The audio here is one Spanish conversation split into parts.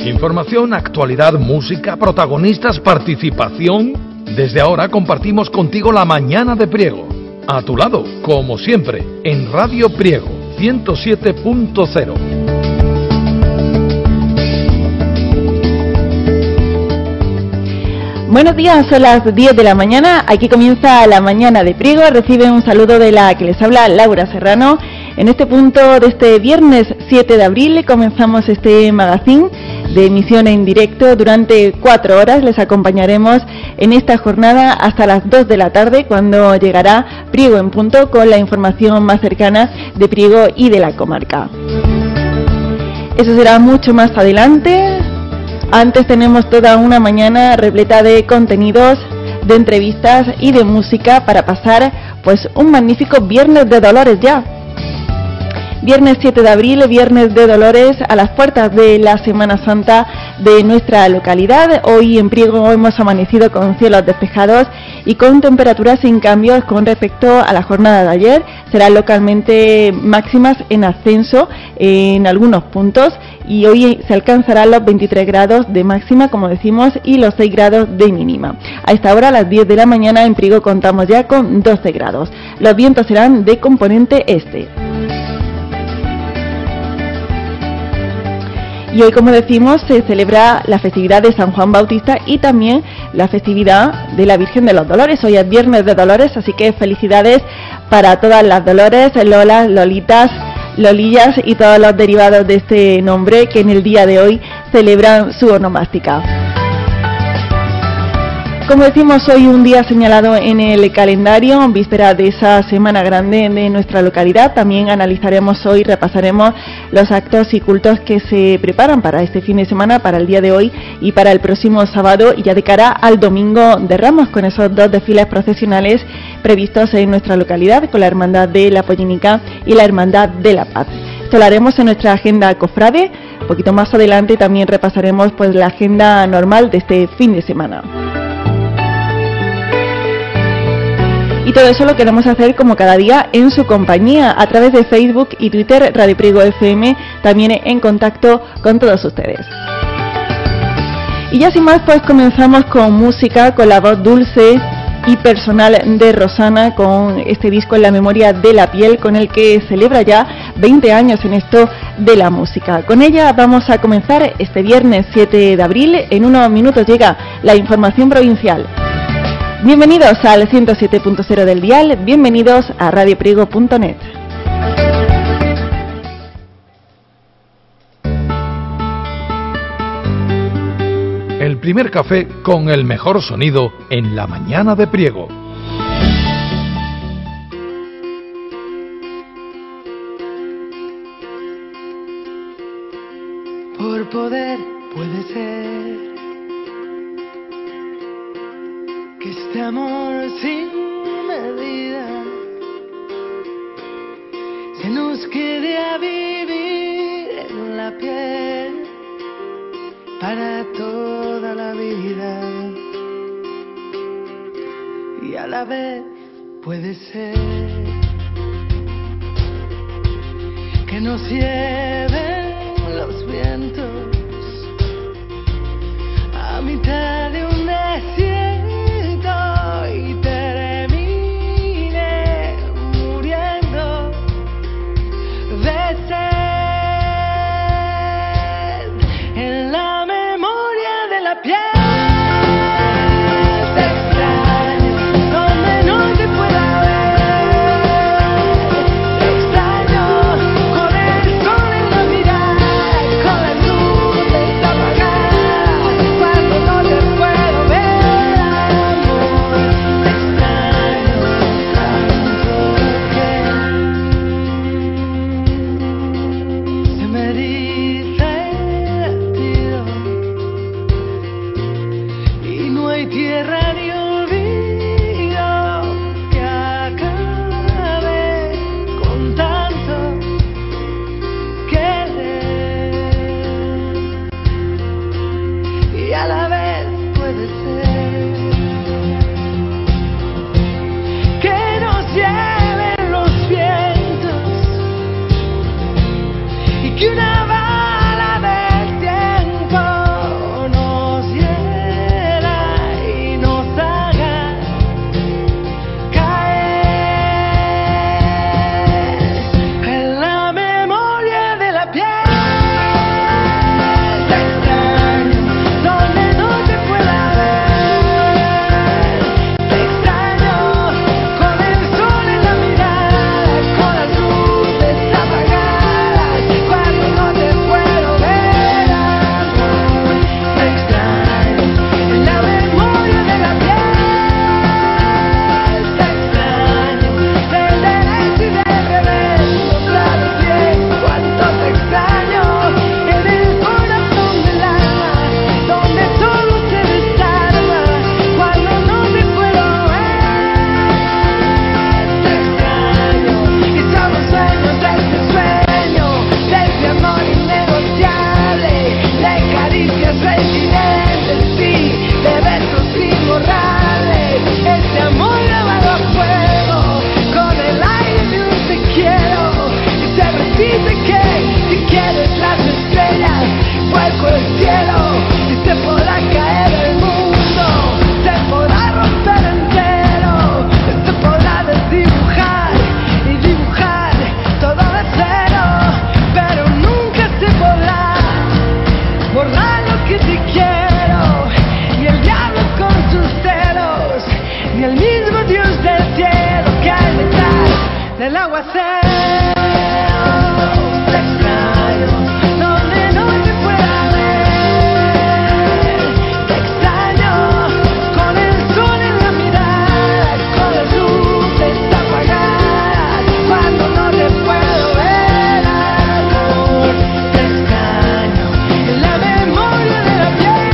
Información, actualidad, música, protagonistas, participación. Desde ahora compartimos contigo la mañana de Priego. A tu lado, como siempre, en Radio Priego 107.0. Buenos días, son las 10 de la mañana, aquí comienza la mañana de Priego. Recibe un saludo de la que les habla, Laura Serrano. En este punto de este viernes 7 de abril comenzamos este magazine de emisión en directo. Durante 4 horas les acompañaremos en esta jornada hasta las 2 de la tarde, cuando llegará Priego en punto con la información más cercana de Priego y de la comarca. Eso será mucho más adelante. Antes tenemos toda una mañana repleta de contenidos, de entrevistas y de música para pasar pues un magnífico Viernes de Dolores ya. Viernes 7 de abril, Viernes de Dolores, a las puertas de la Semana Santa de nuestra localidad. Hoy en Priego hemos amanecido con cielos despejados y con temperaturas sin cambios con respecto a la jornada de ayer. Serán localmente máximas en ascenso en algunos puntos y hoy se alcanzarán los 23 grados de máxima, como decimos, y los 6 grados de mínima. A esta hora, a las 10 de la mañana, en Priego contamos ya con 12 grados. Los vientos serán de componente este. Y hoy, como decimos, se celebra la festividad de San Juan Bautista y también la festividad de la Virgen de los Dolores. Hoy es Viernes de Dolores, así que felicidades para todas las Dolores, Lolas, Lolitas, Lolillas y todos los derivados de este nombre que en el día de hoy celebran su onomástica. Como decimos, hoy un día señalado en el calendario, en víspera de esa Semana Grande de nuestra localidad. También analizaremos hoy, repasaremos los actos y cultos que se preparan para este fin de semana, para el día de hoy y para el próximo sábado, y ya de cara al Domingo de Ramos, con esos 2 desfiles procesionales previstos en nuestra localidad, con la Hermandad de la Pollénica y la Hermandad de la Paz. Esto lo haremos en nuestra agenda cofrade. Un poquito más adelante también repasaremos pues la agenda normal de este fin de semana. Y todo eso lo queremos hacer como cada día en su compañía, a través de Facebook y Twitter, Radio Priego FM, también en contacto con todos ustedes. Y ya sin más, pues comenzamos con música, con la voz dulce y personal de Rosana, con este disco En la memoria de la piel, con el que celebra ya 20 años en esto de la música. Con ella vamos a comenzar este viernes 7 de abril. En unos minutos llega la información provincial. Bienvenidos al 107.0 del dial, bienvenidos a radiopriego.net. El primer café con el mejor sonido en la mañana de Priego. Por poder puede ser que este amor sin medida se nos quede a vivir en la piel para toda la vida, y a la vez puede ser que nos lleven los vientos a mitad de un desierto y termine muriendo de sed en la memoria de la piel. Te extraño donde no te pueda ver. Te extraño con el sol en la mirada, con la luz desapagada cuando no te puedo ver, amor. Te extraño tanto que se me eriza el latido y no hay tierra ni olvido que acabe con tanto querer, y a la vez puede ser que nos lleven los vientos y que una bala del tiempo paseo. Te extraño donde no te pueda ver. Te extraño con el sol en la mirada, con las luces apagadas, cuando no te puedo ver, amor. Te extraño en la memoria de la piel.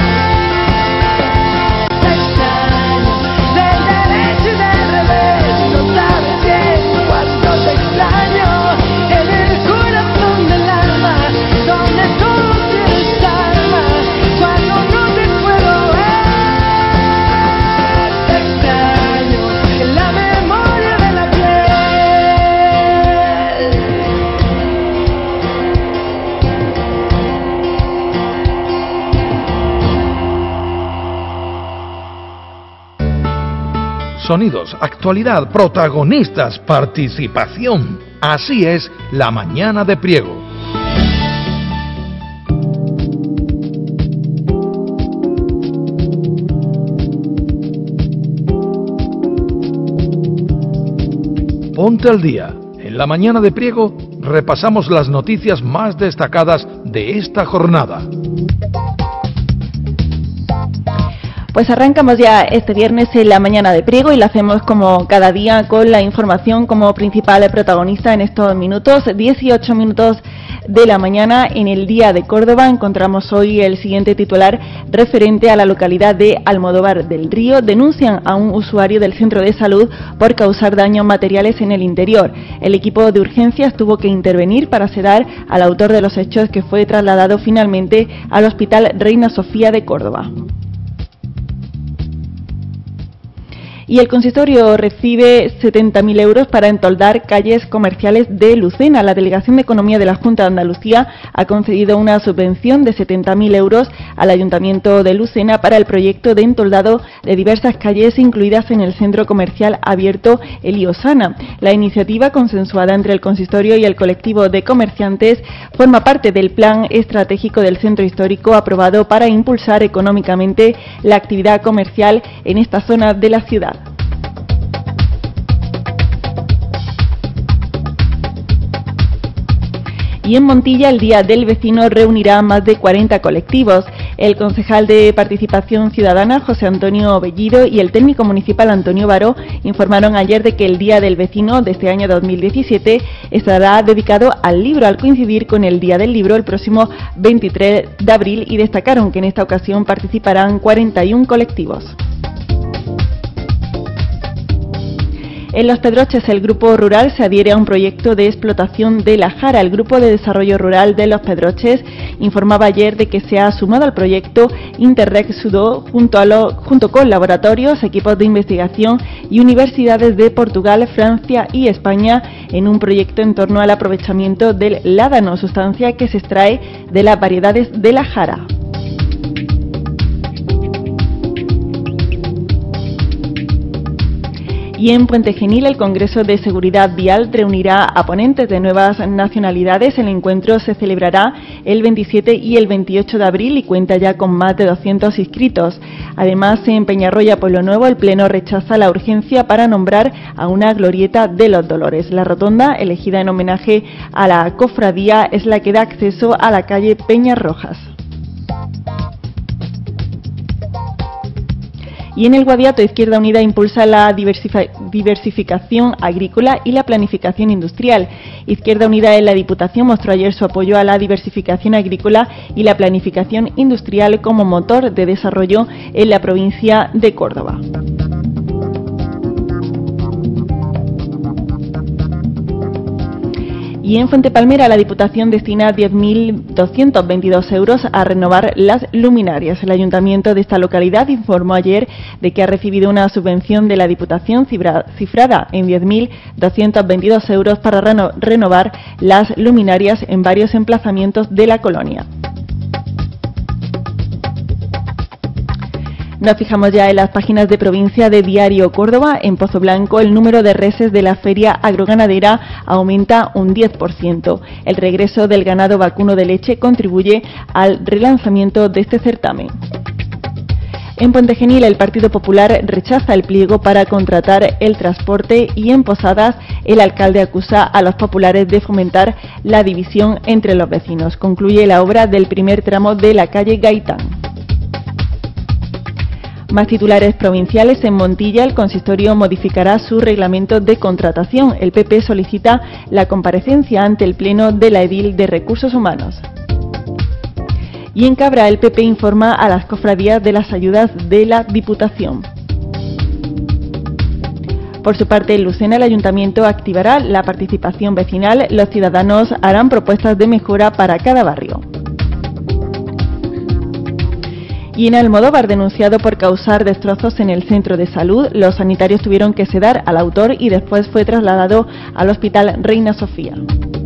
Te extraño del derecho y del revés. No sabes bien cuánto te extraño. En el corazón del alma, donde todo tienes alma, cuando no te puedo ver. Te extraño en la memoria de la piel. Sonidos, actualidad, protagonistas, participación. Así es la mañana de Priego. Ponte al día. En la mañana de Priego repasamos las noticias más destacadas de esta jornada. Pues arrancamos ya este viernes en la mañana de Priego y lo hacemos como cada día con la información como principal protagonista en estos minutos. 18 minutos de la mañana en el Día de Córdoba. Encontramos hoy el siguiente titular referente a la localidad de Almodóvar del Río. Denuncian a un usuario del centro de salud por causar daños materiales en el interior. El equipo de urgencias tuvo que intervenir para sedar al autor de los hechos, que fue trasladado finalmente al Hospital Reina Sofía de Córdoba. Y el consistorio recibe 70.000 euros para entoldar calles comerciales de Lucena. La Delegación de Economía de la Junta de Andalucía ha concedido una subvención de 70.000 euros al Ayuntamiento de Lucena para el proyecto de entoldado de diversas calles incluidas en el centro comercial abierto Eliosana. La iniciativa, consensuada entre el consistorio y el colectivo de comerciantes, forma parte del plan estratégico del centro histórico aprobado para impulsar económicamente la actividad comercial en esta zona de la ciudad. Y en Montilla el Día del Vecino reunirá a más de 40 colectivos. El concejal de Participación Ciudadana, José Antonio Bellido, y el técnico municipal, Antonio Baró, informaron ayer de que el Día del Vecino de este año 2017 estará dedicado al libro, al coincidir con el Día del Libro el próximo 23 de abril, y destacaron que en esta ocasión participarán 41 colectivos. En Los Pedroches, el Grupo Rural se adhiere a un proyecto de explotación de la jara. El Grupo de Desarrollo Rural de Los Pedroches informaba ayer de que se ha sumado al proyecto Interreg Sudó junto con laboratorios, equipos de investigación y universidades de Portugal, Francia y España en un proyecto en torno al aprovechamiento del ládano, sustancia que se extrae de las variedades de la jara. Y en Puente Genil, el Congreso de Seguridad Vial reunirá a ponentes de nuevas nacionalidades. El encuentro se celebrará el 27 y el 28 de abril y cuenta ya con más de 200 inscritos. Además, en Peñarroya, Pueblo Nuevo, el Pleno rechaza la urgencia para nombrar a una glorieta de los Dolores. La rotonda, elegida en homenaje a la cofradía, es la que da acceso a la calle Peñas Rojas. Y en el Guadiato, Izquierda Unida impulsa la diversificación agrícola y la planificación industrial. Izquierda Unida en la Diputación mostró ayer su apoyo a la diversificación agrícola y la planificación industrial como motor de desarrollo en la provincia de Córdoba. Y en Fuente Palmera, la Diputación destina 10.222 euros a renovar las luminarias. El ayuntamiento de esta localidad informó ayer de que ha recibido una subvención de la Diputación cifrada en 10.222 euros para renovar las luminarias en varios emplazamientos de la colonia. Nos fijamos ya en las páginas de provincia de Diario Córdoba. En Pozo Blanco, el número de reses de la feria agroganadera aumenta un 10%. El regreso del ganado vacuno de leche contribuye al relanzamiento de este certamen. En Puente Genil el Partido Popular rechaza el pliego para contratar el transporte y en Posadas el alcalde acusa a los populares de fomentar la división entre los vecinos. Concluye la obra del primer tramo de la calle Gaitán. Más titulares provinciales. En Montilla el consistorio modificará su reglamento de contratación. El PP solicita la comparecencia ante el Pleno de la Edil de Recursos Humanos. Y en Cabra el PP informa a las cofradías de las ayudas de la Diputación. Por su parte, en Lucena el Ayuntamiento activará la participación vecinal. Los ciudadanos harán propuestas de mejora para cada barrio. Y en Almodóvar, denunciado por causar destrozos en el centro de salud, los sanitarios tuvieron que sedar al autor y después fue trasladado al Hospital Reina Sofía.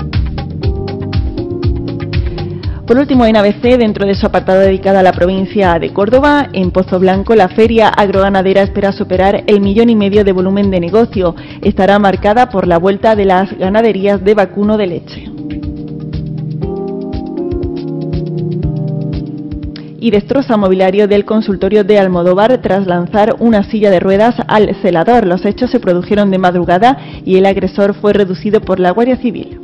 Por último, en ABC, dentro de su apartado dedicado a la provincia de Córdoba, en Pozo Blanco, la feria agroganadera espera superar el 1,5 millones de volumen de negocio. Estará marcada por la vuelta de las ganaderías de vacuno de leche. Y destroza mobiliario del consultorio de Almodóvar tras lanzar una silla de ruedas al celador. Los hechos se produjeron de madrugada y el agresor fue reducido por la Guardia Civil.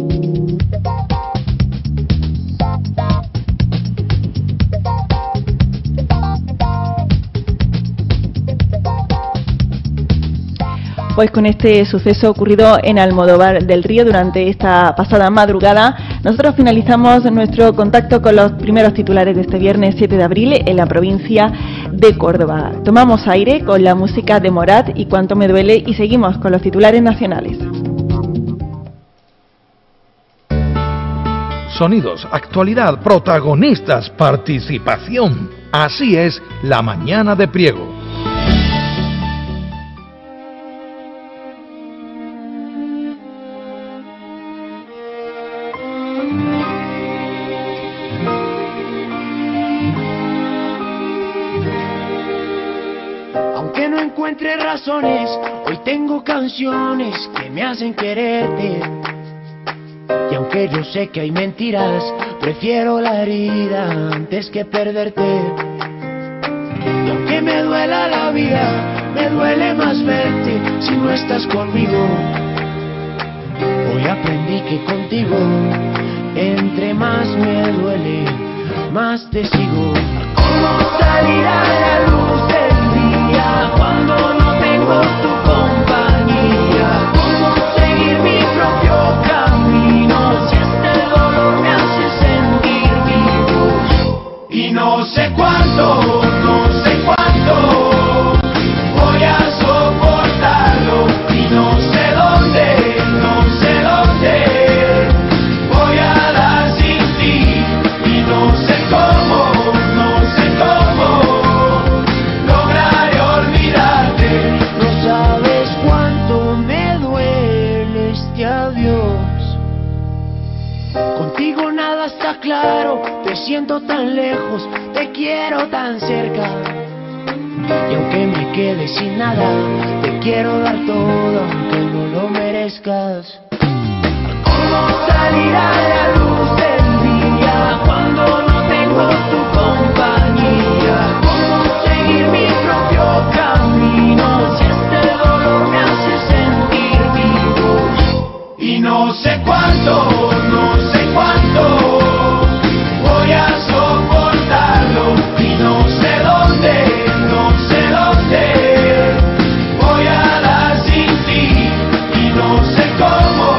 Pues con este suceso ocurrido en Almodóvar del Río durante esta pasada madrugada, nosotros finalizamos nuestro contacto con los primeros titulares de este viernes 7 de abril en la provincia de Córdoba. Tomamos aire con la música de Morat y Cuánto me duele y seguimos con los titulares nacionales. Sonidos, actualidad, protagonistas, participación. Así es la mañana de Priego. Aunque no encuentre razones, hoy tengo canciones que me hacen quererte. Y aunque yo sé que hay mentiras, prefiero la herida antes que perderte. Y aunque me duela la vida, me duele más verte si no estás conmigo. Hoy aprendí que contigo, entre más me duele, más te sigo. ¿Cómo salir a la luz del día cuando no tengo tu compañía? ¿Cómo seguir mi propio camino si este dolor me hace sentir vivo? Y no sé cuánto voy a soportarlo. Y no sé dónde voy a dar sin ti. Y no sé cómo lograré olvidarte. No sabes cuánto me duele este adiós. Contigo nada está claro, te siento tan lejos, te quiero tan cerca. Y aunque me quede sin nada, te quiero dar todo aunque no lo merezcas. ¿Cómo salir a la luz del día cuando no tengo tu compañía? ¿Cómo seguir mi propio camino si este dolor me hace sentir vivo? Y no sé cuánto voy a soportarlo. Y no sé dónde voy a dar sin ti. Y no sé cómo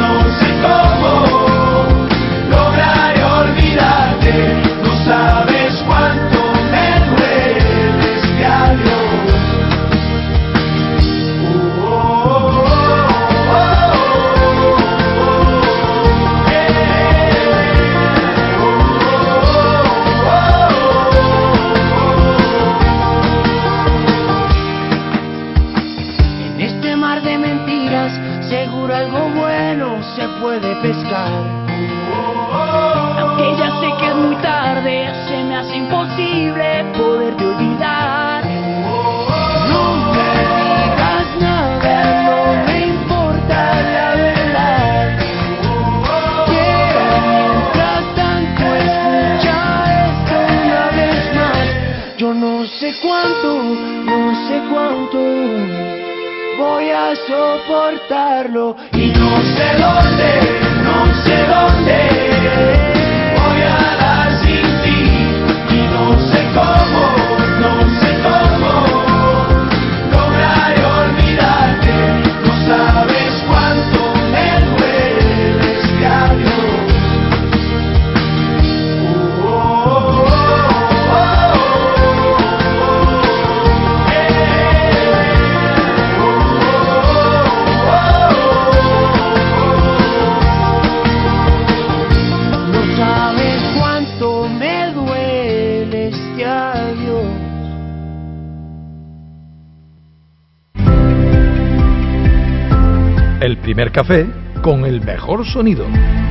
lograré olvidarte. No sabes cuánto me duele este adiós. En este mar de mentiras, seguro algo bueno se puede pescar. Aunque ya sé que es muy tarde, se me hace imposible poderte olvidar. Nunca digas nada, no me importa la verdad. Quiero mientras tanto escuchar esto una vez más. Yo no sé a soportarlo y no sé dónde voy a dar sin ti y no sé cómo lograr olvidarte. No sabes cuánto me duele este adiós. El primer café con el mejor sonido.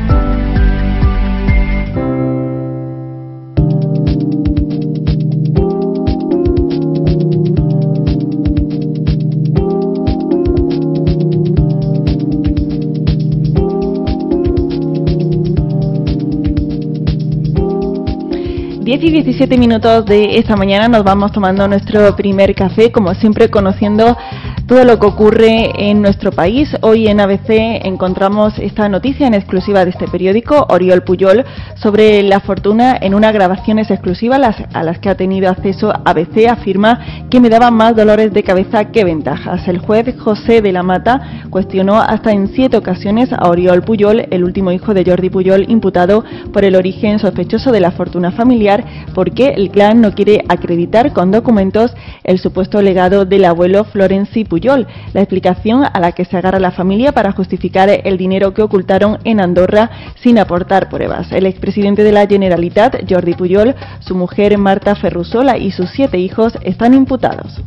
Y 17 minutos de esta mañana nos vamos tomando nuestro primer café, como siempre conociendo todo lo que ocurre en nuestro país. Hoy en ABC encontramos esta noticia en exclusiva de este periódico, Oriol Pujol, sobre la fortuna. En unas grabaciones exclusivas a las que ha tenido acceso ABC, afirma que me daban más dolores de cabeza que ventajas. El juez José de la Mata cuestionó hasta en 7 ocasiones a Oriol Pujol, el último hijo de Jordi Pujol, imputado por el origen sospechoso de la fortuna familiar, porque el clan no quiere acreditar con documentos el supuesto legado del abuelo Florenci Pujol. La explicación a la que se agarra la familia para justificar el dinero que ocultaron en Andorra sin aportar pruebas. El expresidente de la Generalitat, Jordi Pujol, su mujer Marta Ferrusola y sus 7 hijos están imputados.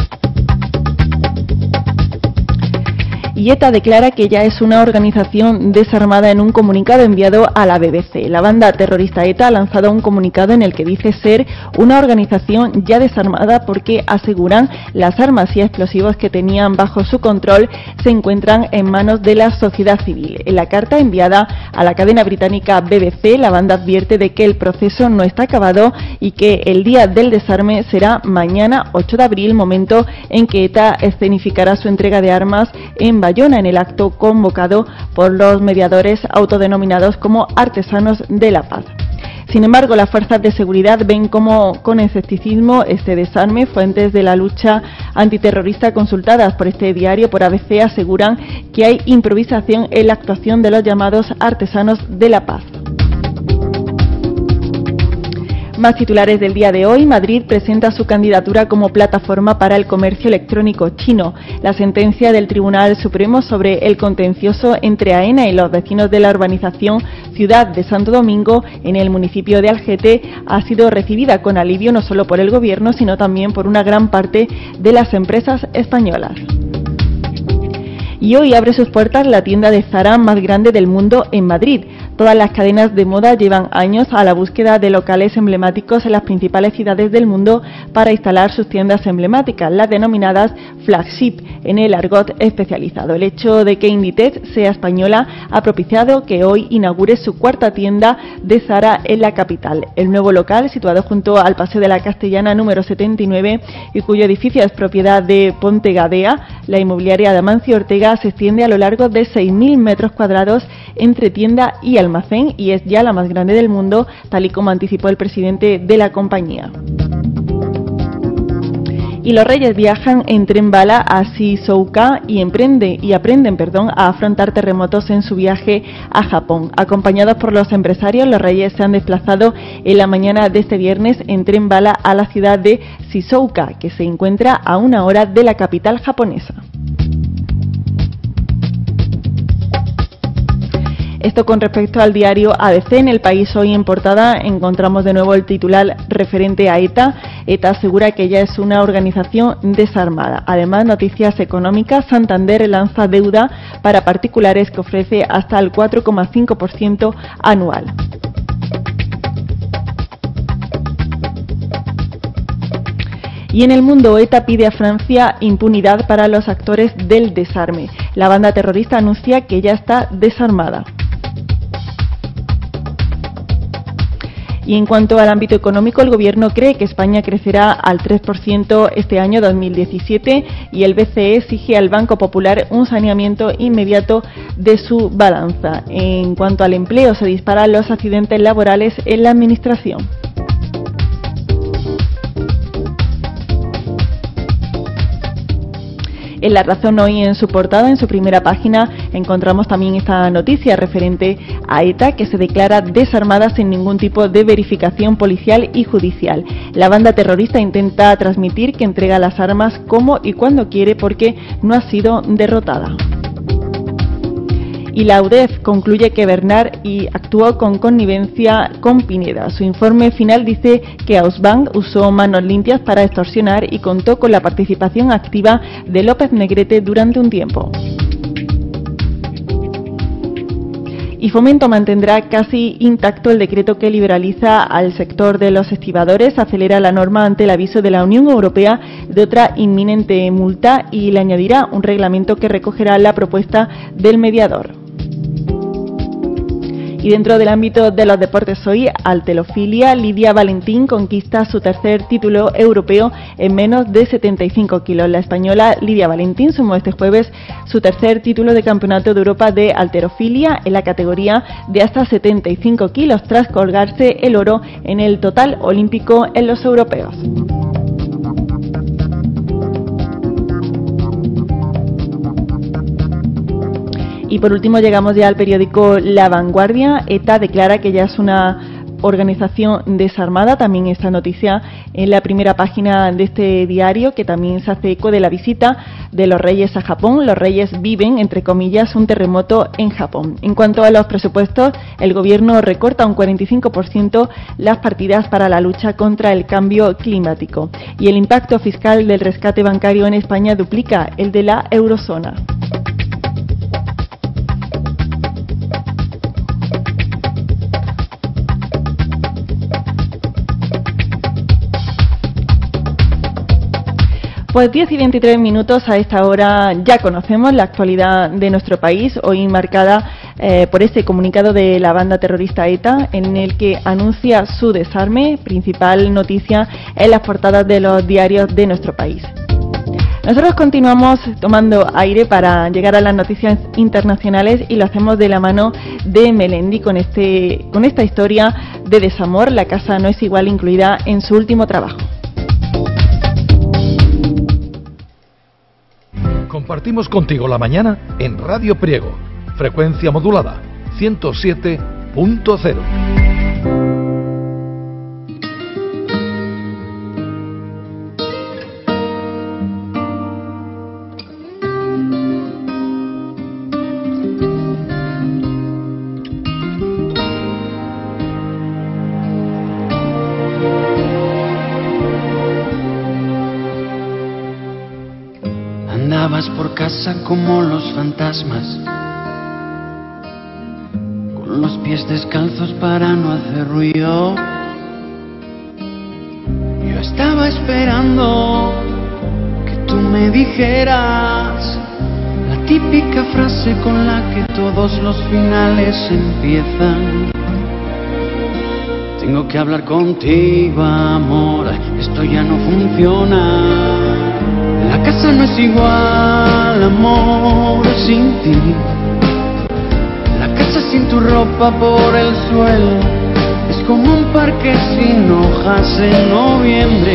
Y ETA declara que ya es una organización desarmada en un comunicado enviado a la BBC. La banda terrorista ETA ha lanzado un comunicado en el que dice ser una organización ya desarmada porque aseguran las armas y explosivos que tenían bajo su control se encuentran en manos de la sociedad civil. En la carta enviada a la cadena británica BBC, la banda advierte de que el proceso no está acabado y que el día del desarme será mañana 8 de abril, momento en que ETA escenificará su entrega de armas en Bayona, en el acto convocado por los mediadores autodenominados como Artesanos de la Paz. Sin embargo, las fuerzas de seguridad ven como con escepticismo este desarme. Fuentes de la lucha antiterrorista consultadas por este diario, por ABC, aseguran que hay improvisación en la actuación de los llamados Artesanos de la Paz. Más titulares del día de hoy. Madrid presenta su candidatura como plataforma para el comercio electrónico chino. La sentencia del Tribunal Supremo sobre el contencioso entre AENA y los vecinos de la urbanización Ciudad de Santo Domingo en el municipio de Algete ha sido recibida con alivio no solo por el gobierno, sino también por una gran parte de las empresas españolas. Y hoy abre sus puertas la tienda de Zara más grande del mundo en Madrid. Todas las cadenas de moda llevan años a la búsqueda de locales emblemáticos en las principales ciudades del mundo para instalar sus tiendas emblemáticas, las denominadas flagship en el argot especializado. El hecho de que Inditex sea española ha propiciado que hoy inaugure su 4ª tienda de Zara en la capital. El nuevo local, situado junto al Paseo de la Castellana número 79 y cuyo edificio es propiedad de Ponte Gadea, la inmobiliaria de Amancio Ortega, se extiende a lo largo de 6.000 metros cuadrados entre tienda y almacén y es ya la más grande del mundo, tal y como anticipó el presidente de la compañía. Y los reyes viajan en tren bala a Shizuoka y aprenden a afrontar terremotos en su viaje a Japón. Acompañados por los empresarios, los reyes se han desplazado en la mañana de este viernes en tren bala a la ciudad de Shizuoka, que se encuentra a 1 hora de la capital japonesa. Esto con respecto al diario ABC. En El País hoy en portada encontramos de nuevo el titular referente a ETA. ETA asegura que ya es una organización desarmada. Además, noticias económicas. Santander lanza deuda para particulares que ofrece hasta el 4,5% anual. Y en el mundo, ETA pide a Francia impunidad para los actores del desarme. La banda terrorista anuncia que ya está desarmada. Y en cuanto al ámbito económico, el Gobierno cree que España crecerá al 3% este año 2017 y el BCE exige al Banco Popular un saneamiento inmediato de su balanza. En cuanto al empleo, se disparan los accidentes laborales en la Administración. En La Razón hoy, en su portada, en su primera página, encontramos también esta noticia referente a ETA, que se declara desarmada sin ningún tipo de verificación policial y judicial. La banda terrorista intenta transmitir que entrega las armas como y cuando quiere porque no ha sido derrotada. Y la UDEF concluye que Bernard actuó con connivencia con Pineda. Su informe final dice que Ausbank usó manos limpias para extorsionar y contó con la participación activa de López Negrete durante un tiempo. Y Fomento mantendrá casi intacto el decreto que liberaliza al sector de los estibadores, acelera la norma ante el aviso de la Unión Europea de otra inminente multa y le añadirá un reglamento que recogerá la propuesta del mediador. Y dentro del ámbito de los deportes hoy, halterofilia, Lidia Valentín conquista su tercer título europeo en menos de 75 kilos. La española Lidia Valentín sumó este jueves su tercer título de campeonato de Europa de halterofilia en la categoría de hasta 75 kilos, tras colgarse el oro en el total olímpico en los europeos. Y por último llegamos ya al periódico La Vanguardia. ETA declara que ya es una organización desarmada. También esta noticia en la primera página de este diario, que también se hace eco de la visita de los reyes a Japón. Los reyes viven, entre comillas, un terremoto en Japón. En cuanto a los presupuestos, el gobierno recorta un 45% las partidas para la lucha contra el cambio climático. Y el impacto fiscal del rescate bancario en España duplica el de la eurozona. Pues 10 y 23 minutos, a esta hora ya conocemos la actualidad de nuestro país, hoy marcada por este comunicado de la banda terrorista ETA, en el que anuncia su desarme, principal noticia en las portadas de los diarios de nuestro país. Nosotros continuamos tomando aire para llegar a las noticias internacionales y lo hacemos de la mano de Melendi con esta historia de desamor. La casa no es igual, incluida en su último trabajo. Compartimos contigo la mañana en Radio Priego, frecuencia modulada 107.0. Por casa como los fantasmas, con los pies descalzos para no hacer ruido. Yo estaba esperando que tú me dijeras la típica frase con la que todos los finales empiezan. Tengo que hablar contigo, amor, esto ya no funciona. La casa no es igual, amor, sin ti. La casa sin tu ropa por el suelo es como un parque sin hojas en noviembre.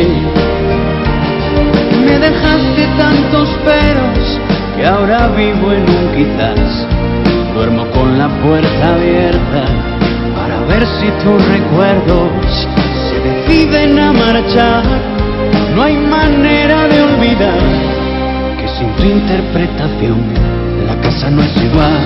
Me dejaste tantos peros que ahora vivo en un quizás. Duermo con la puerta abierta para ver si tus recuerdos se deciden a marchar. No hay manera de olvidar que sin tu interpretación la casa no es igual.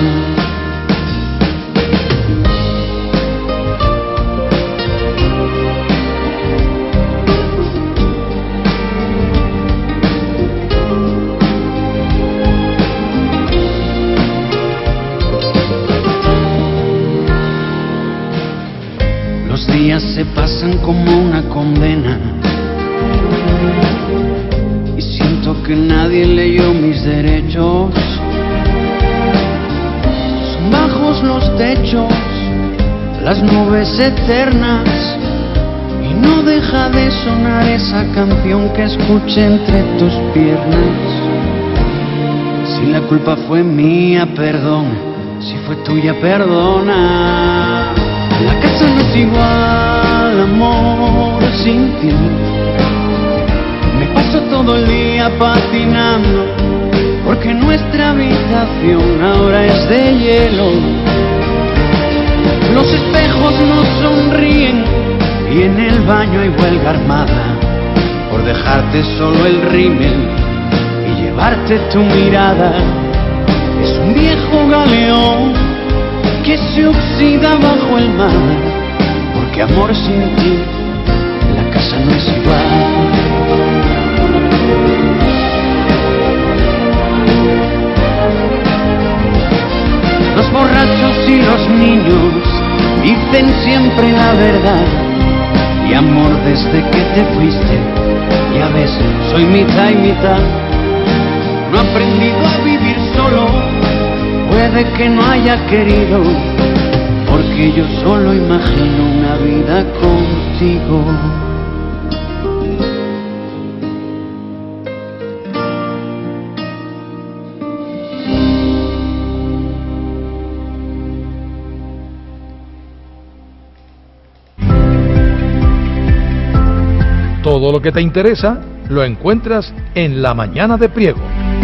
Los días se pasan como una condena y siento que nadie leyó mis derechos. Son bajos los techos, las nubes eternas no deja de sonar esa canción que escuché entre tus piernas. Si la culpa fue mía, perdón. Si fue tuya, perdona. La casa no es igual, amor, sin ti. Me paso todo el día patinando, porque nuestra habitación ahora es de hielo. Los espejos no sonríen y en el baño hay huelga armada por dejarte solo el rímel y llevarte tu mirada. Es un viejo galeón que se oxida bajo el mar, porque amor sin ti la casa no es igual. Los borrachos y los niños dicen siempre la verdad. Y amor, desde que te fuiste, ya ves, soy mitad y mitad. No he aprendido a vivir solo, puede que no haya querido, porque yo solo imagino una vida contigo. Todo lo que te interesa lo encuentras en La Mañana de Priego.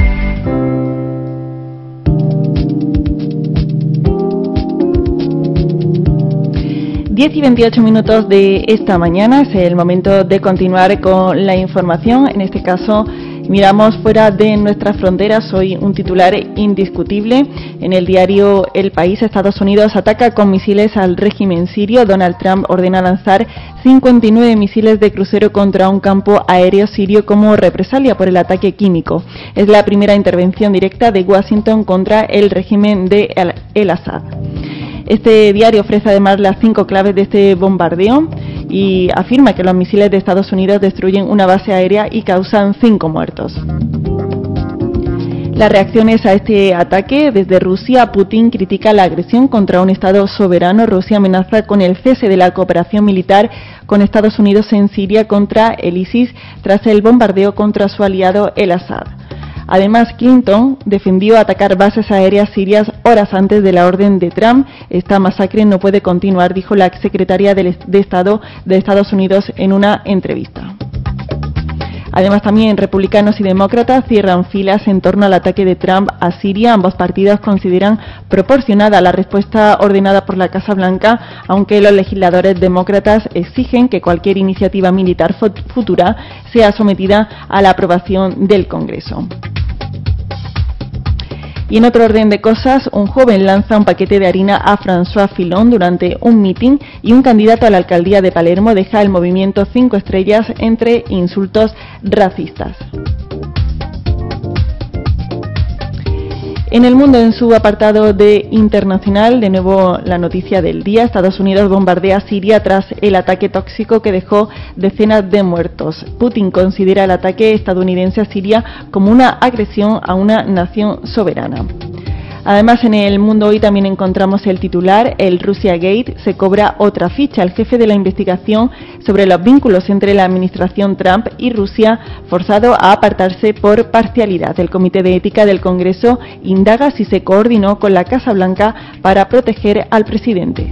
Diez y 28 minutos de esta mañana es el momento de continuar con la información. En este caso, miramos fuera de nuestras fronteras. Hoy un titular indiscutible. En el diario El País, Estados Unidos ataca con misiles al régimen sirio. Donald Trump ordena lanzar 59 misiles de crucero contra un campo aéreo sirio como represalia por el ataque químico. Es la primera intervención directa de Washington contra el régimen de El Assad. Este diario ofrece además las 5 claves de este bombardeo y afirma que los misiles de Estados Unidos destruyen una base aérea y causan 5 muertos. Las reacciones a este ataque desde Rusia. Putin critica la agresión contra un Estado soberano. Rusia amenaza con el cese de la cooperación militar con Estados Unidos en Siria contra el ISIS tras el bombardeo contra su aliado el Assad. Además, Clinton defendió atacar bases aéreas sirias horas antes de la orden de Trump. Esta masacre no puede continuar, dijo la exsecretaria de Estado de Estados Unidos en una entrevista. Además, también republicanos y demócratas cierran filas en torno al ataque de Trump a Siria. Ambos partidos consideran proporcionada la respuesta ordenada por la Casa Blanca, aunque los legisladores demócratas exigen que cualquier iniciativa militar futura sea sometida a la aprobación del Congreso. Y en otro orden de cosas, un joven lanza un paquete de harina a François Fillon durante un mitin y un candidato a la alcaldía de Palermo deja el movimiento 5 estrellas entre insultos racistas. En el mundo, en su apartado de internacional, de nuevo la noticia del día. Estados Unidos bombardea Siria tras el ataque tóxico que dejó decenas de muertos. Putin considera el ataque estadounidense a Siria como una agresión a una nación soberana. Además, en el mundo hoy también encontramos el titular: el Russia Gate se cobra otra ficha. El jefe de la investigación sobre los vínculos entre la administración Trump y Rusia, forzado a apartarse por parcialidad. El Comité de Ética del Congreso indaga si se coordinó con la Casa Blanca para proteger al presidente.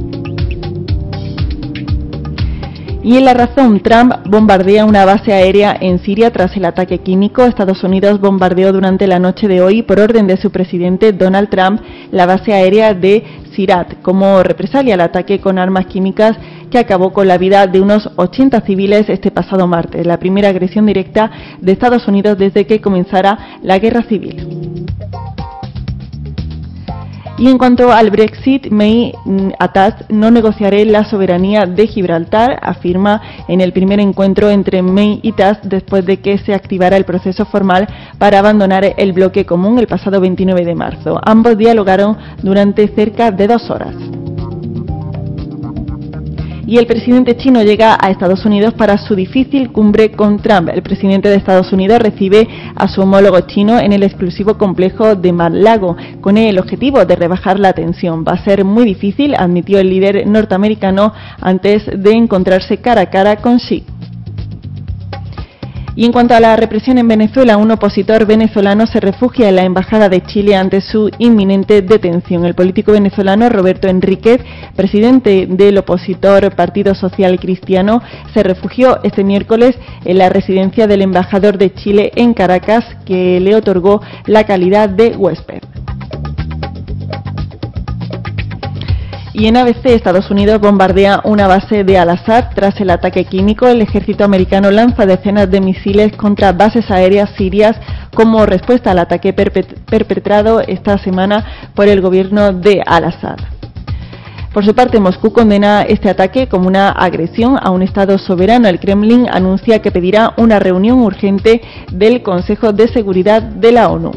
Y en La Razón, Trump bombardea una base aérea en Siria tras el ataque químico. Estados Unidos bombardeó durante la noche de hoy, por orden de su presidente Donald Trump, la base aérea de Sirat, como represalia al ataque con armas químicas que acabó con la vida de unos 80 civiles este pasado martes, la primera agresión directa de Estados Unidos desde que comenzara la guerra civil. Y en cuanto al Brexit, May Atas no negociaré la soberanía de Gibraltar, afirma en el primer encuentro entre May y Truss después de que se activara el proceso formal para abandonar el bloque común el pasado 29 de marzo. Ambos dialogaron durante cerca de 2 horas. Y el presidente chino llega a Estados Unidos para su difícil cumbre con Trump. El presidente de Estados Unidos recibe a su homólogo chino en el exclusivo complejo de Mar-a-Lago, con el objetivo de rebajar la tensión. Va a ser muy difícil, admitió el líder norteamericano antes de encontrarse cara a cara con Xi. Y en cuanto a la represión en Venezuela, un opositor venezolano se refugia en la Embajada de Chile ante su inminente detención. El político venezolano Roberto Enríquez, presidente del opositor Partido Social Cristiano, se refugió este miércoles en la residencia del embajador de Chile en Caracas, que le otorgó la calidad de huésped. Y en ABC, Estados Unidos bombardea una base de Al-Assad. Tras el ataque químico, el ejército americano lanza decenas de misiles contra bases aéreas sirias como respuesta al ataque perpetrado esta semana por el gobierno de Al-Assad. Por su parte, Moscú condena este ataque como una agresión a un Estado soberano. El Kremlin anuncia que pedirá una reunión urgente del Consejo de Seguridad de la ONU.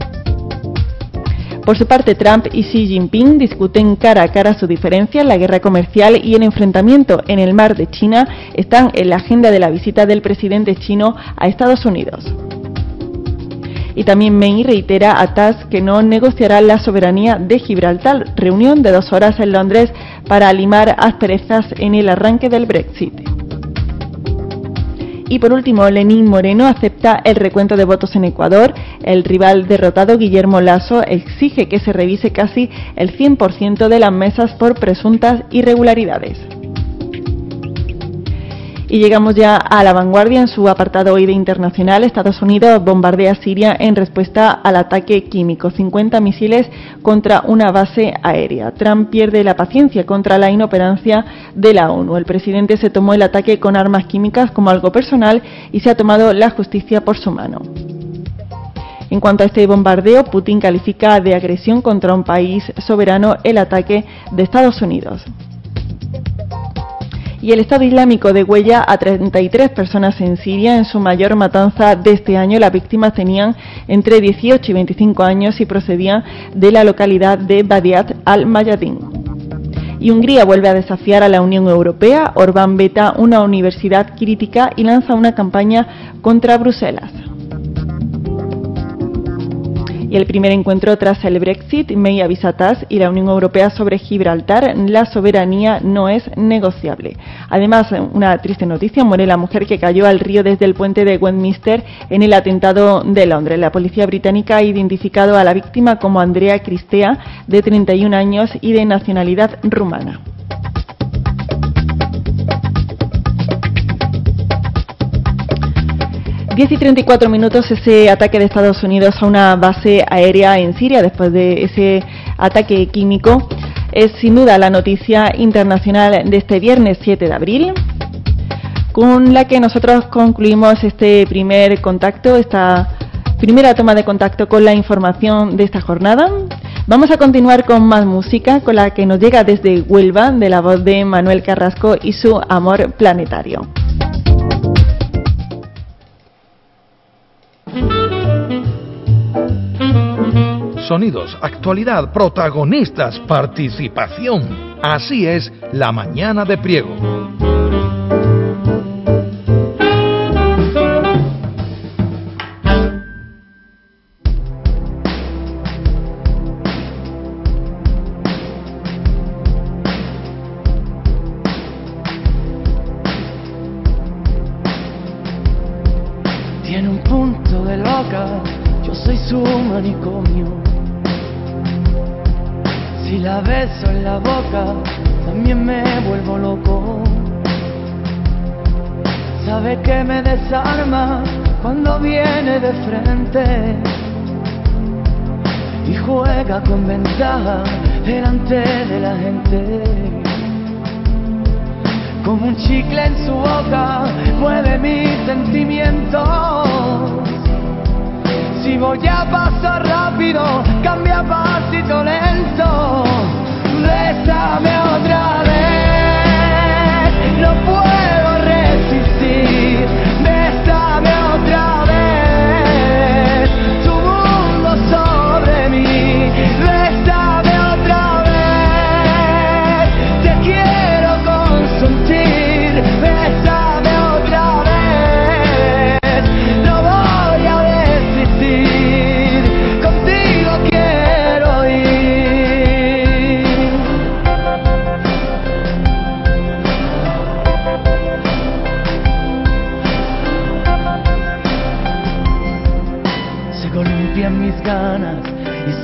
Por su parte, Trump y Xi Jinping discuten cara a cara su diferencia. La guerra comercial y el enfrentamiento en el mar de China están en la agenda de la visita del presidente chino a Estados Unidos. Y también May reitera a Tusk que no negociará la soberanía de Gibraltar. Reunión de 2 horas en Londres para limar asperezas en el arranque del Brexit. Y por último, Lenín Moreno acepta el recuento de votos en Ecuador. El rival derrotado, Guillermo Lasso, exige que se revise casi el 100% de las mesas por presuntas irregularidades. Y llegamos ya a La Vanguardia en su apartado hoy de internacional. Estados Unidos bombardea Siria en respuesta al ataque químico. 50 misiles contra una base aérea. Trump pierde la paciencia contra la inoperancia de la ONU. El presidente se tomó el ataque con armas químicas como algo personal y se ha tomado la justicia por su mano. En cuanto a este bombardeo, Putin califica de agresión contra un país soberano el ataque de Estados Unidos. Y el Estado Islámico degüella a 33 personas en Siria en su mayor matanza de este año. Las víctimas tenían entre 18 y 25 años y procedían de la localidad de Badiat al-Mayadin. Y Hungría vuelve a desafiar a la Unión Europea. Orbán veta una universidad crítica y lanza una campaña contra Bruselas. Y el primer encuentro tras el Brexit, May avisa a Tusk y la Unión Europea sobre Gibraltar, la soberanía no es negociable. Además, una triste noticia, muere la mujer que cayó al río desde el puente de Westminster en el atentado de Londres. La policía británica ha identificado a la víctima como Andrea Cristea, de 31 años y de nacionalidad rumana. ...10 y 34 minutos, ese ataque de Estados Unidos a una base aérea en Siria después de ese ataque químico es sin duda la noticia internacional de este viernes 7 de abril, con la que nosotros concluimos este primer contacto, esta primera toma de contacto con la información de esta jornada. Vamos a continuar con más música, con la que nos llega desde Huelva, de la voz de Manuel Carrasco y su Amor Planetario. Sonidos, actualidad, protagonistas, participación. Así es la mañana de Priego. Tiene un punto de loca, yo soy su manicomio. Si la beso en la boca, también me vuelvo loco. Sabe que me desarma cuando viene de frente y juega con ventaja delante de la gente. Como un chicle en su boca, mueve mis sentimientos. Si voy a pasar rápido, cambia pasito lento. Bésame otra vez, no puedo resistir. Bésame otra vez, tu mundo sobre mí. Bésame otra vez, te quiero consentir.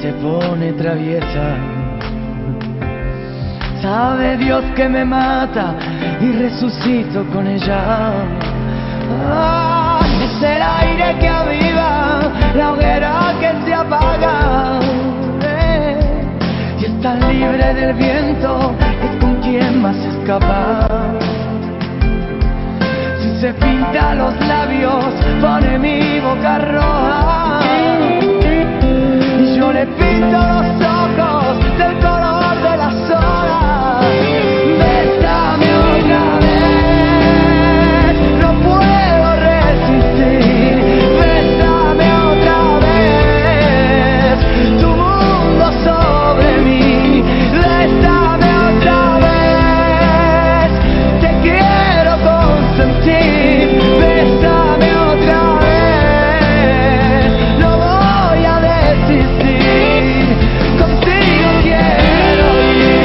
se pone traviesa. Sabe Dios que me mata y resucito con ella. Es el aire que aviva la hoguera que se apaga. Y es tan libre del viento, es con quien más escapar. Si se pinta los labios, pone mi boca roja. Y yo le pinto los ojos del color de las olas. Bésame otra vez, no puedo resistir. Bésame otra vez, tu mundo sobre mí. Bésame otra vez, te quiero consentir. Bésame otra vez, no voy a desistir. Contigo quiero ir.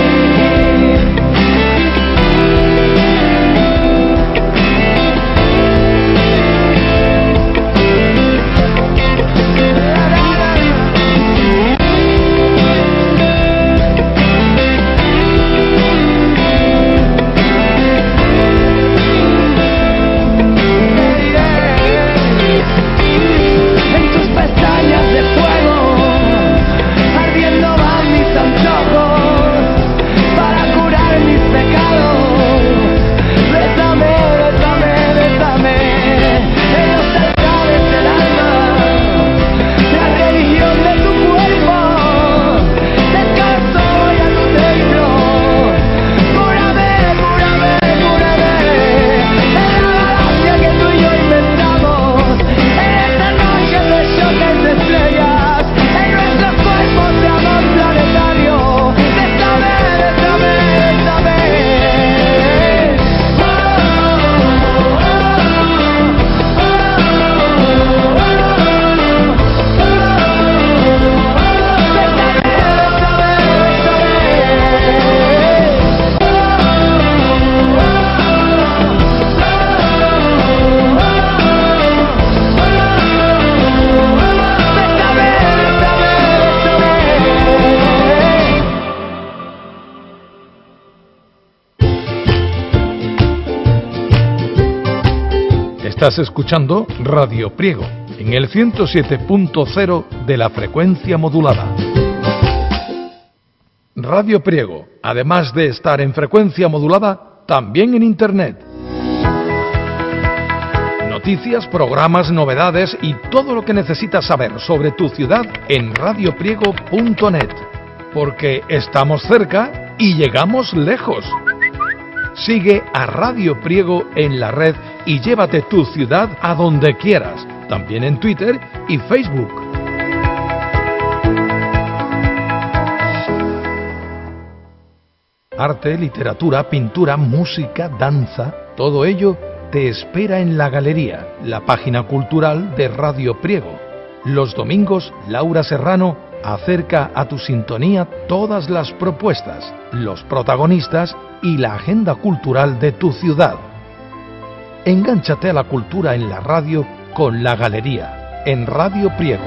En tus pestañas de fuego, ardiendo van mis antojos para curar mis pecados. Bésame, bésame, bésame en los altares del alma, la religión de tu cuerpo. Descalzo voy a tu templo. Cúrame, cúrame, cúrame en la galaxia que tú y yo inventamos. En esta noche de choques de estrellas, en nuestros cuerpos de amor planetario. Bésame, bésame, bésame. Estás escuchando Radio Priego en el 107.0 de la frecuencia modulada. Radio Priego, además de estar en frecuencia modulada, también en Internet. Noticias, programas, novedades y todo lo que necesitas saber sobre tu ciudad en radiopriego.net. Porque estamos cerca y llegamos lejos. Sigue a Radio Priego en la red y llévate tu ciudad a donde quieras, también en Twitter y Facebook. Arte, literatura, pintura, música, danza, todo ello te espera en la galería, la página cultural de Radio Priego. Los domingos, Laura Serrano acerca a tu sintonía todas las propuestas, los protagonistas y la agenda cultural de tu ciudad. Engánchate a la cultura en la radio con la galería, en Radio Priego.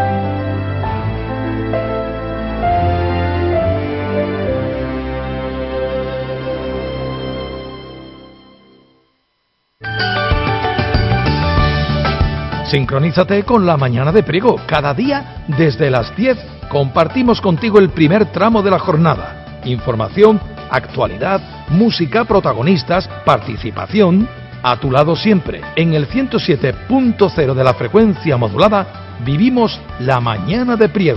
Sincronízate con la mañana de Priego. Cada día, desde las 10, compartimos contigo el primer tramo de la jornada. Información, actualidad, música, protagonistas, participación. A tu lado siempre, en el 107.0 de la frecuencia modulada, vivimos la mañana de Priego.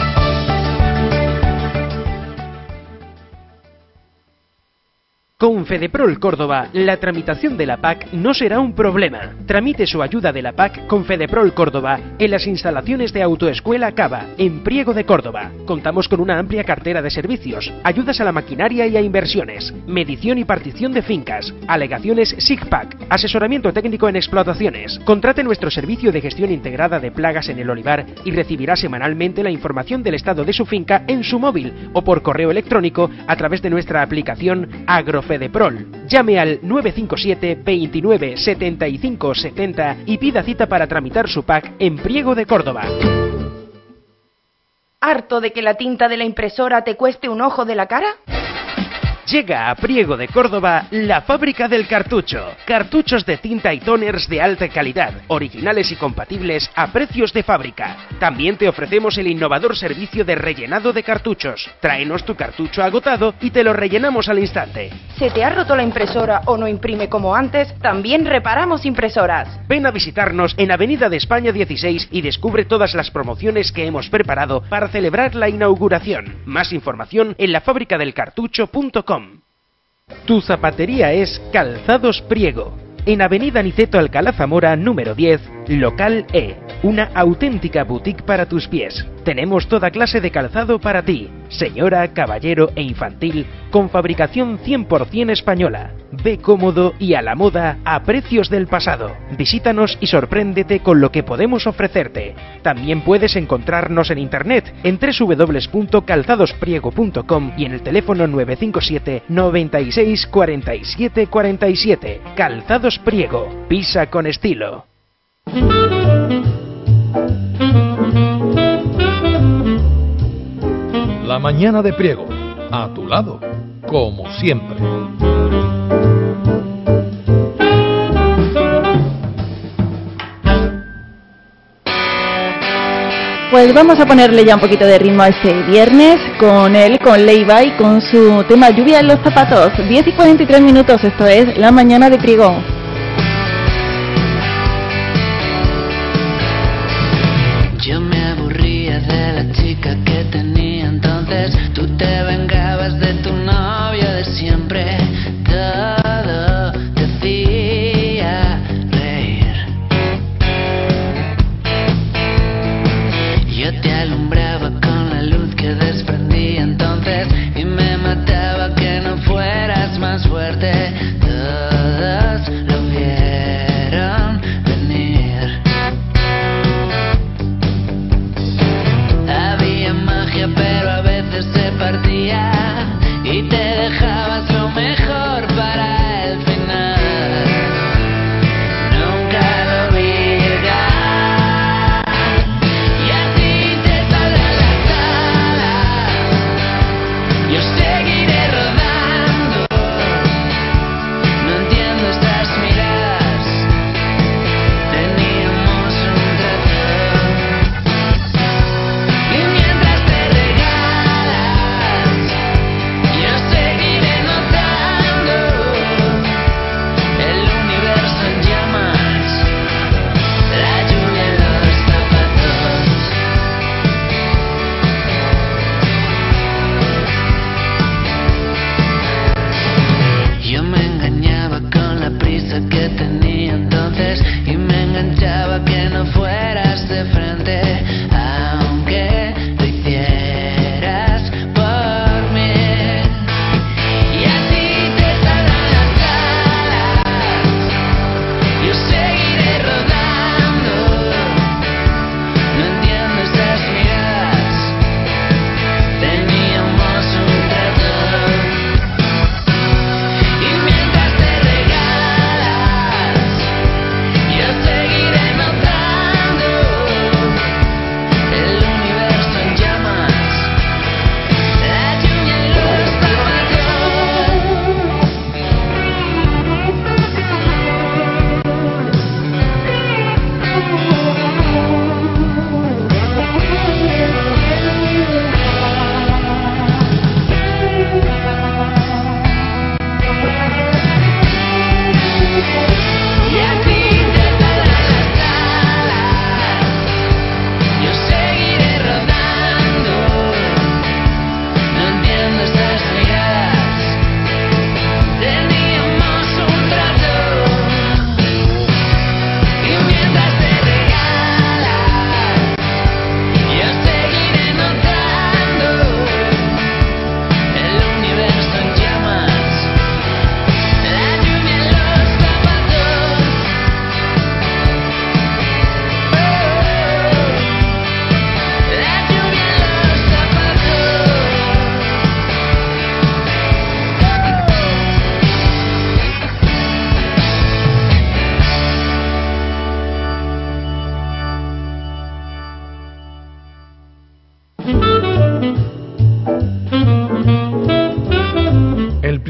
Con Fedeprol Córdoba, la tramitación de la PAC no será un problema. Tramite su ayuda de la PAC con Fedeprol Córdoba en las instalaciones de Autoescuela Cava, en Priego de Córdoba. Contamos con una amplia cartera de servicios, ayudas a la maquinaria y a inversiones, medición y partición de fincas, alegaciones SIGPAC, asesoramiento técnico en explotaciones. Contrate nuestro servicio de gestión integrada de plagas en el olivar y recibirá semanalmente la información del estado de su finca en su móvil o por correo electrónico a través de nuestra aplicación AgroFedeprol. Llame al 957 29 75 70 y pida cita para tramitar su PAC en Priego de Córdoba. ¿Harto de que la tinta de la impresora te cueste un ojo de la cara? Llega a Priego de Córdoba la fábrica del cartucho. Cartuchos de tinta y toners de alta calidad, originales y compatibles a precios de fábrica. También te ofrecemos el innovador servicio de rellenado de cartuchos. Tráenos tu cartucho agotado y te lo rellenamos al instante. ¿Se te ha roto la impresora o no imprime como antes? También reparamos impresoras. Ven a visitarnos en Avenida de España 16 y descubre todas las promociones que hemos preparado para celebrar la inauguración. Más información en lafabricadelcartucho.com. Tu zapatería es Calzados Priego, en Avenida Niceto Alcalá Zamora número 10, local E, una auténtica boutique para tus pies. Tenemos toda clase de calzado para ti, señora, caballero e infantil, con fabricación 100% española. Ve cómodo y a la moda a precios del pasado. Visítanos y sorpréndete con lo que podemos ofrecerte. También puedes encontrarnos en internet en www.calzadospriego.com y en el teléfono 957 96 47 47. Calzados Priego, pisa con estilo. La mañana de Priego, a tu lado, como siempre. Pues vamos a ponerle ya un poquito de ritmo a este viernes con Levi, con su tema Lluvia en los zapatos. 10 y 43 minutos, esto es La mañana de Priego. Yo me aburría de la chica que tenía entonces. Tú te vengabas de tu novio de siempre. Todo te hacía reír. Yo te alumbraba con la luz que desprendía entonces y me mataba que no fueras más fuerte. Todos lo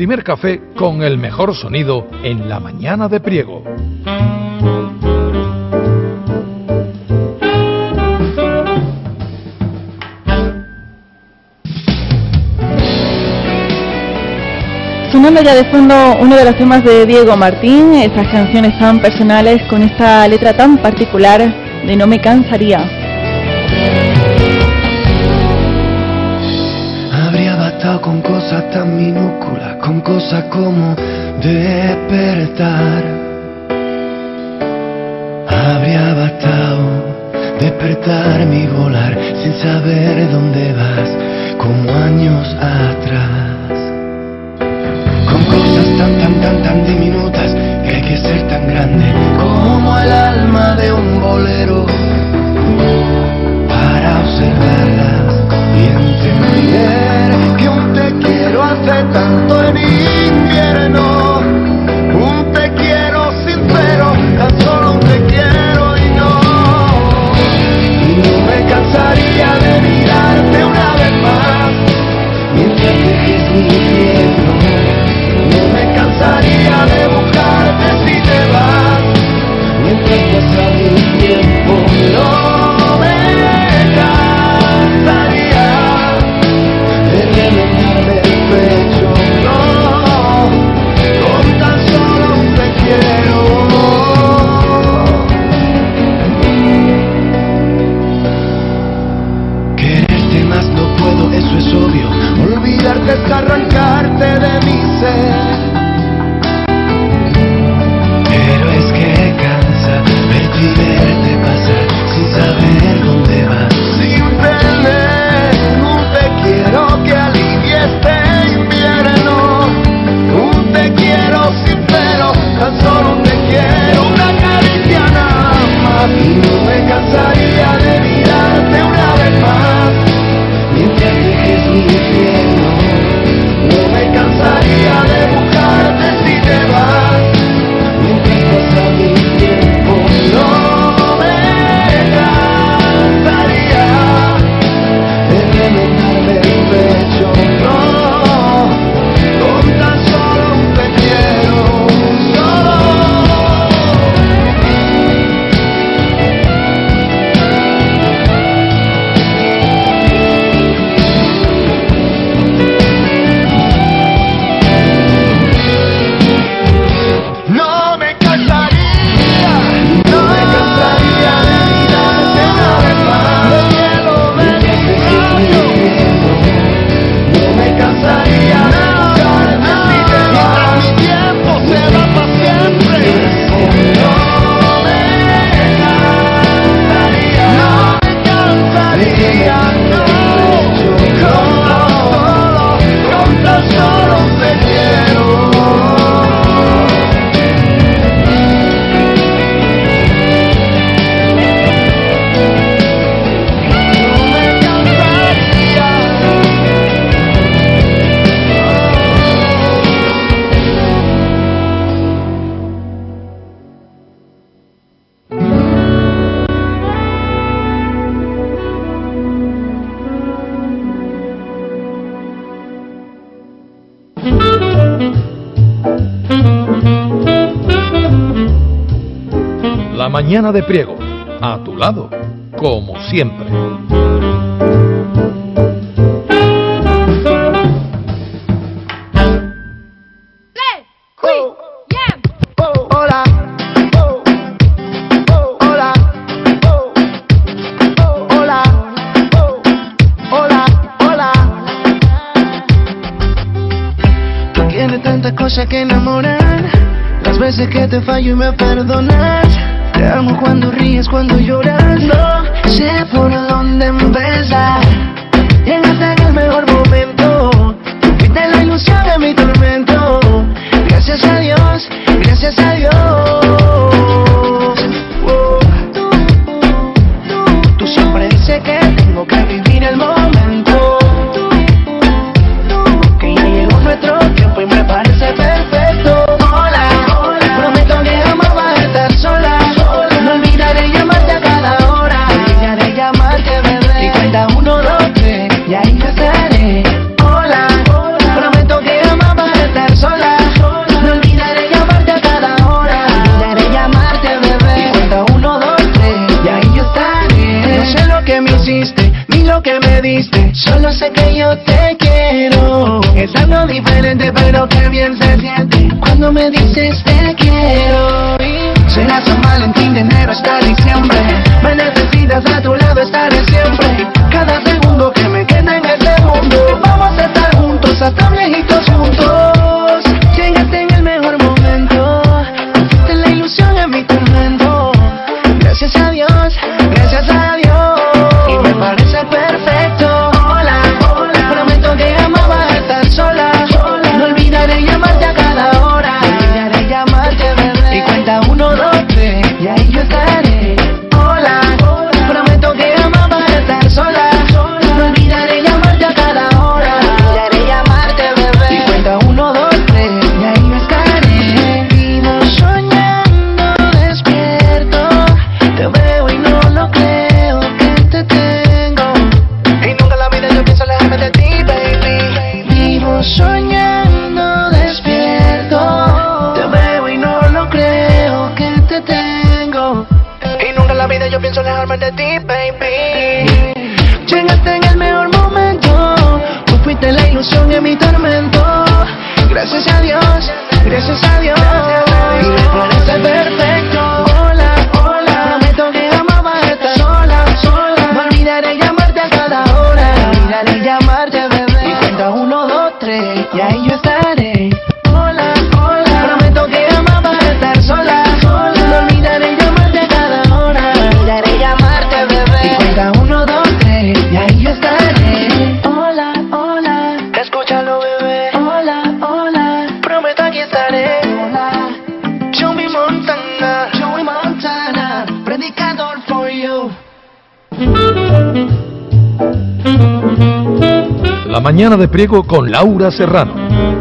primer café con el mejor sonido en la mañana de Priego. Sonando ya de fondo uno de los temas de Diego Martín, esas canciones tan personales con esta letra tan particular de No me cansaría. Habría bastado con cosas tan minúsculas, con cosas como despertar. Habría bastado despertarme y volar sin saber dónde vas, como años atrás. Con cosas tan diminutas que hay que ser tan grande como el alma de un bolero para observarlas y entender que un te quiero hace tanto en invierno, un te quiero sincero, tan solo un te quiero y no me cansaría de mirarte una vez más mientras dejes mi infierno. No me cansaría de buscarte si te vas, mientras pasa mi tiempo. No me cansaría de reventarme el pecho, no, con tan solo un te quiero. Quererte más no puedo, eso es obvio. Olvidarte es arrancarte de mi ser. Pero es que cansa verte y verte pasar sin saber dónde vas, sin tener un te quiero que alivie este invierno, un te quiero sincero, tan solo un te quiero, una caricia nada más. Y no me cansaría de mirarte una vez más mientras dejes mi infierno. No me cansaría de buscarte si te vas, mientras pasa mi tiempo. No me cansaría de reventarme el pecho, no, con tan solo un te quiero, solo. No me cansaría de mirarte una vez más, cielo de mi sueño. No me cansaría de buscarte si te vas, mi tiempo se va para siempre. No me cansaría, no, con tan solo te quiero. La mañana de Priego, a tu lado, como siempre. Hola, hola, hola, hola, hola. Tú tienes tantas cosas que enamorar, las veces que te fallo y me perdonas. Te amo cuando ríes, cuando lloras. No sé por dónde empezar. Llegaste en el mejor momento. Fuiste la ilusión de mi tormento. Gracias a Dios, gracias a Dios. Tú siempre dices que tengo que vivir el momento, que ya llegó nuestro tiempo y me parece perfecto. Hola, prometo que jamás vas a estar sola. No olvidaré llamarte a cada hora. Olvidaré llamarte, bebé. Y cuenta 1, 2, 3 y ahí ya estaré. Hola, prometo que jamás vas a estar sola. yo sé que yo te quiero. Es algo diferente pero que bien se siente cuando me dices te quiero. Será San Valentín de enero hasta diciembre. Me necesitas a tu lado, estaré siempre. Cada segundo que me queda en este mundo, vamos a estar juntos hasta viejitos juntos. Llegaste en el mejor momento, pusiste la ilusión en mi tormento. Gracias a Dios, gracias a Dios. Y me parece perfecto. Hola, hola. Prometo que jamás vas a estar sola. No olvidaré llamarte a cada hora. No olvidaré llamarte, bebé. Y cuenta 1, 2, 3 y ahí yo estaré. Hola, hola. Prometo que jamás vas a estar sola. No olvidaré llamarte a cada hora. No olvidaré llamarte, bebé. Y cuenta 1, 2, 3 y ahí yo estaré. Vivo soñando despierto. Te veo y no lo creo que te tengo. Y nunca en la vida yo pienso alejarme de ti, baby. Vivo soñando despierto. Te veo y no lo creo que te tengo. Y nunca en la vida yo pienso alejarme de ti, baby. Llegaste en el mejor momento. Tú fuiste la ilusión en mi tormento. Gracias a Dios, gracias a Dios. Y me parece perfecto. Hola, hola. Prometo que jamás vas a estar sola. No olvidaré llamarte a cada hora. No olvidaré llamarte, bebé. Y cuenta 1, 2, 3 y ahí yo estaré. Hola, hola. Prometo que jamás vas a estar sola. No olvidaré llamarte a cada hora. No olvidaré llamarte, bebé. Y cuenta 1, 2, 3 y ahí yo estaré. Hola, hola. Escúchalo, bebé. Hola, hola. Prometo aquí estaré. Hola. Joey Montana, predicador for you. La mañana de Priego con Laura Serrano.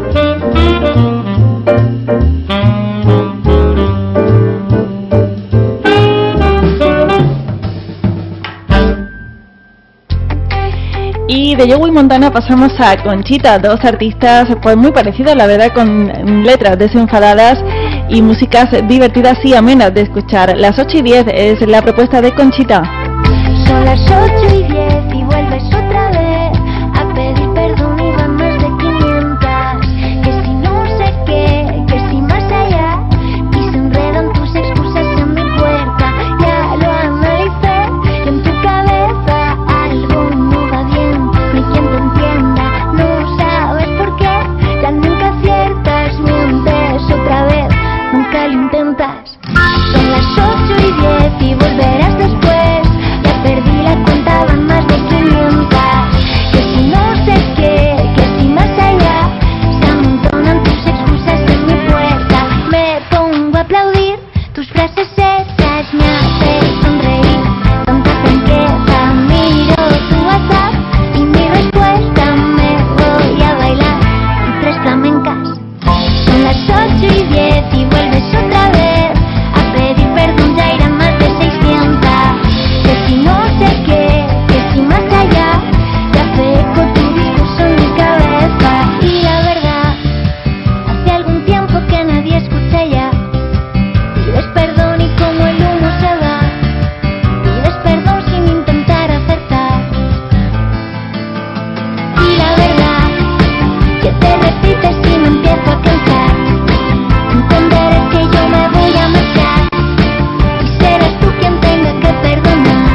Y de Joey Montana pasamos a Conchita, dos artistas pues muy parecidos, la verdad, con letras desenfadadas y músicas divertidas y amenas de escuchar. Las 8:10 es la propuesta de Conchita. Son las 8:10 y vuelves otra vez a pedir perdón y van más de 500. Que si no sé qué, que si más allá, y se enredan tus excusas en mi puerta. Ya lo analicé y en tu cabeza algo no va bien. No hay quien te entienda, no sabes por qué. Ya nunca aciertas, mientes otra vez, nunca lo intentas. Son las 8:10 y volverás después. Ya perdí la cuenta, van más de 500. Que si no sé qué, que si más allá, se amontonan tus excusas en mi puerta. Me pongo a aplaudir tus frases hechas, me haces sonreír. Tanta franqueza, miro tu WhatsApp y mi respuesta, me voy a bailar entre flamencas. Son las 8:10 y vuelves otra vez a pedir perdón, ya irán más de 600. Que si no sé qué, que si más allá, ya feco tu discurso en mi cabeza. Y la verdad, hace algún tiempo que nadie escucha ya. Pides perdón y como el humo se va, pides perdón sin intentar acertar. Y la verdad, que te repites y me empiezo a cansar. Entenderé que yo me voy a marchar y serás tú quien tenga que perdonar.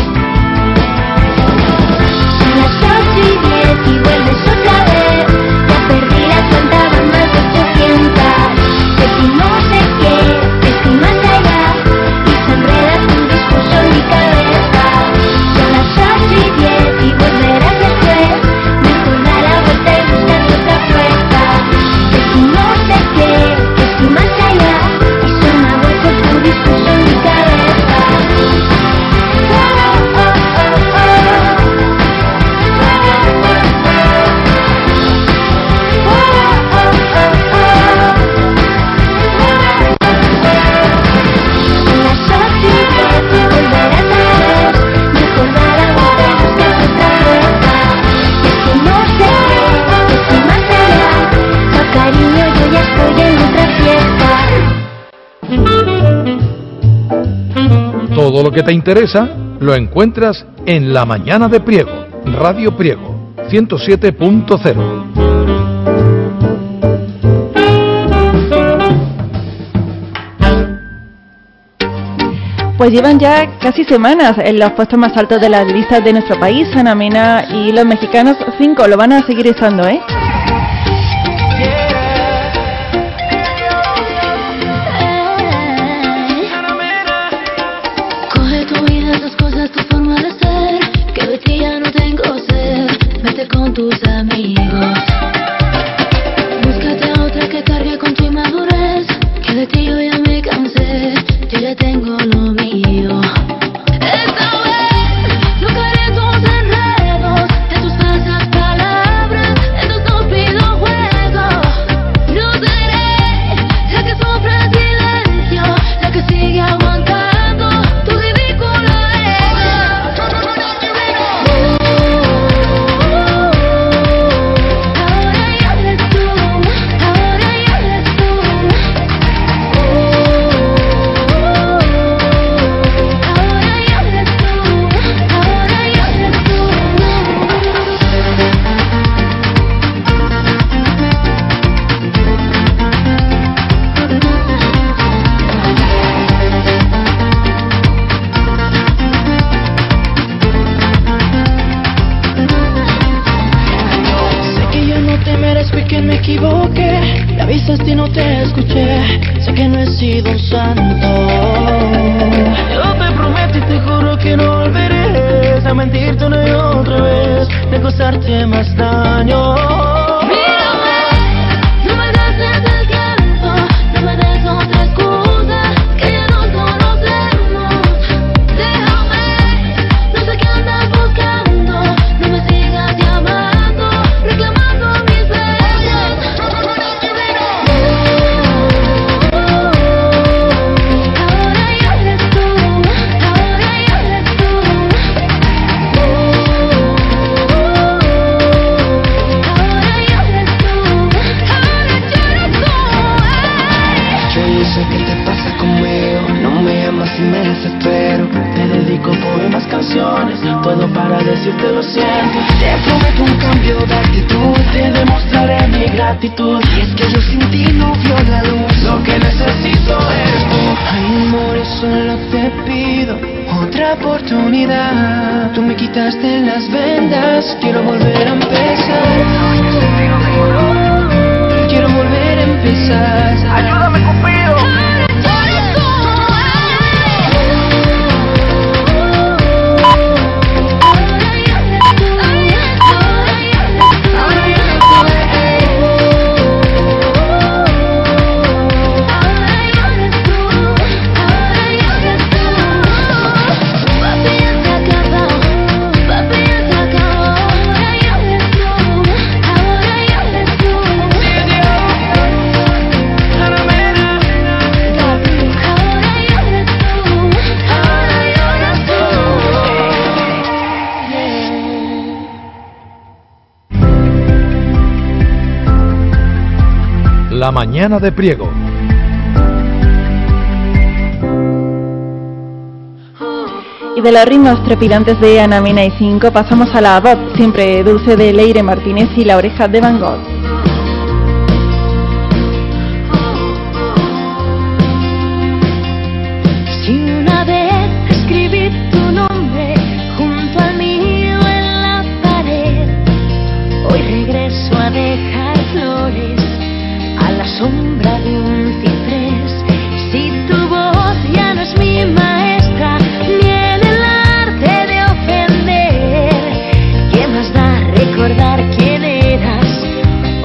Son las 8:10 y vuelves otra vez. Ya perdí la cuenta, van más de 800. Que si no sé qué, que si más allá, y se enreda tu discurso en mi cabeza. Son las 8:10 y volverás después. Mejor da la vuelta y buscarte otra puerta. Que si no sé qué, que si más allá, y suena vuelto tu discurso en mi cabeza. Son las 8:10 y volverás después. Mejor da la vuelta y buscarte otra puerta. Que si no sé qué, que si más allá, no cariño, yo ya estoy en otra fiesta. Todo lo que te interesa lo encuentras en La Mañana de Priego, Radio Priego, 107.0. Pues llevan ya casi semanas en los puestos más altos de las listas de nuestro país. Ana Mena y los mexicanos 5 lo van a seguir estando, ¿eh? Coge tu vida, tus cosas, tu forma de ser, que de ti ya no tengo sed. Vete con tus amigos. Búscate a otra que cargue con tu inmadurez, que de ti yo ya me cansé. Yo ya tengo lo mío. Esta vez no caeré en tus enredos, en tus falsas palabras, en tus estúpidos juegos. No seré la que sufre en silencio, la que sigue aguantando tu ridículo ego. Ahora ya eres tú, ahora ya eres tú. Sé que yo no te merezco y que me equivoqué. Me avisaste y no te escuché. Sé que no he sido un santo. Yo te prometo y te juro que no volveré a mentirte una y otra vez, de causarte más daño. Mírame, no me gastes el tiempo, no me des otra excusa, que ya nos conocemos. Déjame, no sé qué andas buscando, no me sigas llamando, reclamando mis besos. Ahora ya eres tú, ahora ya eres tú. Yo no sé qué te pasa conmigo, no me llamas y me desespero. Te dedico poemas, canciones, todo para decirte lo siento. Te prometo un cambio de actitud, te demostraré mi gratitud. Y es que yo sin ti no veo la luz, lo que necesito es tú. Ay, amor, solo te pido otra oportunidad. Tú me quitaste las vendas, quiero volver a empezar. Quiero volver a empezar. Ayúdame, Cupido. La mañana de Priego. Y de los ritmos trepidantes de Ana Mena y 5 pasamos a la voz siempre dulce de Leire Martínez y La oreja de Van Gogh. Si una vez escribí tu nombre junto al mío en la pared, hoy regreso a dejar flores a la sombra de un ciprés. Si tu voz ya no es mi maestra, ni en el arte de ofender, ¿qué más da recordar quién eras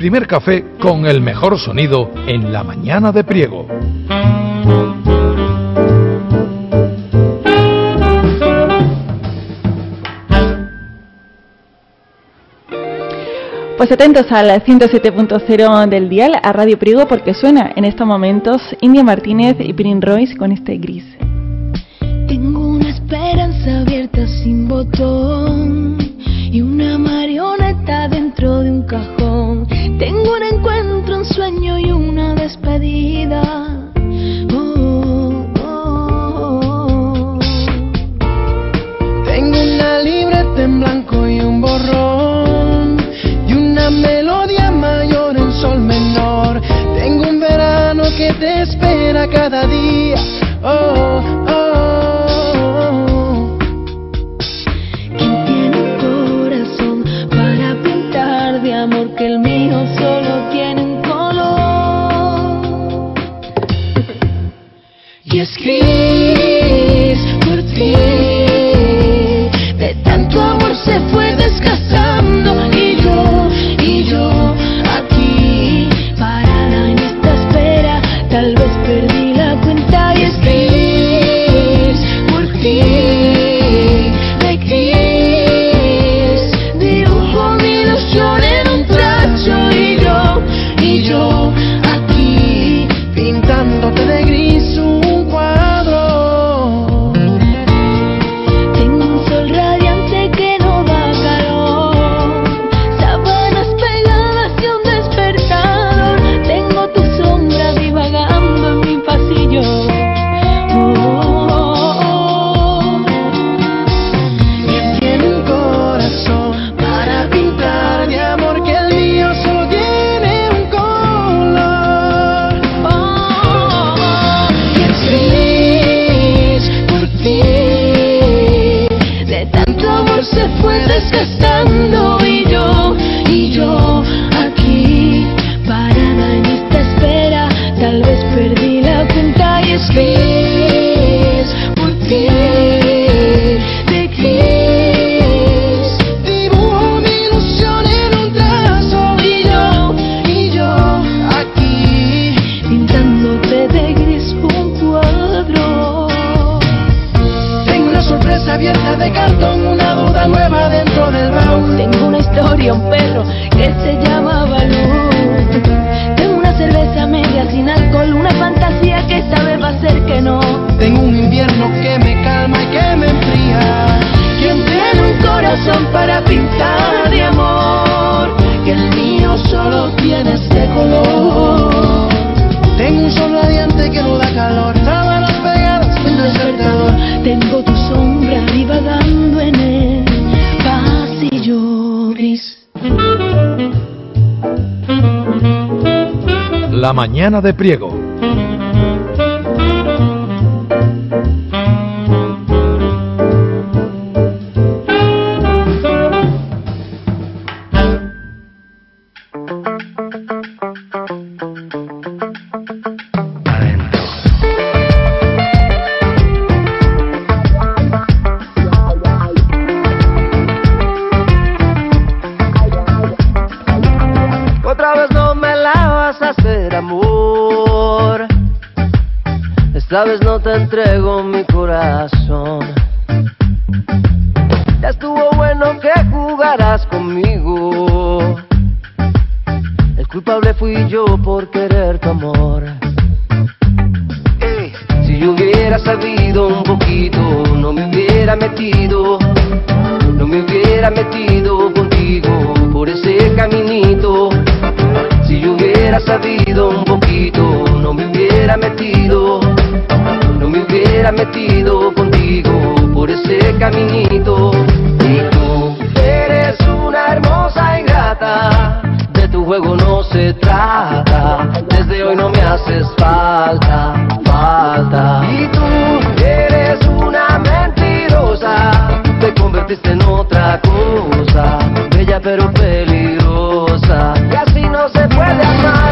primer café con el mejor sonido en la mañana de Priego. Pues atentos al 107.0 del dial, a Radio Priego, porque suena en estos momentos India Martínez y Prince Royce con este Gris. Tengo una esperanza abierta sin botón y una marioneta dentro de un cajón. Tengo un encuentro, un sueño y una despedida. Tengo una libreta en blanco y un borrón y una melodía mayor en sol menor. Tengo un verano que te espera cada día. Oh, oh. ¿Quién tiene un corazón para pintar de amor que el mío solo tiene un color? Y es gris por ti. De tanto amor se fue desgastando y yo aquí parada en esta espera. Tal vez perdí la cuenta y es gris por ti. De gris dibujo mi ilusión en un trazo y yo aquí Pintándote de gris un cuadro. tengo un sol radiante que no da calor, sábanas pegadas y un despertador. Tengo tu sombra divagando en mi pasillo. ¿Quién tiene un corazón para pintar de amor que el mío solo tiene un color? Y es gris por ti. De tanto amor se fue desgastando y yo aquí parada en esta espera. Tal vez perdí la cuenta y es gris por ti. De gris Dibujo mi ilusión en un trazo y yo aquí. pintándote de gris un cuadro. Tengo una sorpresa abierta de cartón, una duda nueva dentro del baúl. Tengo una historia, un perro que se llama Balú. Tengo una cerveza media sin alcohol, una fantasía que esta vez va a ser que no. Tengo un invierno que me calma y que me enfría. ¿Quién tiene un corazón para pintar de amor que el mío solo tiene este color? Tengo un sol radiante que no da calor, sábanas pegadas y un despertador. Tengo tu sombra divagando en el pasillo gris. La mañana de Priego. Otra vez no me la vas a hacer amor. Esta vez no te entrego mi corazón. Ya estuvo bueno que jugaras conmigo. El culpable fui yo por querer tu amor. Si yo hubiera sabido un poquito, no me hubiera metido contigo por ese caminito. Si yo hubiera sabido un poquito, no me hubiera metido contigo por ese caminito. Y tú eres una hermosa ingrata, de tu juego no se trata. Desde hoy no me haces falta. Y tú eres una mentirosa, te convertiste en otra cosa, bella pero peligrosa, y así no se puede amar.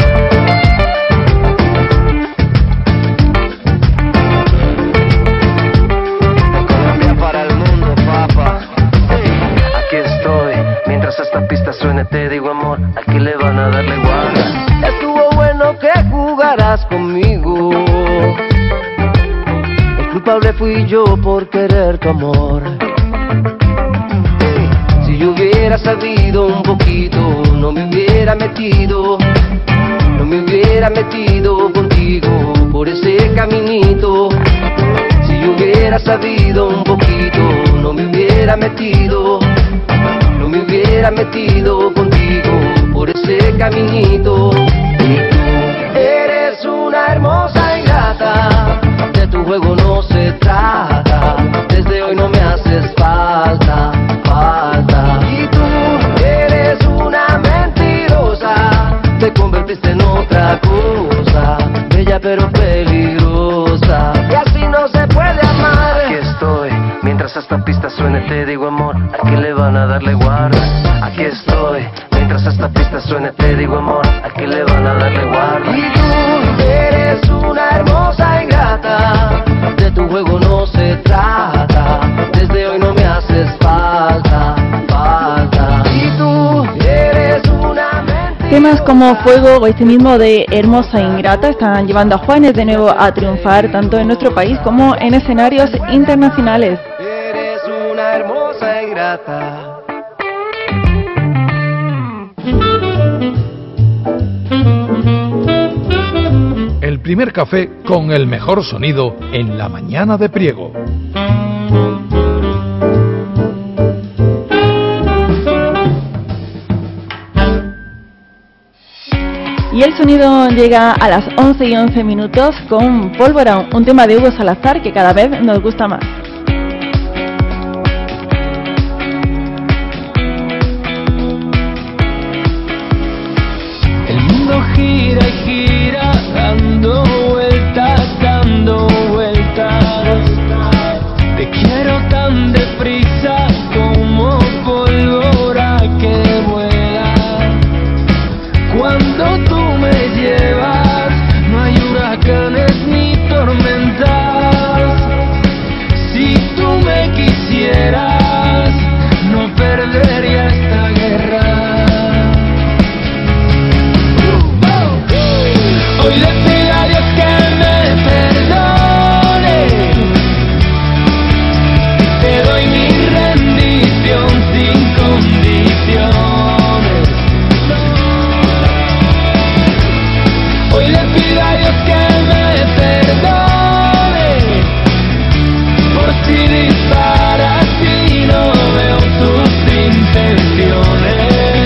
De Colombia para el mundo, papá. Aquí estoy, mientras esta pista suene te digo amor, al que le van a culpable fui yo por querer tu amor. Si yo hubiera sabido un poquito, no me hubiera metido contigo por ese caminito. Si yo hubiera sabido un poquito, no me hubiera metido contigo por ese caminito. Y tú eres una hermosa ingrata, de tu juego no se trata, desde hoy no me haces falta. Y tú eres una mentirosa, te convertiste en otra cosa, bella pero peligrosa, y así no se puede amar. Aquí estoy, mientras esta pista suene te digo amor, ¿a qué le van a darle guarda? Aquí estoy, mientras esta pista suene te digo amor, ¿a qué le van a darle guarda? Y tú eres una hermosa ingrata, de tu juego no se trata, desde hoy no me haces falta. Y tú eres una mentira. Temas como Fuego o este mismo de Hermosa Ingrata están llevando a Juanes de nuevo a triunfar tanto en nuestro país como en escenarios internacionales. Eres una hermosa ingrata. El primer café con el mejor sonido en la mañana de Priego. Y el sonido llega a las 11:11 con Pólvora, un tema de Hugo Salazar que cada vez nos gusta más. El mundo gira y gira, dando vueltas. Te quiero tan deprisa como pólvora que vuela. Cuando tú me llevas, no hay huracanes ni tormentas. Si tú me quisieras, no perdería esta guerra. Hoy le pido a Dios que me perdone, te doy mi rendición sin condiciones. Hoy le pido a Dios que me perdone, por si disparas y no veo tus intenciones.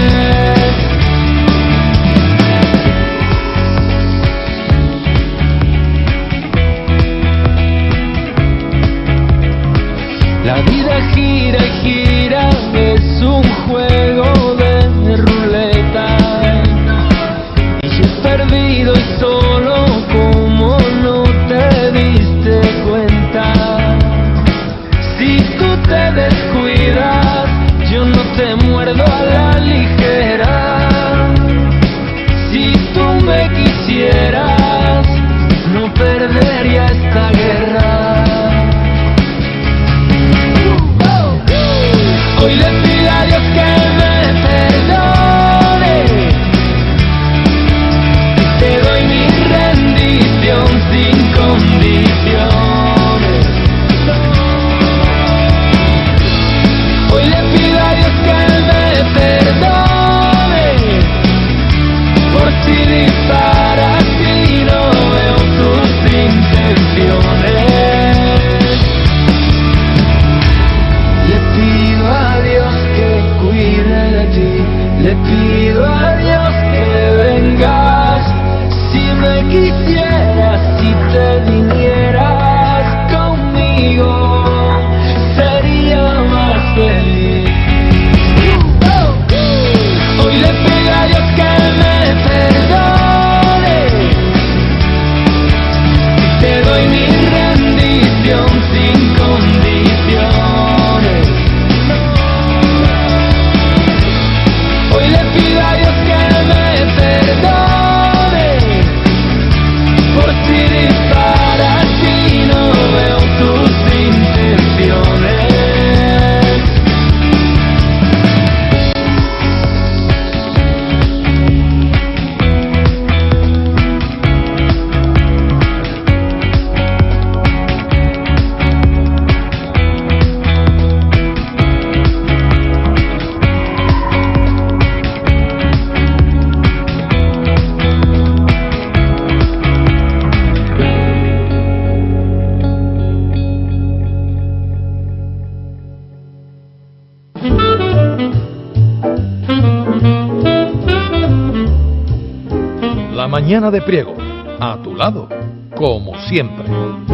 La vida gira y gira, es un juego de ruleta, y yo he perdido y solo como no te diste cuenta. Si tú te descuidas, yo no te muerdo a la ligera. Si tú me quisieras, no perdería esta guerra. Hoy le pido a Dios que me perdone, te doy mi rendición sin condiciones. Hoy le pido a Dios que me perdone, por si disparas y no veo tus intenciones. Le pido a Dios que cuide de ti, le pido a Dios que vengas. Si me quisieras, si te vinieras conmigo, sería más feliz. Hoy le pido a Dios que me perdone, te doy mi rendición sin condiciones. Hoy le pido a Dios que me perdone, mañana de Priego. A tu lado, como siempre.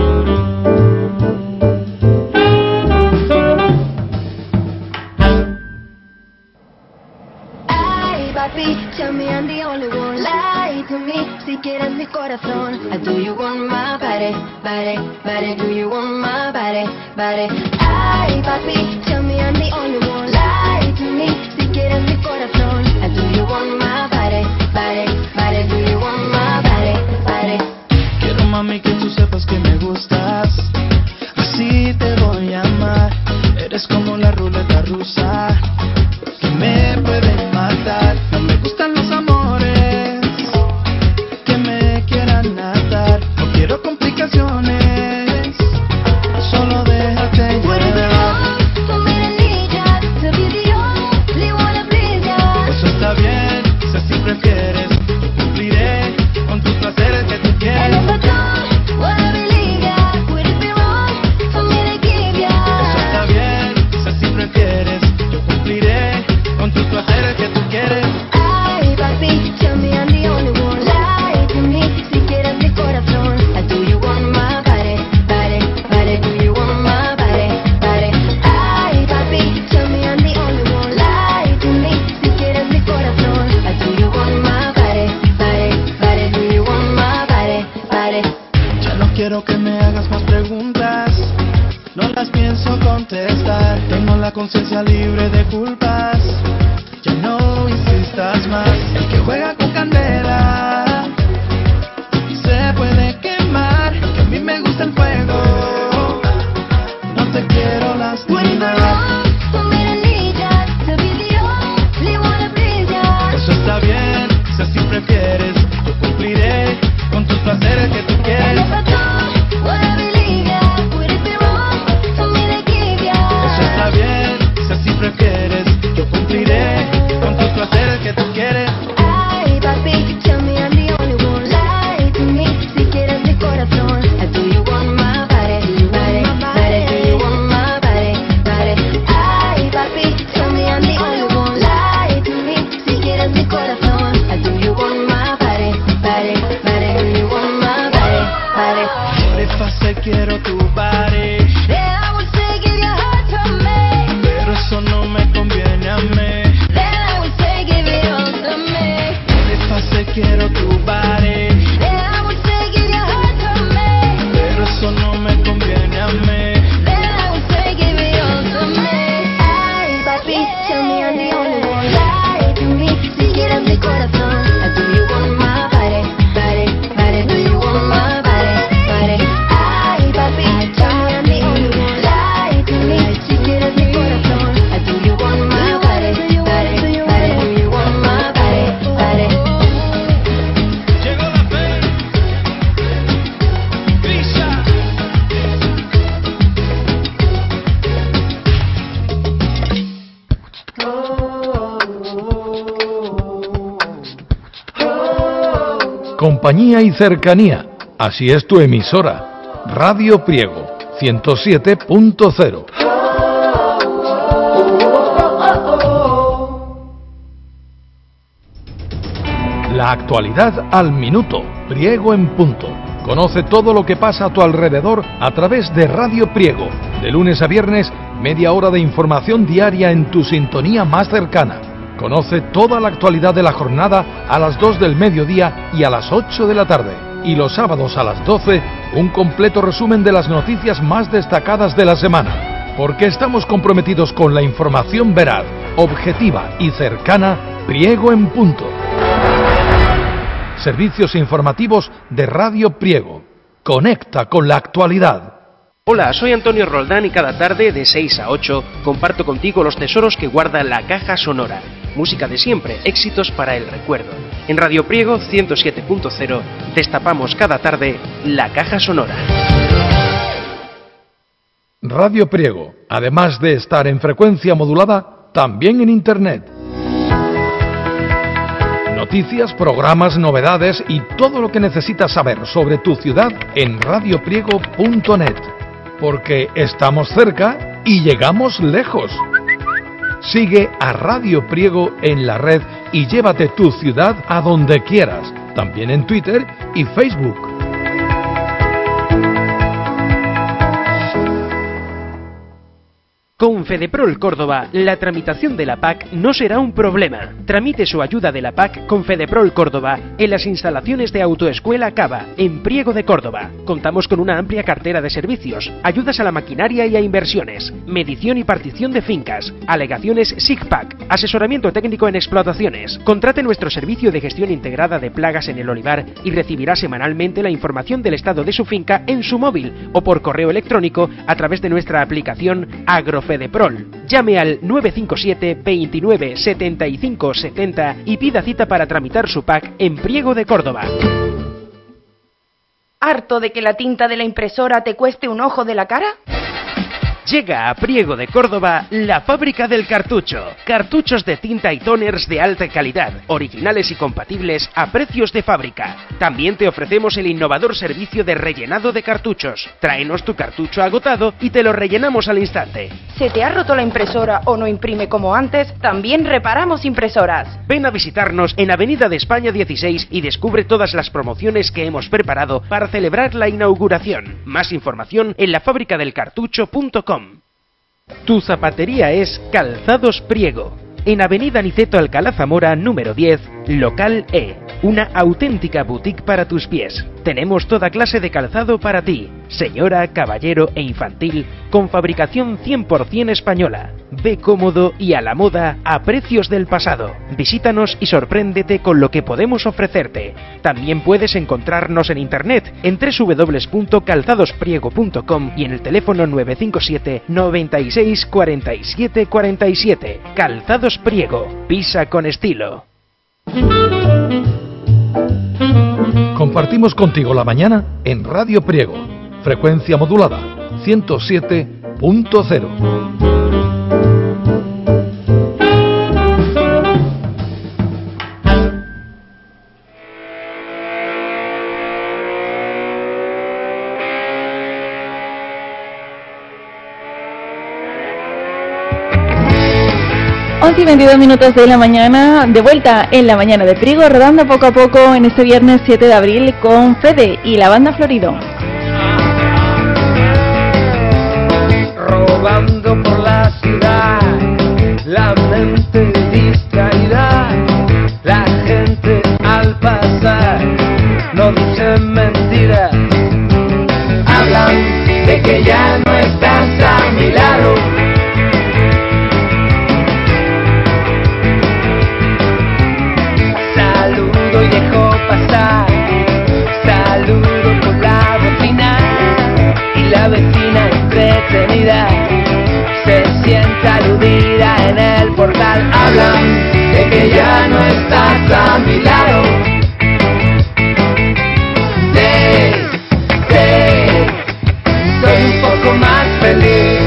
Ay, papi, tell me I'm the only one. Lie to me, si quieres mi corazón. Do you want my body, body, body? Do you want my body, body? Ay, papi, tell me I'm the only one. Lie to me, si quieres mi corazón. Do you want my body, body, body? Do you want my body, body? Quiero, mami, que tú sepas que me gustas. Así te voy a amar. Eres como la ruleta rusa que me puede matar. No me gustan los amores que me quieran atar. No quiero complicaciones, solo déjate llevar. Eso está bien, sé si prefieres. Cumpliré con tus placeres que tú quieres. Eso está bien, sé si prefieres. Yo cumpliré con tus placeres que tú quieres. Ay, papi, tell me I'm the only one. Lie to me, si quieres mi corazón. Do you want my body, body, body? Do you want my body, body? Ay, papi, tell me I'm the only one. Lie to me, si quieres mi corazón. Do you want my body, body, body? Do you want my body, body? Ya no quiero que me hagas más preguntas, no las pienso contestar. Tengo la conciencia libre de culpas, ya no insistas más. El que juega con candela se puede quemar, que a mí me gusta el fuego, no te quiero lastimar. Eso está bien, sé si prefieres. Yo cumpliré con tus placeres que tú quieres. Eso está bien, sé si prefieres. Yo cumpliré con tus placeres que tú quieres. Ay, papi, tell me I'm the only one. Lie to me, si quieres mi corazón. Do you want my body, body, body? Do you want my body, body? Ay, papi, tell me I'm the only one. Lie to me, si quieres mi corazón. Do you want my body, body, body? Do you want my body, body? If I say quiero tu body, Then I would say give your heart to me. pero eso no me conviene a mí. Then I would say give it all to me. If I say quiero tu body, Then I would say give your heart to me. pero eso no me conviene a mí. Then I would say give it all to me. Ay, papi, tell me I'm the only one. Lie to me, si quieres mi corazón. Do you want my body, body, body? Do you want my body, body? Ay, papi, tell me I'm the only one. Lie to me, si quieres mi corazón. Do you want my body, body, body? Do you want my body, body? Llegó la fe, Grisha. Compañía y cercanía. Así es tu emisora. Radio Priego 107.0. La actualidad al minuto. Priego en punto. Conoce todo lo que pasa a tu alrededor a través de Radio Priego. De lunes a viernes, media hora de información diaria en tu sintonía más cercana. Conoce toda la actualidad de la jornada a las 2 del mediodía y a las 8 de la tarde. Y los sábados a las 12, un completo resumen de las noticias más destacadas de la semana. Porque estamos comprometidos con la información veraz, objetiva y cercana. Priego en punto. Servicios informativos de Radio Priego. Conecta con la actualidad. Hola, soy Antonio Roldán y cada tarde de 6 a 8 comparto contigo los tesoros que guarda la caja sonora. Música de siempre, éxitos para el recuerdo. En Radio Priego 107.0 destapamos cada tarde la caja sonora. Radio Priego, además de estar en frecuencia modulada, también en Internet. Noticias, programas, novedades y todo lo que necesitas saber sobre tu ciudad en radiopriego.net. Porque estamos cerca y llegamos lejos. Sigue a Radio Priego en la red y llévate tu ciudad a donde quieras. también en Twitter y Facebook. Con Fedeprol Córdoba, la tramitación de la PAC no será un problema. Tramite su ayuda de la PAC con Fedeprol Córdoba en las instalaciones de Autoescuela Cava, en Priego de Córdoba. Contamos con una amplia cartera de servicios, ayudas a la maquinaria y a inversiones, medición y partición de fincas, alegaciones SIGPAC, asesoramiento técnico en explotaciones. Contrate nuestro servicio de gestión integrada de plagas en el olivar y recibirá semanalmente la información del estado de su finca en su móvil o por correo electrónico a través de nuestra aplicación AgroFedeprol. Llame al 957 29 75 70 y pida cita para tramitar su PAC en Priego de Córdoba. ¿Harto de que la tinta de la impresora te cueste un ojo de la cara? Llega a Priego de Córdoba la fábrica del cartucho. Cartuchos de tinta y toners de alta calidad, originales y compatibles a precios de fábrica. También te ofrecemos el innovador servicio de rellenado de cartuchos. Tráenos tu cartucho agotado y te lo rellenamos al instante. ¿Se te ha roto la impresora o no imprime como antes? También reparamos impresoras. Ven a visitarnos en Avenida de España 16 y descubre todas las promociones que hemos preparado para celebrar la inauguración. Más información en lafabricadelcartucho.com. Tu zapatería es Calzados Priego, en Avenida Niceto Alcalá Zamora, número 10, local E. Una auténtica boutique para tus pies. Tenemos toda clase de calzado para ti, señora, caballero e infantil, con fabricación 100% española. Ve cómodo y a la moda a precios del pasado. Visítanos y sorpréndete con lo que podemos ofrecerte. También puedes encontrarnos en internet en www.calzadospriego.com y en el teléfono 957 96 47 47. Calzados Priego, pisa con estilo. Compartimos contigo la mañana en Radio Priego, frecuencia modulada 107.0. Y 22 minutos de la mañana, de vuelta en la mañana de Priego, rodando poco a poco en este viernes 7 de abril con Fede y la banda Florido. Robando por la ciudad, la mente distraída, la gente al pasar no dicen mentiras, hablan de que ya no estás a mi lado. Saludo y dejo pasar, saludo con la vecina, y la vecina entretenida se siente aludida en el portal. Hablan de que ya no estás a mi lado. Soy un poco más feliz.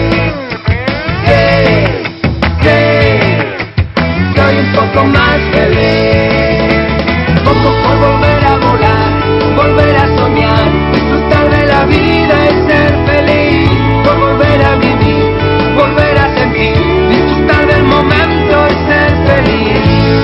Soy un poco más feliz. Poco por volver a volar, volver a soñar, disfrutar de la vida y ser feliz. Por volver a vivir, volver a sentir, disfrutar del momento y ser feliz.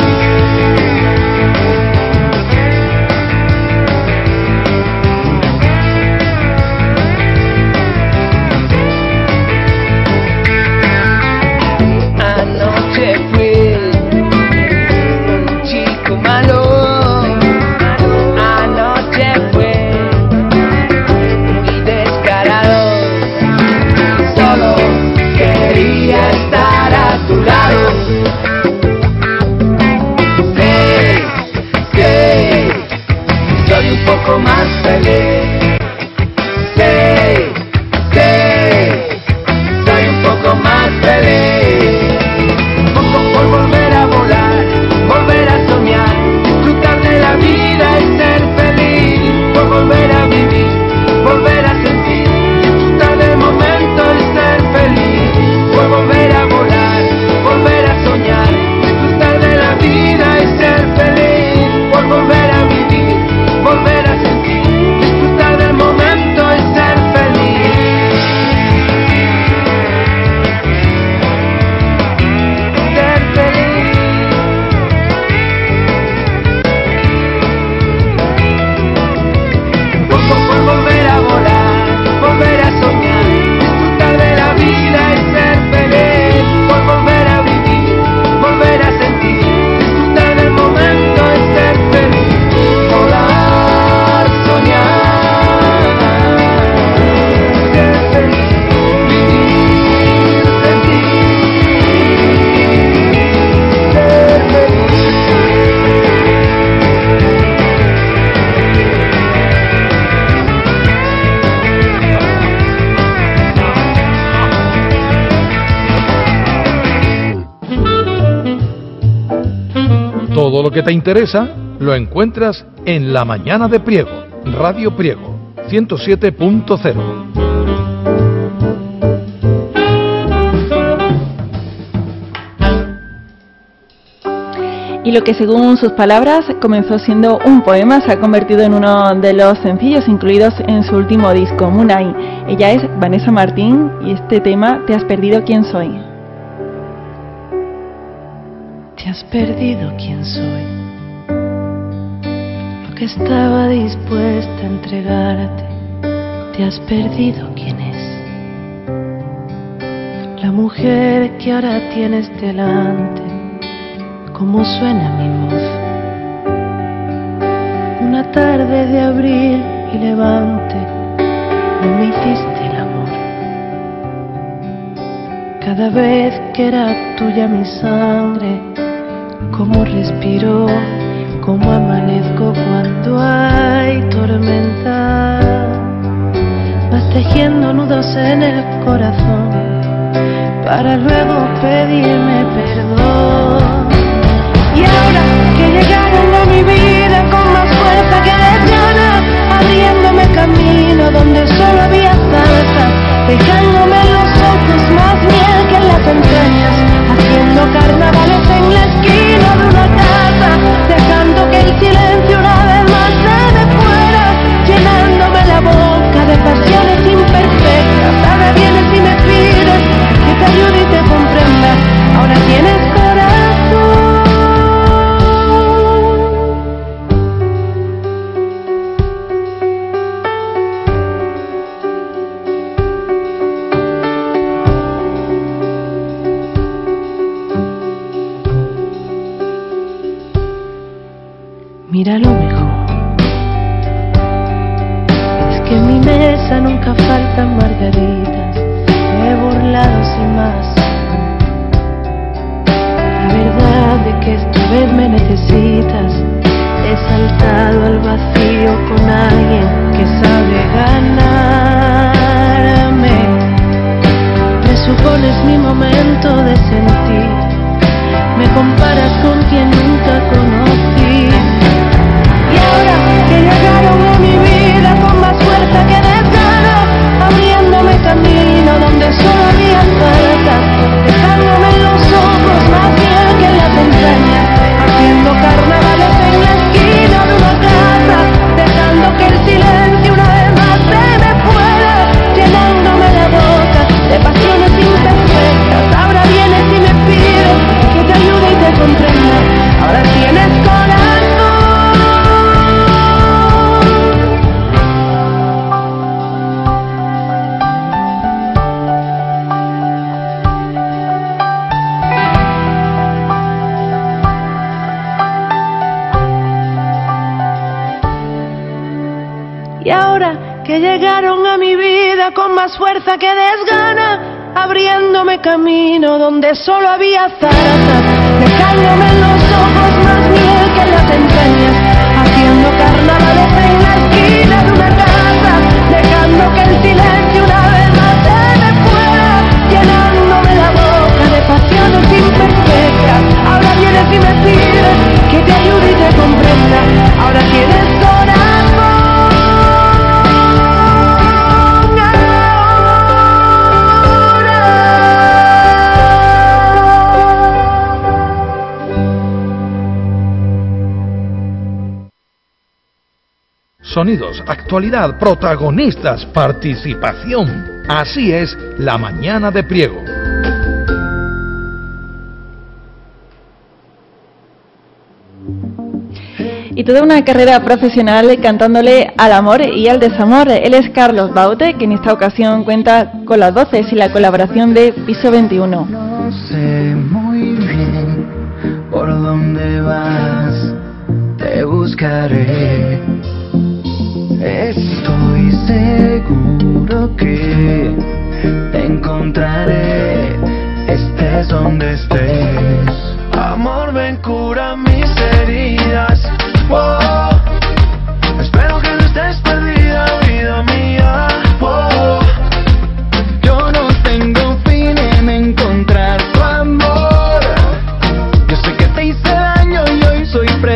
Anoche fui un chico malo, anoche fue muy descarado, solo quería estar a tu lado. Soy un poco más feliz. Soy un poco más feliz. Poco por volver a volar, volver a soñar, disfrutar de la vida y ser feliz. Por volver a vivir, volver a sentir, disfrutar del momento y ser feliz. Por volver a volar, volver a soñar, disfrutar de la vida y ser feliz. Por volver a vivir, volver a sentir, disfrutar del momento y ser feliz. lo que te interesa lo encuentras en La Mañana de Priego, Radio Priego, 107.0. Y lo que según sus palabras comenzó siendo un poema se ha convertido en uno de los sencillos incluidos en su último disco, Moonlight. Ella es Vanessa Martín y este tema, Te has perdido quién soy. Te has perdido quién soy, lo que estaba dispuesta a entregarte. Te has perdido quién es, la mujer que ahora tienes delante. Cómo suena mi voz, una tarde de abril y levante, no me hiciste el amor. Cada vez que era tuya mi sangre, cómo respiro, cómo amanezco cuando hay tormenta. Vas tejiendo nudos en el corazón para luego pedirme perdón. Y ahora que llegaron a mi vida con más fuerza que desganas, abriéndome camino donde solo había zarza, dejándome en los ojos más miel que en las entrañas, haciendo carnavales en la esquina de una casa, dejando que el silencio una vez más se me fuera, llenándome la boca de pasiones imperfectas. Ahora vienes y me pides que te ayude y te comprenda. Ahora tienes corazón. Mira lo mejor, es que en mi mesa nunca faltan margaritas, me he burlado sin más. La verdad de que esta vez me necesitas, he saltado al vacío con alguien que sabe ganarme. Presupones mi momento de sentir, me comparas con quien nunca conocí. Y ahora que llegaron a mi vida con más fuerza que desganas, abriéndome camino donde solo había faltas, dejándome en los ojos más miel que en las entrañas, haciendo carnavales en la esquina de una casa, dejando que el silencio una vez más se me fuera, llenándome la boca de pasiones imperfectas. Ahora vienes y me pides que te ayude y te comprenda. Ahora tienes corazón. Y ahora que llegaron a mi vida con más fuerza que desgana, abriéndome camino donde solo había zarzas, dejándome en los ojos más miel que en las entrañas, haciendo carnavales en la esquina de una casa, dejando que el silencio una vez más se me fuera, llenándome la boca de pasiones imperfectas. Ahora vienes y me pides que te ayude y te comprenda. Ahora tienes corazón. Sonidos, actualidad, protagonistas, participación. Así es La Mañana de Priego. Y toda una carrera profesional cantándole al amor y al desamor. Él es Carlos Baute, que en esta ocasión cuenta con las voces y la colaboración de Piso 21. No sé muy bien por dónde vas, te buscaré. Estoy seguro que te encontraré, estés donde estés. Amor, ven, cura mis heridas. Oh, espero que no estés perdida, vida mía. Oh, yo no tengo fin en encontrar tu amor. Yo sé que te hice daño y hoy soy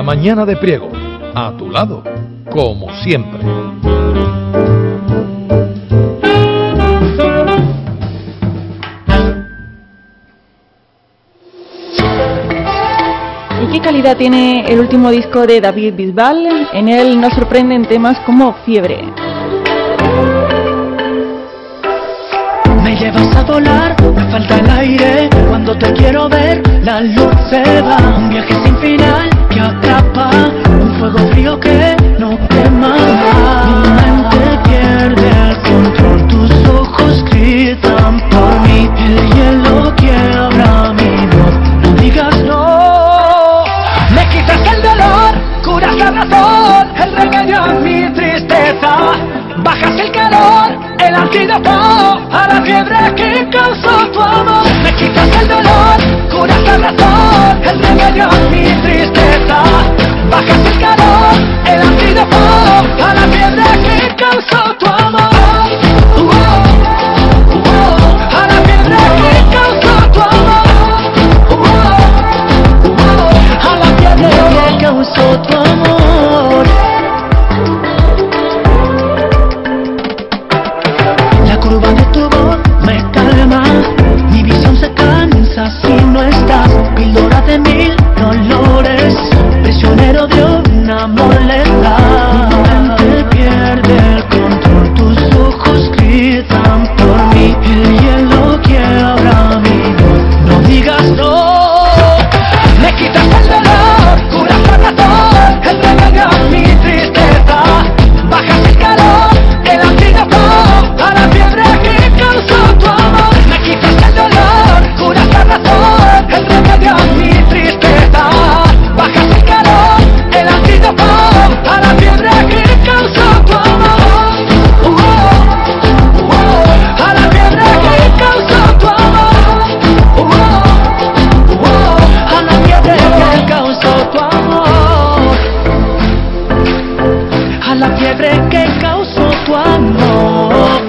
mañana de Priego, a tu lado, como siempre. ¿Y qué calidad tiene el último disco de David Bisbal? En él nos sorprenden temas como Fiebre. Me llevas a volar, me falta el aire. Cuando te quiero ver, la luz se va. Un viaje sin final que atrapa, un fuego frío que no quema. Mi mente pierde el control, tus ojos gritan por mí. El hielo quiebra mi voz, no digas no. Me quitas el dolor, curas la razón, el remedio a mi tristeza. Bajas el calor, el antídoto a la fiebre que causó tu amor. Me quitas el dolor, curas la razón, el remedio a mi tristeza. Bajas el calor, el antídoto a la fiebre que causó tu amor. A la fiebre que causó tu amor. A la fiebre que causó tu amor. Curva de tu voz me calma, mi visión se cansa si no estás. Píldora de mil dolores, prisionero de un amor letal. Mi mente pierde el control, tus ojos gritan por mí. El hielo quiebra mi voz, no digas no. Me quitas el dolor, curas la razón, el remedio a mi tristeza. Bajas el calor, el antídoto a la fiebre que causó tu amor. Me quitas el dolor, curas la razón, el remedio a mi tristeza. Bajas el calor, el antídoto a la fiebre que causó tu amor. A la fiebre que causó tu amor. A la fiebre que causó tu amor. A la fiebre que causó tu amor.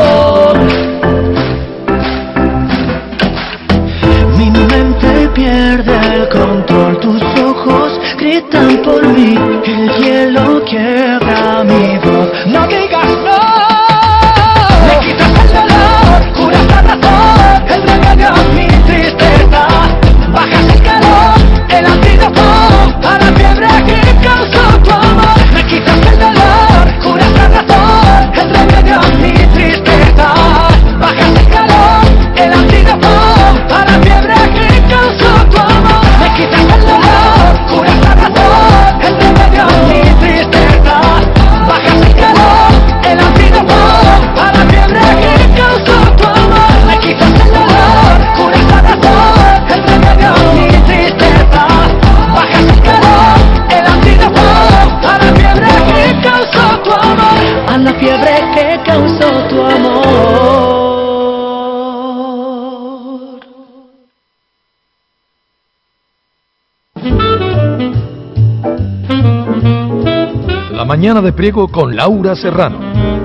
Mi mente pierde el control, tus ojos gritan por mí. El hielo quiebra mi voz, no digas no. Me quitas el dolor, curas la razón, el remedio a mi tristeza. Bajas el calor, el antídoto a la fiebre que causó tu amor. Me quitas el dolor, curas la razón, el remedio a mi tristeza. Bajas el calor, el antídoto a la fiebre que causó tu amor. Me quitas el dolor, curas la razón, el remedio a mi tristeza. Bajas el calor, el antídoto a la fiebre que causó tu amor. Me quitas el dolor, curas la razón, el remedio a mi tristeza. Bajas el calor, el antídoto a la fiebre que causó tu amor. A la fiebre que causó tu amor. La mañana de Priego con Laura Serrano.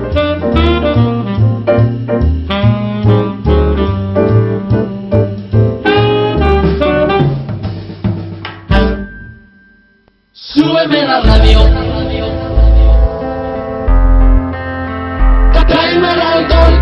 Súbeme la radio, tráeme el alcohol.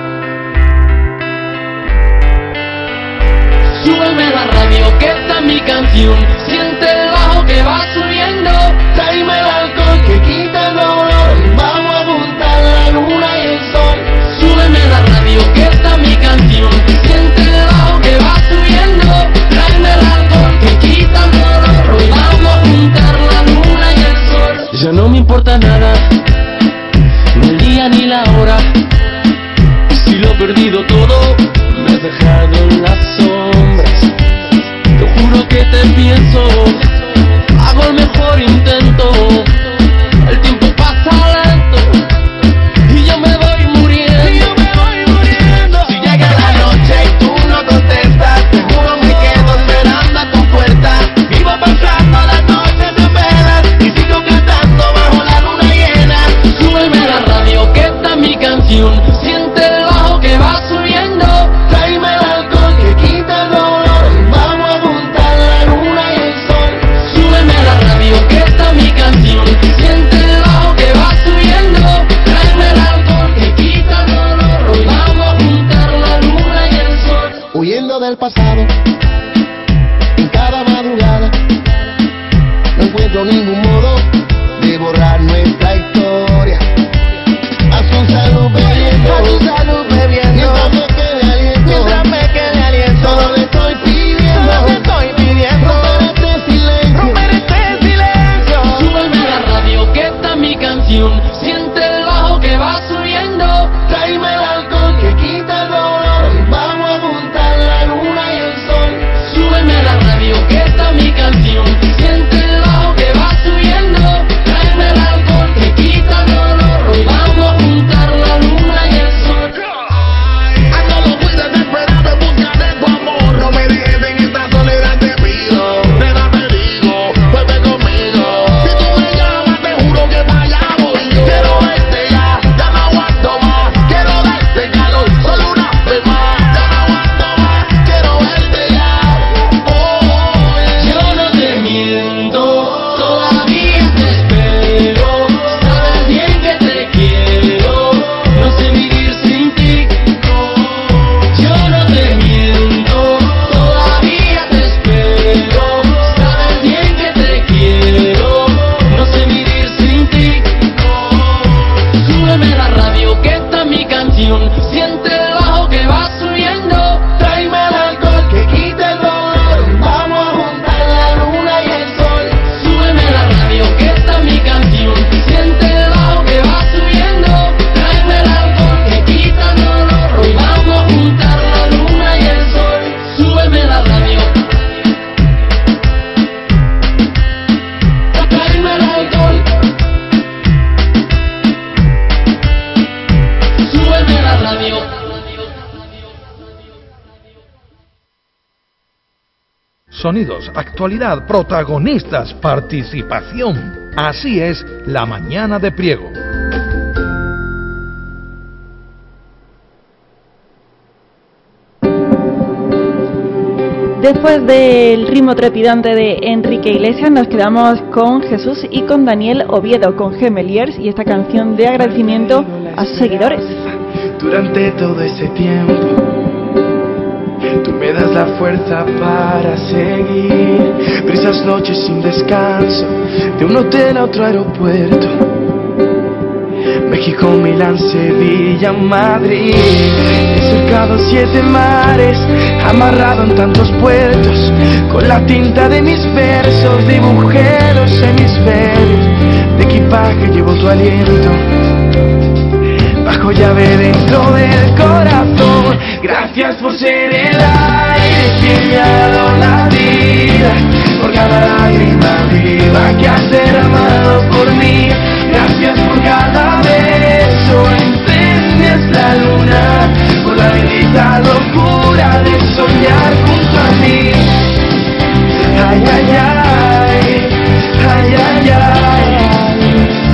Súbeme la radio, que esta es mi canción. Siente el bajo que va subiendo. Tráeme el alcohol que quita el dolor. Vamos a juntar la luna y el sol. Súbeme la radio, que esta es mi canción. Siente el bajo que va subiendo. Tráeme el alcohol que quita el dolor. Hoy vamos a juntar la luna y el sol. Ya no me importa nada, ni el día ni la hora. Si lo he perdido todo, me has dejado en las sombras. Te juro que te pienso, hago el mejor intento. El tiempo pasa lento y yo me voy muriendo. Si llega la noche y tú no contestas, te juro me quedo esperando a tu puerta. Vivo pasando las noches de velas y sigo cantando bajo la luna llena. Súbeme la radio, que esta es mi canción. Siente el bajo que va subiendo. Tráeme el alcohol que quita el dolor. Vamos a juntar la luna y el sol. pasado, en cada madrugada. No encuentro ningún modo de borrar nuestra historia. A su salud bebiendo, mientras me quede aliento, solo le estoy pidiendo, romper este silencio. Súbeme a la radio que está mi canción, siente el bajo que va subiendo. Tráeme el alcohol que quita el dolor, vamos a juntar la luna y el sol. Súbeme a la radio que está mi canción, siente el bajo que va subiendo. Tráeme el alcohol que quita el dolor, hoy vamos a juntar la luna y el sol. Ando muy desesperado en busca de tu amor, no me dejes en esta soledad, te pido. Nena, te digo, vuelve conmigo. Si tú me llamas, te juro que para allá voy yo. Quiero verte ya no aguanto más. Quiero darte calor, solo una vez más. Ya no aguanto más, quiero verte ya. Yo no te miento, todavía te espero. Sabes bien que te quiero, no sé vivir sin ti. Yo no te miento, todavía te espero. Sabes bien que te quiero, no sé vivir sin ti. Súbeme la radio que está mi canción, siente el bajo que va subiendo. Tráeme el alcohol que quita el dolor, vamos a juntar la luna y el sol. Súbeme la radio que está mi canción, siente el bajo que va subiendo. Tráeme el alcohol que quita el dolor, hoy vamos a juntar la luna y el sol. Súbeme la radio. Tráeme el alcohol. Súbeme la radio. Sonidos, actualidad, protagonistas, participación. Así es la mañana de Priego. Después del ritmo trepidante de Enrique Iglesias, nos quedamos con Jesús y con Daniel Oviedo, con Gemeliers y esta canción de agradecimiento a sus seguidores. Durante todo ese tiempo, tú me das la fuerza para seguir. Brisas noches sin descanso, de un hotel a otro aeropuerto. México, Milán, Sevilla, Madrid. He surcado 7 mares, amarrado en tantos puertos. Con la tinta de mis versos dibujé los hemisferios. De equipaje llevo tu aliento, bajo llave dentro del corazón. Gracias por ser el aire que me ha dado la vida, por cada lágrima viva que has derramado por mí. Gracias por cada beso, enciendes la luna, por la bendita locura de soñar junto a mí. Ay, ay, ay, ay, ay, ay.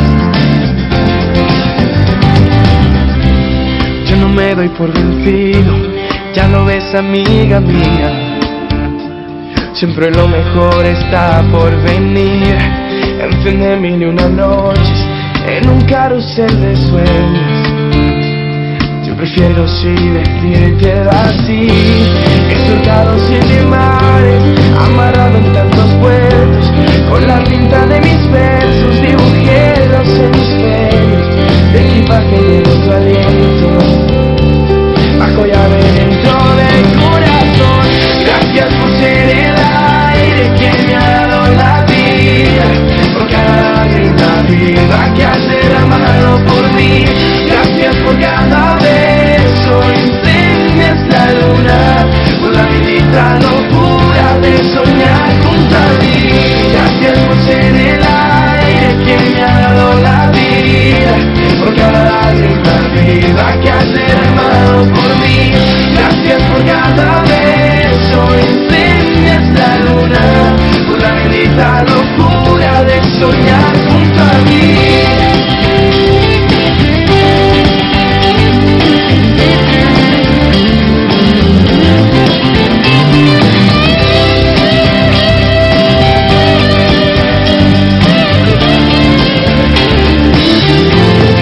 Yo no me doy por vencido, ya lo ves, amiga mía. Siempre lo mejor está por venir. Encendé 1001 noches en un carrusel de sueños. Yo prefiero sí decirte así. He surcado 7 mares, amarrado en tantos puertos. Con la tinta de mis versos dibujé los hemisferios. De equipaje llevo tu aliento, bajo llave dentro del corazón. Gracias por ser el aire que me ha dado la vida, por cada lágrima viva que has derramado por mí. Gracias por cada beso, enseñas la luna, por la bendita locura de soñar junto a mí. Gracias por ser el aire que me ha dado la vida, por cada lágrima viva que has derramado por mí. Gracias por cada beso, enseñas la luna, por la bendita locura de soñar junto a mí.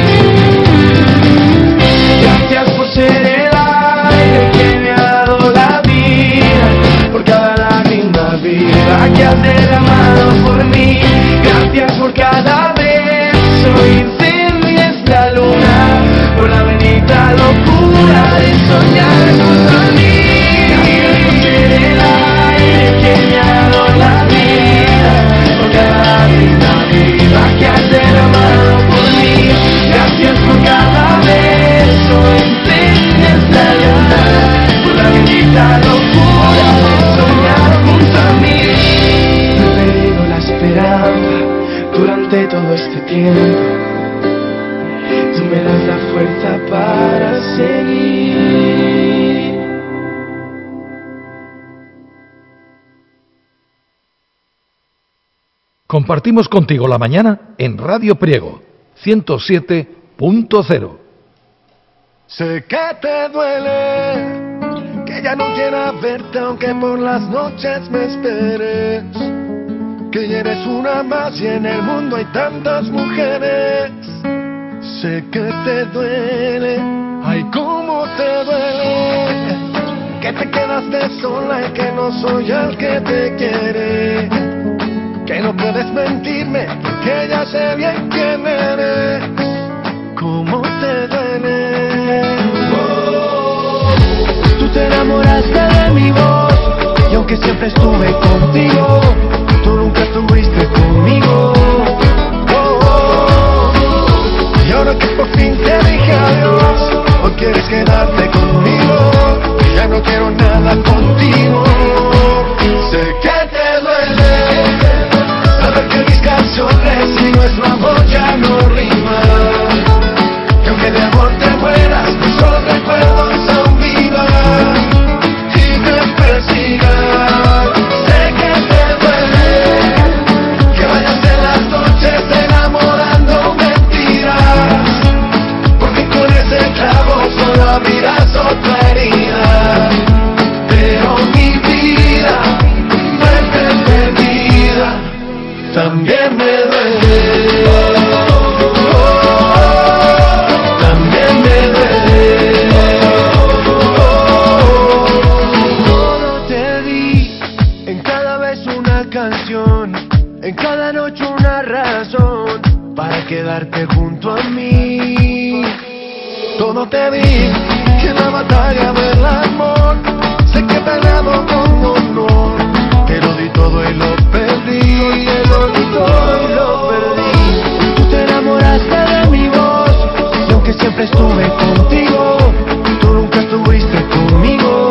Gracias por ser el aire que me ha dado la has derramado por mí. Gracias por cada beso, incendias la luna, por la bendita locura de soñar junto a mí. Gracias por ser el aire que me ha dado la vida, por cada linda vida que has derramado por mí. Gracias por cada beso, incendias la luna, por la bendita locura de soñar junto a mí. No he perdido la esperanza durante todo este tiempo. Tú me das la fuerza para seguir. Compartimos contigo la mañana en Radio Priego 107.0. Sé que te duele, que ya no quiera verte aunque por las noches me esperes, que ya eres una más y en el mundo hay tantas mujeres. Sé que te duele, ay cómo te duele, que te quedaste sola y que no soy el que te quiere, que no puedes mentirme porque ya sé bien quién eres. ¿Cómo te duele? Oh, tú te enamoraste de mi voz y aunque siempre estuve contigo, tú nunca estuviste conmigo. Y ahora que por fin te dije adiós, hoy quieres quedarte conmigo, ya no quiero nada contigo. Sé que te duele saber que mis canciones y nuestro amor ya no riman, que aunque de amor te mueras, nuestros recuerdos aún vivan y te persigan. Sé que te duele que vayas en las noches enamorando mentiras, porque con ese clavo solo abrirás otra herida. Pero mi vida muerte perdida también me duele. También me duele. Todo te di, en cada vez una canción, en cada noche una razón para quedarte junto a mí. Todo te di, que en la batalla del amor sé que he peleado con honor, que lo di todo y lo perdí, que lo di todo y lo perdí. Tú te enamoraste de mi voz y aunque siempre estuve contigo, tú nunca estuviste conmigo.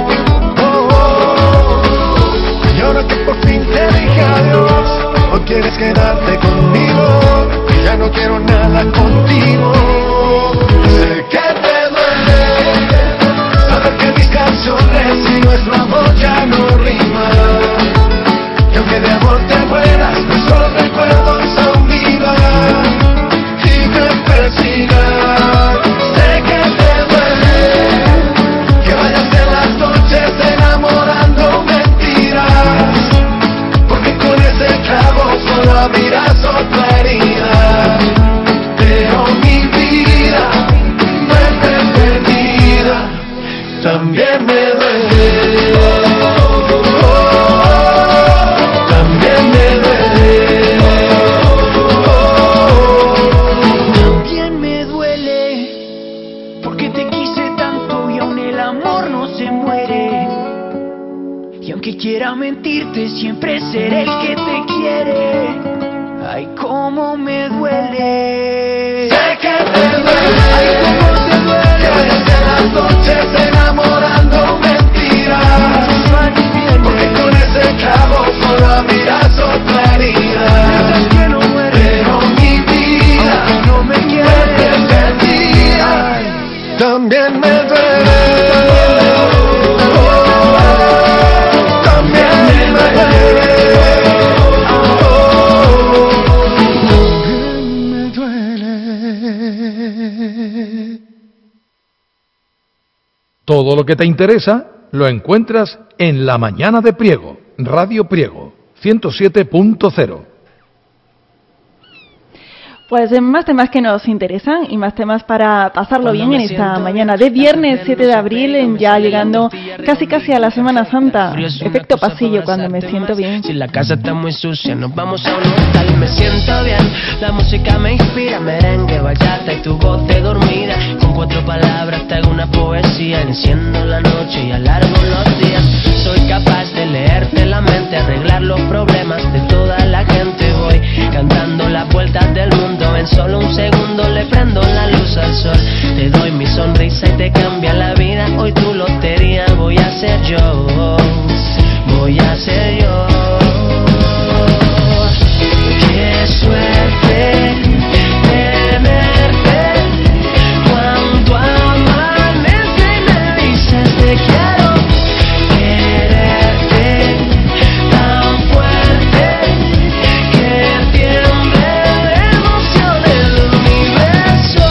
Y ahora que por fin te dije adiós, hoy quieres quedarte conmigo, ya no quiero nada contigo. Sé que te duele saber que mis canciones y nuestro amor ya no riman, y aunque de amor te mueras, nuestros recuerdos aún vivan y te persigan. Sé que te duele que vayas en las noches enamorando mentiras, porque con ese clavo solo abrirás otra herida. Pero mi vida muerte perdida también me duele. También me duele. También me duele, porque te quise tanto y aún el amor no se muere. Y aunque quiera mentirte, siempre seré el que te quiere. Ay, cómo me duele. Sé que te duele. Ay, cómo te duele. Que vayas en las noches enamorando mentiras, porque con ese clavo solo abrirás otra herida. Que no muere, Pero mi vida aunque no me muerte quieres. perdida también me duele. También me duele. Me duele. Todo lo que te interesa lo encuentras en La Mañana de Priego, Radio Priego 107.0. Pues más temas que nos interesan y más temas para pasarlo bien en esta mañana de viernes 7 de abril, ya llegando casi a la Semana Santa. Efecto pasillo cuando me siento bien. Si la casa está muy sucia, nos vamos a un hotel. Me siento bien, la música me inspira, merengue, bachata y tu voz de dormida. Con 4 palabras te hago una poesía, enciendo la noche y alargo los días. Soy capaz de leerte la mente, arreglar los problemas de toda la gente. Voy cantando las vueltas del mundo, en solo un segundo le prendo la luz al sol. Te doy mi sonrisa y te cambia la vida. Hoy tu lotería voy a ser yo, voy a ser yo. Qué suerte tenerte cuando amanece y me dices te quiero. Quererte tan fuerte que tiemble de emoción el universo.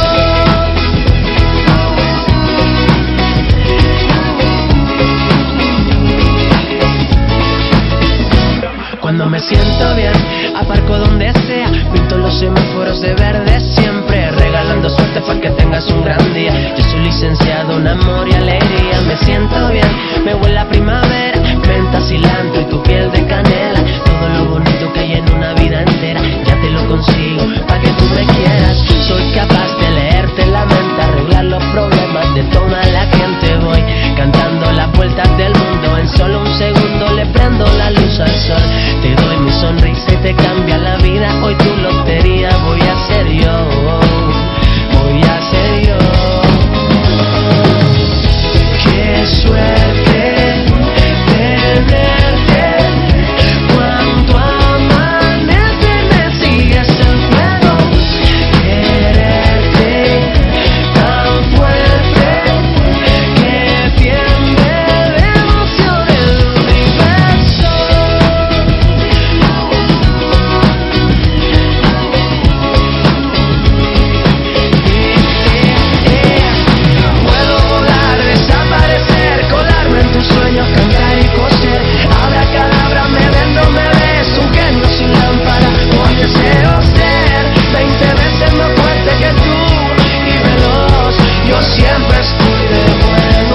Cuando me siento bien, aparco donde sea, pinto los semáforos de verde siempre, regalando suerte para que tengas un gran día. Yo soy licenciado en amor y alegría. Me siento bien, me huele a primavera, menta, cilantro y tu piel de canela. Todo lo bonito que hay en una vida entera, ya te lo consigo, para que tú me quieras. Soy capaz de leerte la mente, arreglar los problemas de toda la gente. Voy cantando las vueltas del mundo, en solo un segundo le prendo la luz al sol. Te doy mi sonrisa y te cambia la vida. Hoy tu lotería voy a ser yo, voy a ser yo. Qué suerte tenerte cuando amanece y me sigues el fuego. Quererte tan fuerte que tiemble de emoción el universo. Puedo volar, desaparecer, colarme en tus sueños, cantar y coser. Abracadabra, me ven, no me ves, un genio sin lámpara. Hoy deseo ser 20 veces más fuerte que tú y veloz. Yo siempre estoy de buen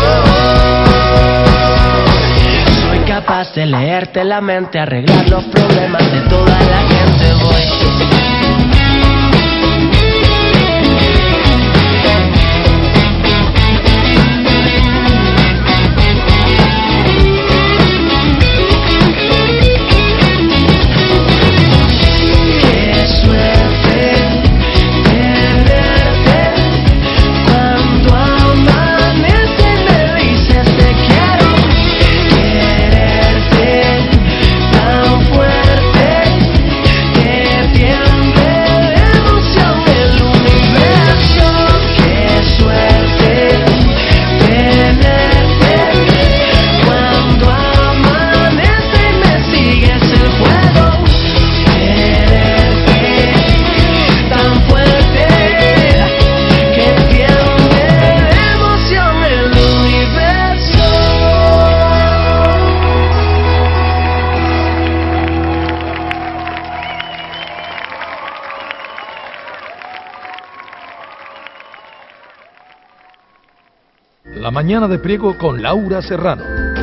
humor. Soy capaz de leerte la mente, arreglar los problemas de toda la gente. Voy. Qué suerte tenerte cuando amanece y me dices te quiero. Quererte tan fuerte que tiemble de emoción el universo. Qué suerte tenerte cuando amanece y me sigues el juego. Quererte tan fuerte que tiemble de emoción el universo. La mañana de Priego con Laura Serrano.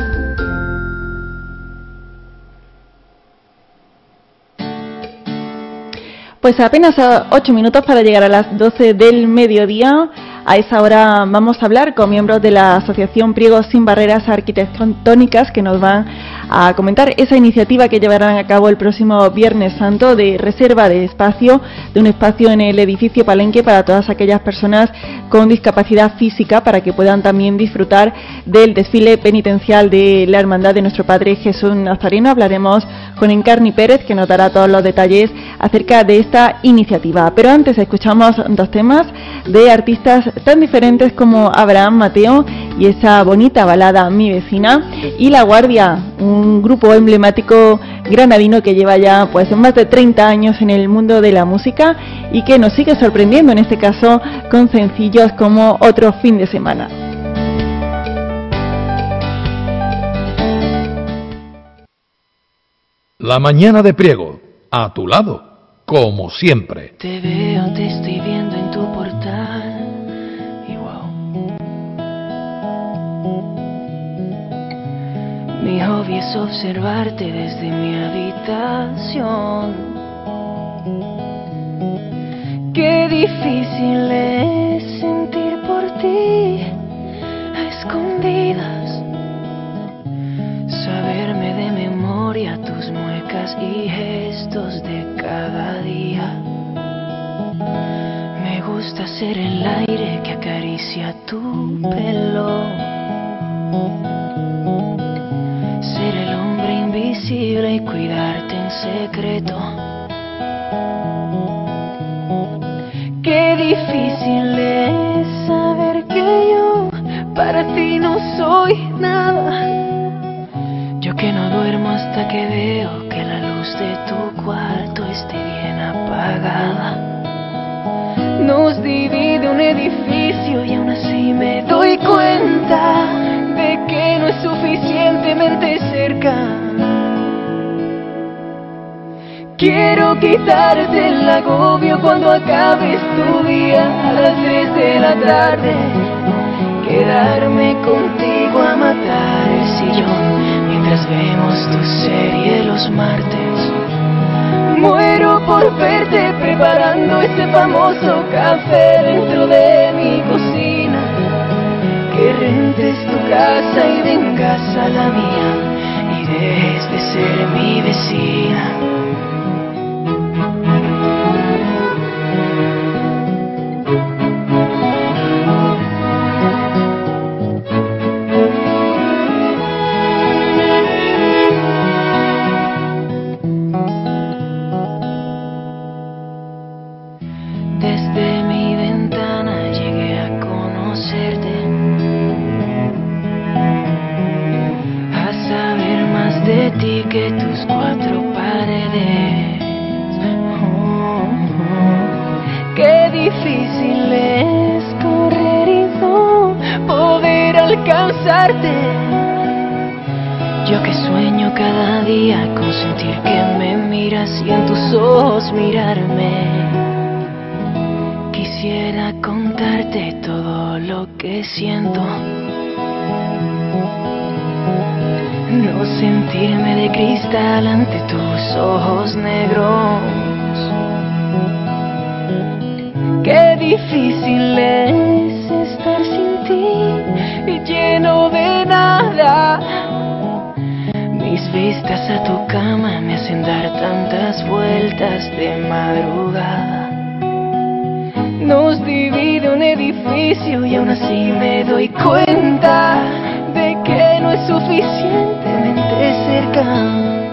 Pues apenas 8 minutos para llegar a las 12 del mediodía. A esa hora vamos a hablar con miembros de la Asociación Priego Sin Barreras Arquitectónicas que nos van a comentar esa iniciativa que llevarán a cabo el próximo Viernes Santo de reserva de espacio, de un espacio en el edificio Palenque para todas aquellas personas con discapacidad física, para que puedan también disfrutar del desfile penitencial de la Hermandad de Nuestro Padre Jesús Nazareno. Hablaremos con Encarni Pérez, que nos dará todos los detalles acerca de esta iniciativa. Pero antes escuchamos 2 temas de artistas tan diferentes como Abraham Mateo y esa bonita balada Mi Vecina, y La Guardia, un grupo emblemático granadino que lleva ya pues más de 30 años en el mundo de la música y que nos sigue sorprendiendo, en este caso con sencillos como Otro Fin de Semana. La mañana de Priego, a tu lado. como siempre. Te veo, te estoy viendo en tu portal y wow. Mi hobby es observarte desde mi habitación. Qué difícil es sentir por ti a escondidas, saberme de memoria tus muecas y gestos de cada día. Me gusta ser el aire que acaricia tu pelo, ser el hombre invisible y cuidarte en secreto. Qué difícil es saber que yo para ti no soy nada. Yo que no duermo hasta que veo que la luz de tu cuarto esté bien apagada. Nos divide un edificio y aún así me doy cuenta de que no es suficientemente cerca. Quiero quitarte el agobio cuando acabes tu día a las 3 de la tarde. Quedarme contigo a matar el sillón mientras vemos tu serie los martes. Muero por verte preparando ese famoso café dentro de mi cocina. Que rentes tu casa y vengas a la mía y dejes de ser mi vecina. Desde mi ventana llegué a conocerte, a saber más de ti que tus 4 paredes. Qué difícil es correr y no poder alcanzarte. Yo que sueño cada día con sentir que me miras y en tus ojos mirarme. Quisiera contarte todo lo que siento, no sentirme de cristal ante tus ojos negros. Qué difícil es estar sin ti y lleno de nada. Mis vistas a tu cama me hacen dar tantas vueltas de madrugada. Nos divide un edificio y aún así me doy cuenta de que no es suficientemente cerca.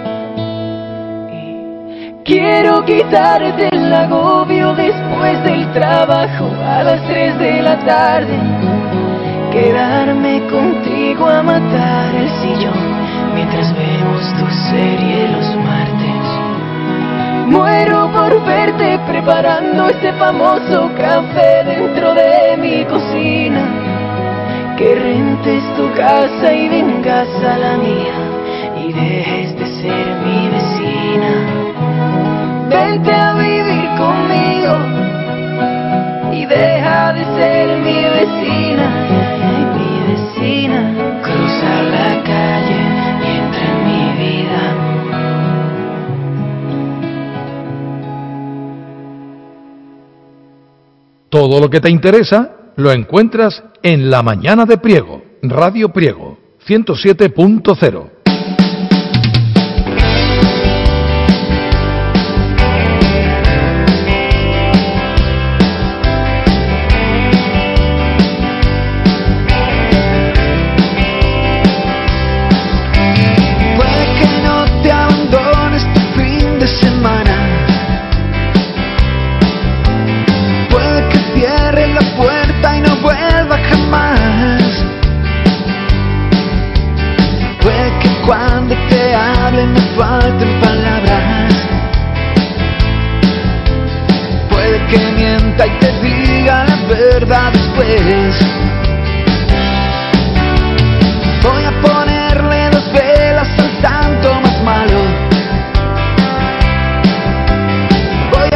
Y quiero quitarte el agobio después del trabajo a las 3 de la tarde. Quedarme contigo a matar el sillón mientras vemos tu serie los martes. Muero por verte preparando ese famoso café dentro de mi cocina. Que rentes tu casa y vengas a la mía y dejes de ser mi vecina. Vente a vivir conmigo y deja de ser mi vecina. Mi vecina cruza la calle y entra en mi vida. Todo lo que te interesa lo encuentras en La Mañana de Priego, Radio Priego, 107.0. Puede que no te abandone este fin de semana. Puede que cierre la puerta y no vuelva jamás. Puede que cuando te hable me falten palabras. Puede que mienta y te diga la verdad después. Voy a ponerle 2 velas al santo más malo. Voy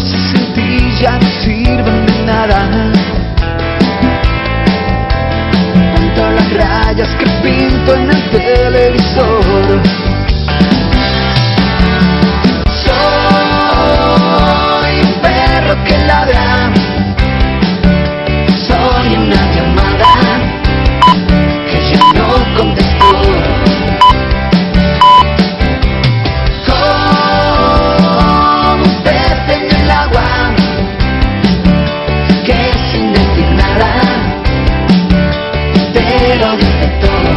cosas sin ti ya no sirven de nada. Cuento las rayas que pinto en el televisor. Soy un perro que ladra. Soy una llamada que ya no contestó. Como un pez en el agua que sin decir nada te lo dice todo.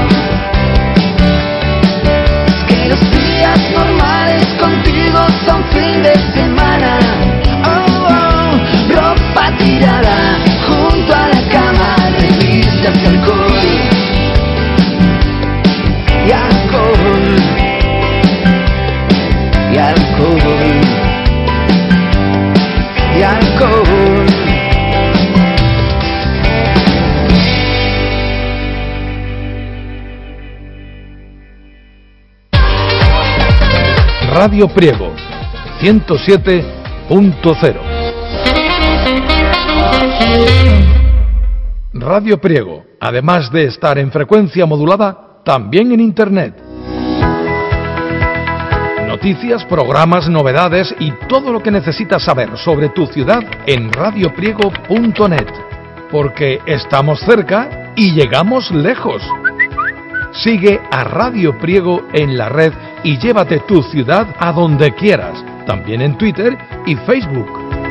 Es que los días normales contigo son fin de semana. Oh, oh, ropa tirada junto a la cama, revistas de alcohol y alcohol y alcohol y alcohol. Radio Priego 107.0. Radio Priego, además de estar en frecuencia modulada, también en Internet. Noticias, programas, novedades y todo lo que necesitas saber sobre tu ciudad en radiopriego.net. Porque estamos cerca y llegamos lejos. Sigue a Radio Priego en la red y llévate tu ciudad a donde quieras, también en Twitter y Facebook.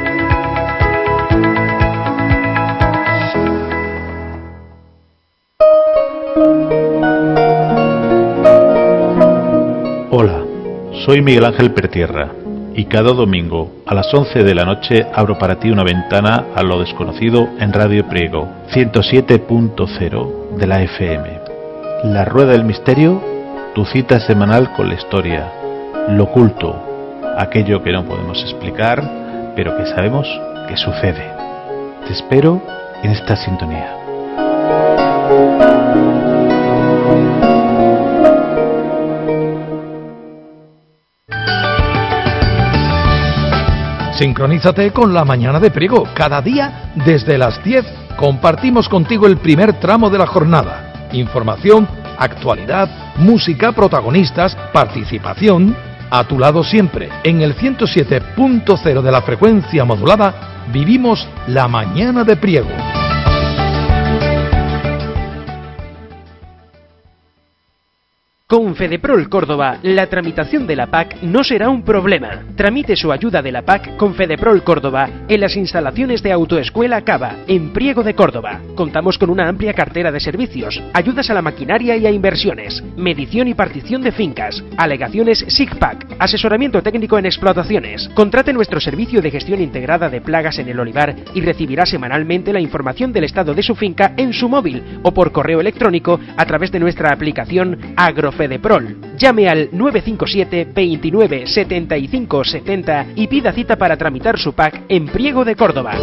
Hola, soy Miguel Ángel Pertierra y cada domingo a las 11 de la noche abro para ti una ventana a lo desconocido en Radio Priego 107.0 de la FM. La Rueda del Misterio, tu cita semanal con la historia, lo oculto, aquello que no podemos explicar, pero que sabemos que sucede. Te espero en esta sintonía. Sincronízate con La Mañana de Priego. Cada día, desde las 10, compartimos contigo el primer tramo de la jornada. Información, actualidad, música, protagonistas, participación. A tu lado siempre, en el 107.0 de la frecuencia modulada, vivimos La Mañana de Priego. Con Fedeprol Córdoba, la tramitación de la PAC no será un problema. Tramite su ayuda de la PAC con Fedeprol Córdoba en las instalaciones de Autoescuela Cava, en Priego de Córdoba. Contamos con una amplia cartera de servicios, ayudas a la maquinaria y a inversiones, medición y partición de fincas, alegaciones SIGPAC, asesoramiento técnico en explotaciones. Contrate nuestro servicio de gestión integrada de plagas en el olivar y recibirá semanalmente la información del estado de su finca en su móvil o por correo electrónico a través de nuestra aplicación AgroFedeprol. Llame al 957 29 75 70 y pida cita para tramitar su PAC en Priego de Córdoba.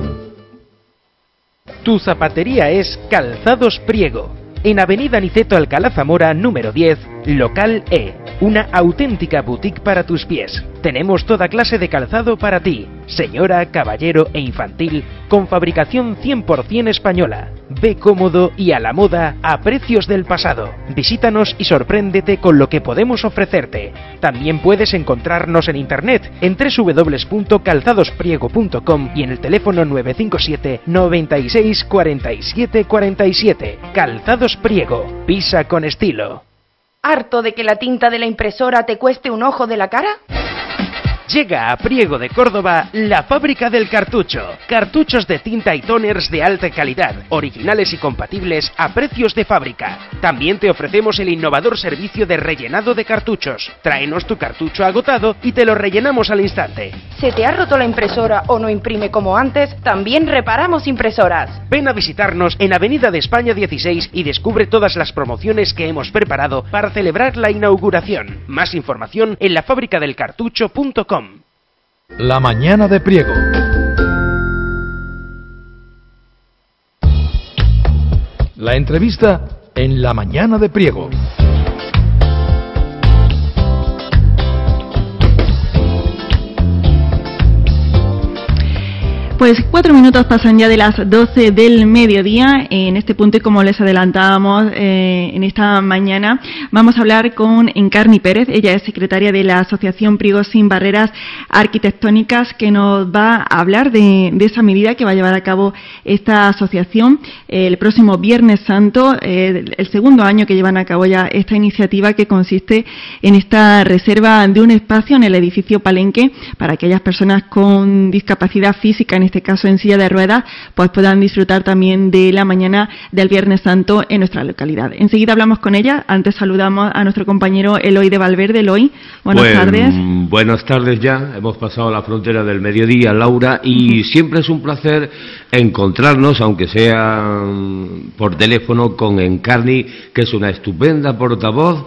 Tu zapatería es Calzados Priego, en Avenida Niceto Alcalá Zamora, número 10, local E. Una auténtica boutique para tus pies. Tenemos toda clase de calzado para ti, señora, caballero e infantil, con fabricación 100% española. Ve cómodo y a la moda a precios del pasado. Visítanos y sorpréndete con lo que podemos ofrecerte. También puedes encontrarnos en internet en www.calzadospriego.com y en el teléfono 957 96 47 47. Calzados Priego, pisa con estilo. ¿Harto de que la tinta de la impresora te cueste un ojo de la cara? Llega a Priego de Córdoba la fábrica del cartucho. Cartuchos de tinta y tóners de alta calidad, originales y compatibles a precios de fábrica. También te ofrecemos el innovador servicio de rellenado de cartuchos. Tráenos tu cartucho agotado y te lo rellenamos al instante. ¿Se te ha roto la impresora o no imprime como antes? También reparamos impresoras. Ven a visitarnos en Avenida de España 16 y descubre todas las promociones que hemos preparado para celebrar la inauguración. Más información en lafabricadelcartucho.com. La Mañana de Priego. La entrevista en La Mañana de Priego. Pues 4 minutos pasan ya de las 12 del mediodía. En este punto, y como les adelantábamos en esta mañana, vamos a hablar con Encarni Pérez. Ella es secretaria de la Asociación Priego Sin Barreras Arquitectónicas, que nos va a hablar de esa medida que va a llevar a cabo esta asociación el próximo Viernes Santo, el segundo año que llevan a cabo ya esta iniciativa, que consiste en esta reserva de un espacio en el edificio Palenque para aquellas personas con discapacidad física, en este caso en silla de ruedas, pues puedan disfrutar también de la mañana del Viernes Santo en nuestra localidad. Enseguida hablamos con ella. Antes saludamos a nuestro compañero Eloy de Valverde. Eloy, buenas tardes. Buenas tardes ya. Hemos pasado la frontera del mediodía, Laura, y siempre es un placer encontrarnos, aunque sea por teléfono, con Encarni, que es una estupenda portavoz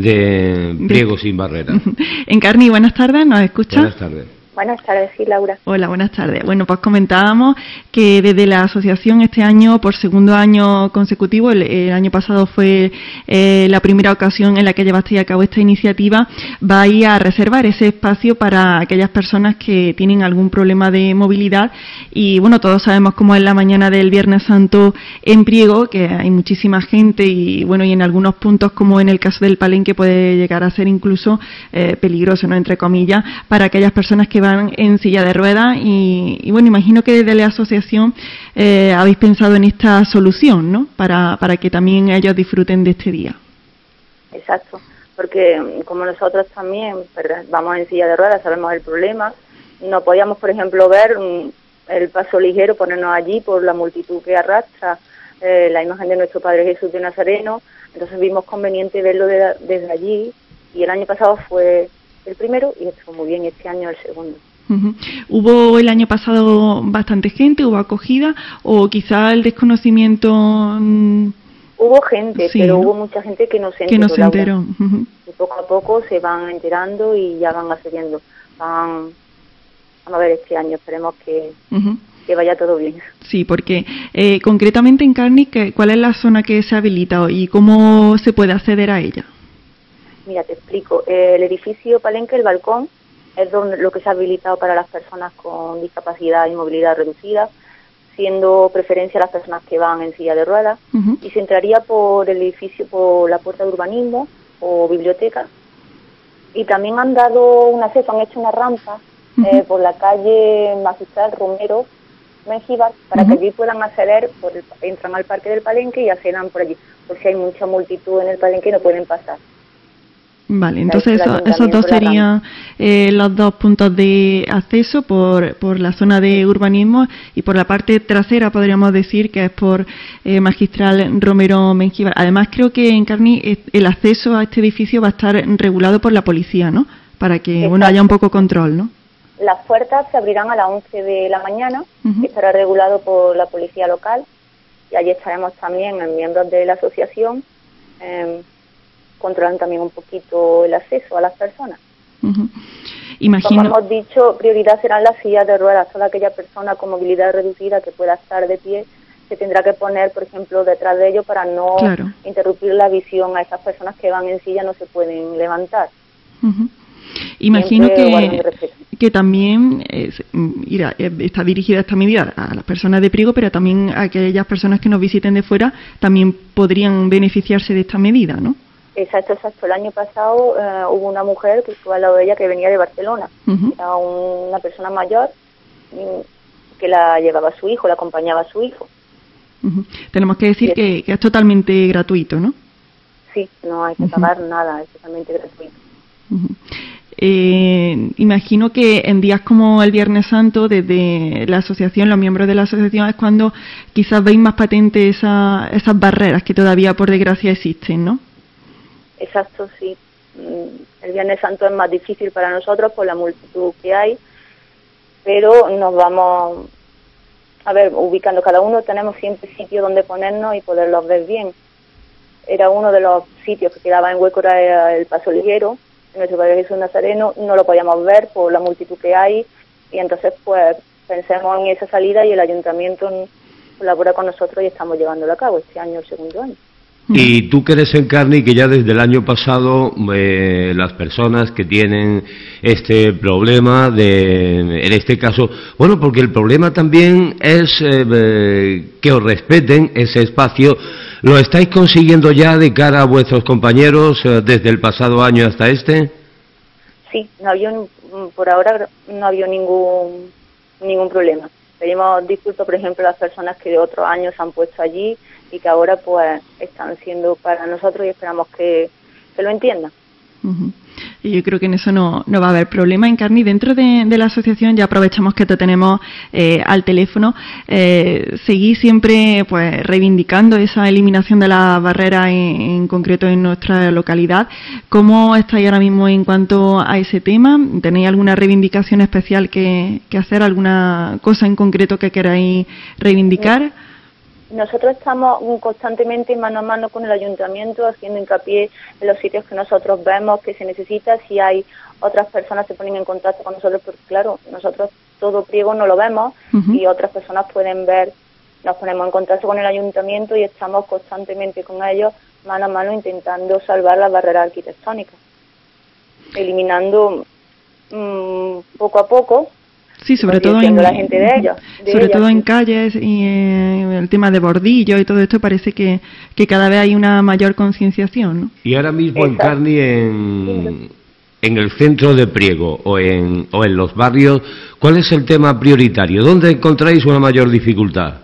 de Priego Sin Barreras. Encarni, buenas tardes, ¿nos escucha? Buenas tardes. Buenas tardes, sí, Laura. Hola, buenas tardes. Bueno, pues comentábamos que desde la asociación este año, por segundo año consecutivo, el año pasado fue la primera ocasión en la que llevasteis a cabo esta iniciativa, vais a reservar ese espacio para aquellas personas que tienen algún problema de movilidad. Y bueno, todos sabemos cómo es la mañana del Viernes Santo en Priego, que hay muchísima gente y bueno, y en algunos puntos, como en el caso del Palenque, puede llegar a ser incluso peligroso, ¿no?, entre comillas, para aquellas personas que van en silla de ruedas y bueno, imagino que desde la asociación habéis pensado en esta solución, ¿no?, para que también ellos disfruten de este día. Exacto, porque como nosotros también vamos en silla de ruedas, sabemos el problema, no podíamos, por ejemplo, ver el paso ligero, ponernos allí por la multitud que arrastra la imagen de nuestro Padre Jesús de Nazareno. Entonces vimos conveniente verlo desde allí, y el año pasado fue el primero y estuvo muy bien, este año el segundo. Uh-huh. ¿Hubo el año pasado bastante gente, hubo acogida, o quizá el desconocimiento? Hubo gente, sí, pero ¿no?, hubo mucha gente que no se enteró. Uh-huh. Y poco a poco se van enterando y ya van accediendo. Vamos a ver este año, esperemos que vaya todo bien. Sí, porque concretamente en Encarni, ¿cuál es la zona que se ha habilitado y cómo se puede acceder a ella? Mira, te explico. El edificio Palenque, el balcón, es lo que se ha habilitado para las personas con discapacidad y movilidad reducida, siendo preferencia las personas que van en silla de ruedas, y se entraría por el edificio, por la puerta de urbanismo o biblioteca, y también han dado un acceso, han hecho una rampa por la calle Magistral Romero Mengíbar, para que allí puedan acceder, entran al Parque del Palenque y accedan por allí, por si hay mucha multitud en el Palenque y no pueden pasar. Vale, entonces esos dos serían los dos puntos de acceso por la zona de urbanismo, y por la parte trasera podríamos decir que es por Magistral Romero Mengíbar. Además, creo que en Encarni el acceso a este edificio va a estar regulado por la policía, ¿no?, para que bueno, haya un poco control, ¿no? Las puertas se abrirán a las 11 de la mañana, estará regulado por la policía local, y allí estaremos también miembros de la asociación, controlan también un poquito el acceso a las personas. Imagino. Como hemos dicho, prioridad serán las sillas de ruedas. Toda aquella persona con movilidad reducida que pueda estar de pie se tendrá que poner, por ejemplo, detrás de ellos para no interrumpir la visión a esas personas que van en silla, no se pueden levantar. Imagino que también está dirigida esta medida a las personas de Priego, pero también a aquellas personas que nos visiten de fuera también podrían beneficiarse de esta medida, ¿no? Exacto. El año pasado hubo una mujer que estuvo al lado de ella que venía de Barcelona. Era una persona mayor que la llevaba a su hijo, la acompañaba a su hijo. Tenemos que decir que es totalmente gratuito, ¿no? Sí, no hay que pagar nada, es totalmente gratuito. Imagino que en días como el Viernes Santo, desde la asociación, los miembros de la asociación, es cuando quizás veis más patente esas barreras que todavía por desgracia existen, ¿no? Exacto, sí. El Viernes Santo es más difícil para nosotros por la multitud que hay, pero nos vamos ubicando. Cada uno tenemos siempre sitio donde ponernos y poderlos ver bien. Era uno de los sitios que quedaba en hueco, era el paso ligero. Nuestro Padre Jesús Nazareno no lo podíamos ver por la multitud que hay, y entonces pues pensemos en esa salida, y el ayuntamiento colabora con nosotros y estamos llevándolo a cabo este año, el segundo año. Y tú que eres Encarni, que ya desde el año pasado las personas que tienen este problema, en este caso, bueno, porque el problema también es que os respeten ese espacio. ¿Lo estáis consiguiendo ya de cara a vuestros compañeros desde el pasado año hasta este? Sí, por ahora no había ningún problema. Pedimos disculpas, por ejemplo, a las personas que de otros años se han puesto allí y que ahora pues están siendo para nosotros, y esperamos que lo entiendan. Y yo creo que en eso no va a haber problema. Encarni, dentro de la asociación, ya aprovechamos que te tenemos al teléfono, seguís siempre pues reivindicando esa eliminación de las barreras en concreto en nuestra localidad. ¿Cómo estáis ahora mismo en cuanto a ese tema? ¿Tenéis alguna reivindicación especial que hacer, alguna cosa en concreto que queráis reivindicar? Nosotros estamos constantemente mano a mano con el ayuntamiento, haciendo hincapié en los sitios que nosotros vemos que se necesita. Si hay otras personas se ponen en contacto con nosotros, porque claro, nosotros todo Priego no lo vemos y otras personas pueden ver. Nos ponemos en contacto con el ayuntamiento y estamos constantemente con ellos mano a mano intentando salvar las barreras arquitectónicas, eliminando poco a poco. Sí, sobre todo en calles y el tema de bordillo y todo esto, parece que cada vez hay una mayor concienciación, ¿no? Y ahora mismo en Carni, en el centro de Priego o en los barrios, ¿cuál es el tema prioritario? ¿Dónde encontráis una mayor dificultad?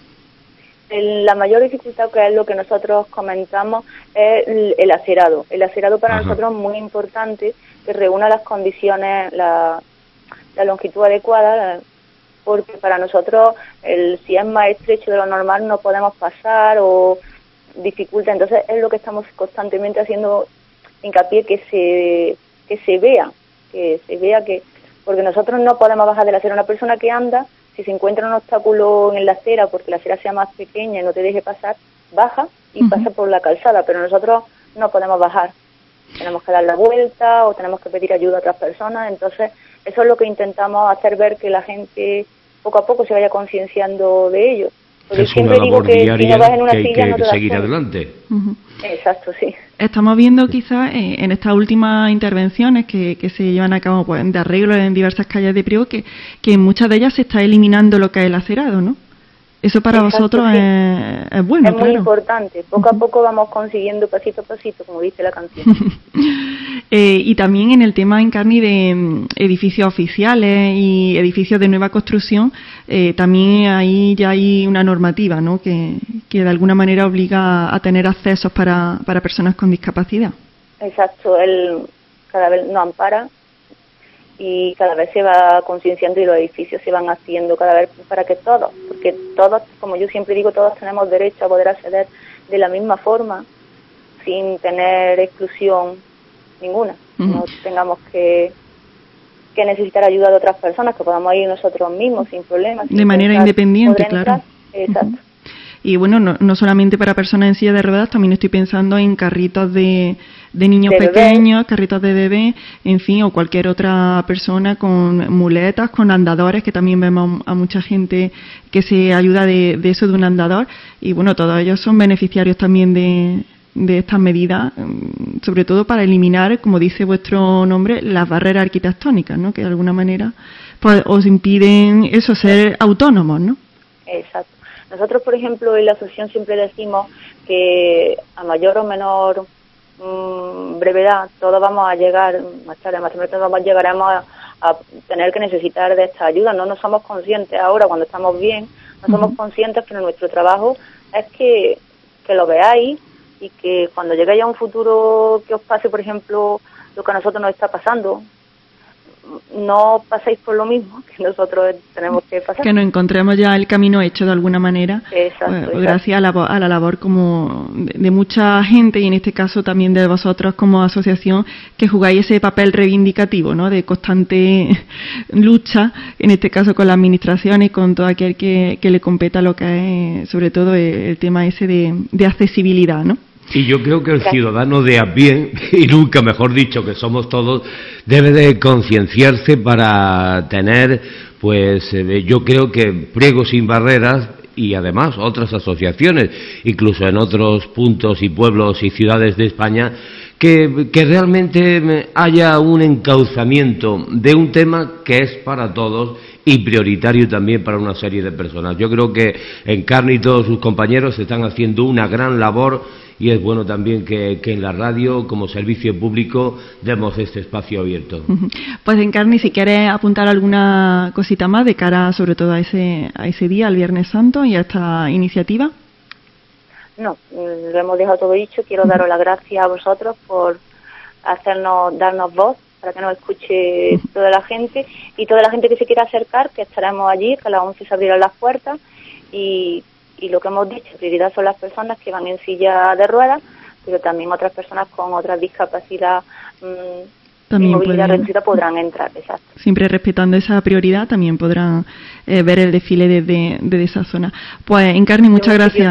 La mayor dificultad, que es lo que nosotros comentamos, es el acerado. El acerado para nosotros es muy importante, que reúna las condiciones, la longitud adecuada, porque para nosotros si es más estrecho de lo normal no podemos pasar o dificulta. Entonces es lo que estamos constantemente haciendo hincapié, que se vea que porque nosotros no podemos bajar de la acera. Una persona que anda, si se encuentra un obstáculo en la acera porque la acera sea más pequeña y no te deje pasar, baja y pasa por la calzada, pero nosotros no podemos bajar. Tenemos que dar la vuelta o tenemos que pedir ayuda a otras personas. Entonces eso es lo que intentamos hacer, ver que la gente poco a poco se vaya concienciando de ello. Porque es una labor diaria que hay que seguir adelante. Exacto, sí. Estamos viendo quizás en estas últimas intervenciones que se llevan a cabo pues, de arreglo en diversas calles de Priego, que en muchas de ellas se está eliminando lo que es el acerado, ¿no? Eso para vosotros es bueno, es muy importante. Poco a poco vamos consiguiendo pasito a pasito, como dice la canción. Y también en el tema, Encarni, de edificios oficiales y edificios de nueva construcción, también ahí ya hay una normativa, ¿no? Que de alguna manera obliga a tener accesos para personas con discapacidad. Exacto, él cada vez nos ampara y cada vez se va concienciando y los edificios se van haciendo cada vez para que todos, porque todos, como yo siempre digo, todos tenemos derecho a poder acceder de la misma forma, sin tener exclusión ninguna. No tengamos que necesitar ayuda de otras personas, que podamos ir nosotros mismos sin problemas. De manera independiente, claro. Exacto. Y bueno, no solamente para personas en silla de ruedas, también estoy pensando en carritos de niños pequeños, carritos de bebé, en fin, o cualquier otra persona con muletas, con andadores, que también vemos a mucha gente que se ayuda de eso, de un andador. Y bueno, todos ellos son beneficiarios también de estas medidas, sobre todo para eliminar, como dice vuestro nombre, las barreras arquitectónicas, ¿no? Que de alguna manera pues os impiden eso, ser autónomos, ¿no? Exacto. Nosotros, por ejemplo, en la asociación siempre decimos que a mayor o menor brevedad todos vamos a llegar, más tarde todos llegaremos a tener que necesitar de esta ayuda. No nos somos conscientes ahora, cuando estamos bien, no somos conscientes, pero nuestro trabajo es que lo veáis y que cuando lleguéis a un futuro que os pase, por ejemplo, lo que a nosotros nos está pasando, no paséis por lo mismo que nosotros tenemos que pasar. Que nos encontremos ya el camino hecho de alguna manera. Exacto, gracias a la labor como de mucha gente, y en este caso también de vosotros como asociación, que jugáis ese papel reivindicativo, ¿no? De constante lucha, en este caso con la administración y con todo aquel que le competa lo que es, sobre todo el tema ese de accesibilidad, ¿no? Y yo creo que el ciudadano de a pie, y nunca mejor dicho que somos todos, debe de concienciarse para tener, pues yo creo que Priego sin barreras, y además otras asociaciones, incluso en otros puntos y pueblos y ciudades de España, que realmente haya un encauzamiento de un tema que es para todos y prioritario también para una serie de personas. Yo creo que Encarni y todos sus compañeros están haciendo una gran labor y es bueno también que en la radio, como servicio público, demos este espacio abierto. Pues Encarni, si quieres apuntar alguna cosita más de cara sobre todo a ese día, al Viernes Santo y a esta iniciativa. No, lo hemos dejado todo dicho. Quiero daros las gracias a vosotros por darnos voz para que nos escuche toda la gente y toda la gente que se quiera acercar, que estaremos allí, que a las 11 se abrirán las puertas y lo que hemos dicho, prioridad son las personas que van en silla de ruedas, pero también otras personas con otras discapacidad también movilidad reducida podrán entrar, exacto. Siempre respetando esa prioridad también podrán ver el desfile desde esa zona. Pues Encarni, muchas gracias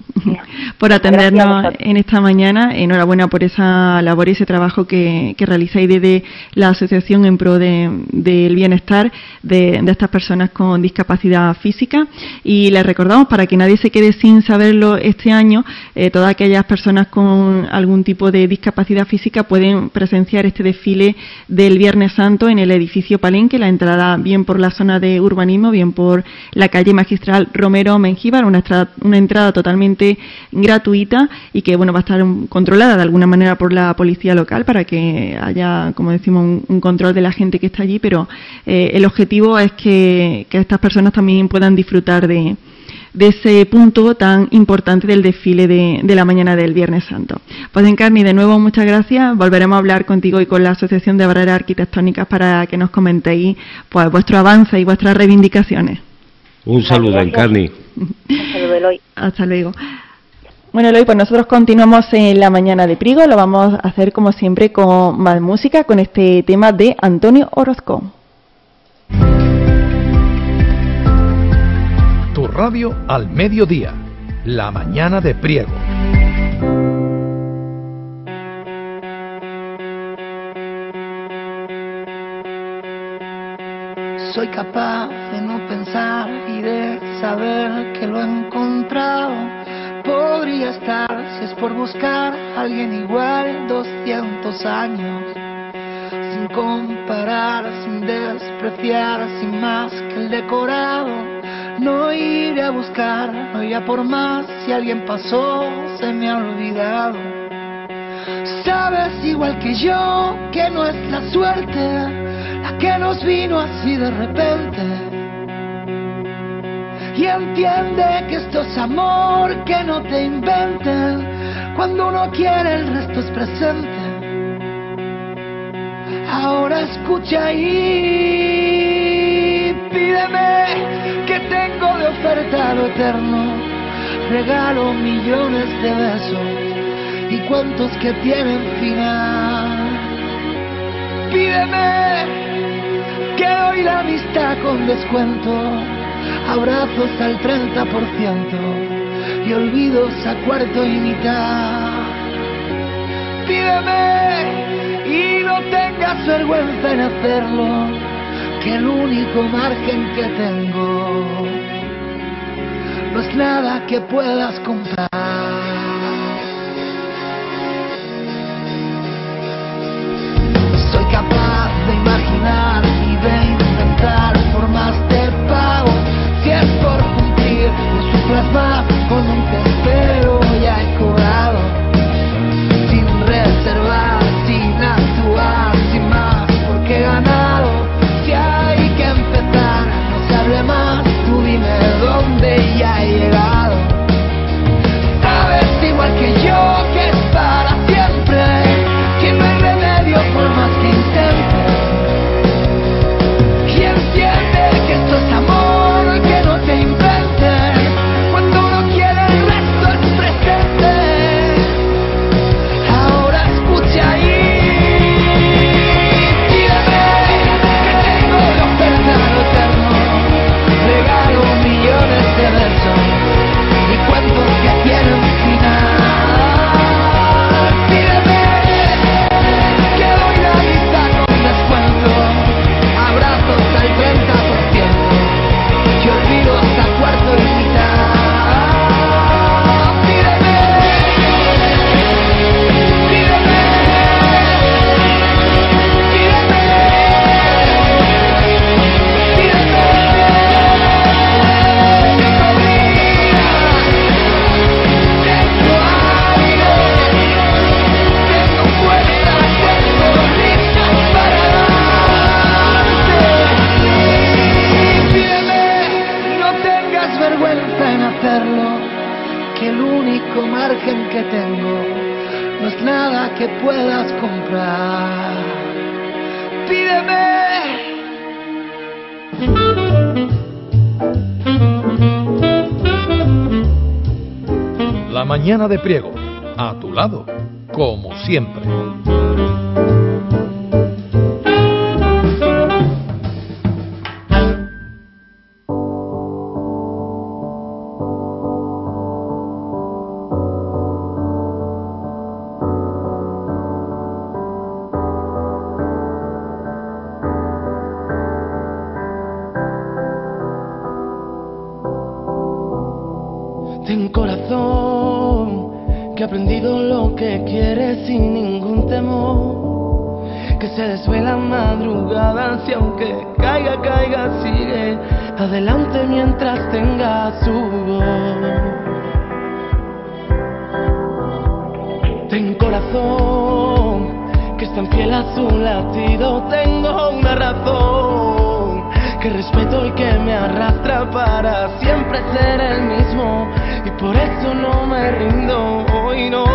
por atendernos en esta mañana. Enhorabuena por esa labor y ese trabajo que realizáis desde la asociación en pro del bienestar de estas personas con discapacidad física. Y les recordamos, para que nadie se quede sin saberlo este año, todas aquellas personas con algún tipo de discapacidad física pueden presenciar este desfile del Viernes Santo en el edificio Palenque. La entrada bien por la zona de urbanismo, bien por la calle Magistral Romero Mengíbar, una entrada totalmente gratuita y que va a estar controlada de alguna manera por la policía local para que haya, como decimos, un control de la gente que está allí, pero el objetivo es que estas personas también puedan disfrutar de ese punto tan importante del desfile de la mañana del Viernes Santo. Pues Encarni, de nuevo muchas gracias. Volveremos a hablar contigo y con la Asociación de Barreras Arquitectónicas para que nos comentéis pues vuestro avance y vuestras reivindicaciones. Un saludo, Encarni. Un saludo, Eloy. Hasta luego. Bueno, Eloy, pues nosotros continuamos en la mañana de Priego. Lo vamos a hacer como siempre con más música, con este tema de Antonio Orozco. Tu radio al mediodía, la mañana de Priego. Soy capaz de no pensar y de saber que lo he encontrado. Podría estar, si es por buscar a alguien igual, 200 años. Sin comparar, sin despreciar, sin más que el decorado. No iré a buscar, no iré a por más, si alguien pasó, se me ha olvidado. Sabes igual que yo que no es la suerte la que nos vino así de repente. Y entiende que esto es amor, que no te inventen. Cuando uno quiere el resto es presente. Ahora escucha y pídeme que tengo de oferta lo eterno. Regalo millones de besos y cuantos que tienen final. Pídeme que doy la amistad con descuento, abrazos al 30% y olvidos a cuarto y mitad. Pídeme y no tengas vergüenza en hacerlo, que el único margen que tengo no es nada que puedas comprar. Soy capaz de imaginar y de inventar formas de pago. Si es por cumplir, no sufras más, con un te espero ya he cobrado. Sin reservar, sin actuar, sin más, porque he ganado. Si hay que empezar, no se hable más, tú dime dónde ya he llegado. margen que tengo no es nada que puedas comprar. Pídeme. La mañana de Priego, a tu lado, como siempre. Ten corazón, que ha aprendido lo que quiere sin ningún temor, que se desvela madrugadas y aunque caiga, caiga, sigue adelante mientras tenga su voz. Ten corazón, que es tan fiel a su latido, tengo una razón, que respeto y que me arrastra para siempre ser el mismo, y por eso no me rindo hoy, no.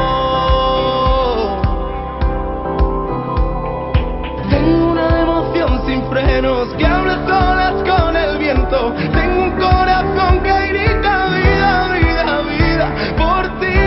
Tengo una emoción sin frenos que habla solas con el viento, tengo un corazón que grita vida, vida, vida por ti.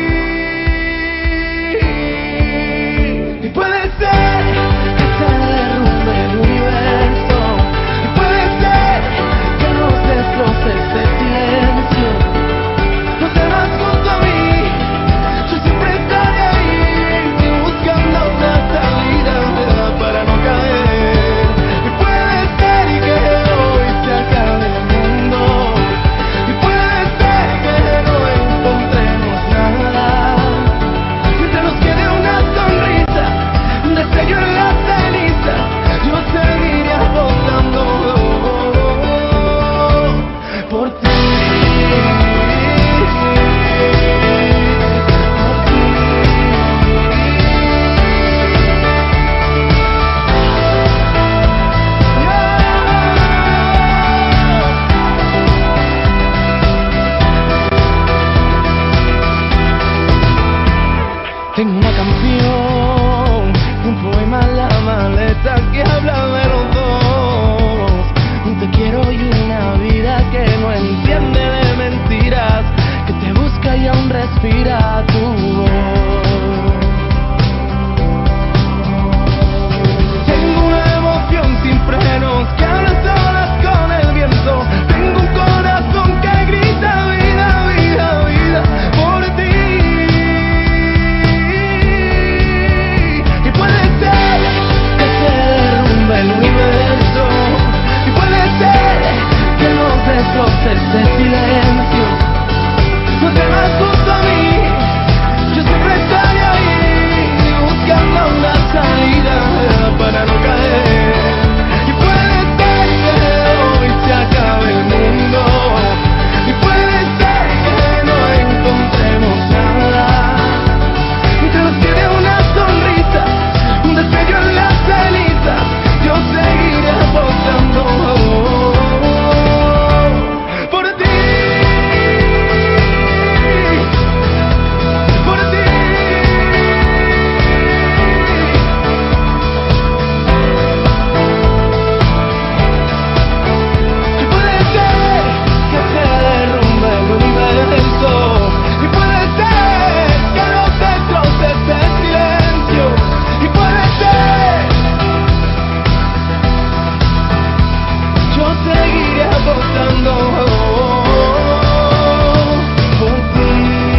Y puede ser que se derrumbe el universo, y puede ser que nos destroce este silencio. No te vas junto a mí, yo siempre estaré ahí, buscando una salida para no caer. Y puede ser que hoy se acabe el mundo, y puede ser que no encontremos nada, mientras nos quede una sonrisa, un destello en la ceniza, yo seguiré apostando por ti. Tengo una canción, un poema en la maleta que habla de los dos, un te quiero y una vida que no entiende de mentiras, que te busca y aún respira tu voz. Tengo una emoción sin frenos que habla solas con el viento, tengo un corazón que grita vida, vida, vida por ti. Y puede ser que se derrumbe el universo, y puede ser que nos destroce este silencio. No te vas junto a mí, yo siempre estaré ahí, buscando una salida para no caer. Y puede ser que hoy se acabe el mundo, y puede ser que no encontremos nada, mientras nos quede una sonrisa, un destello en la ceniza, yo seguiré apostando por ti, por ti. Y puede ser que se derrumbe el universo, y puede ser que nos destroce este silencio, y puede ser, yo seguiré apostando por ti,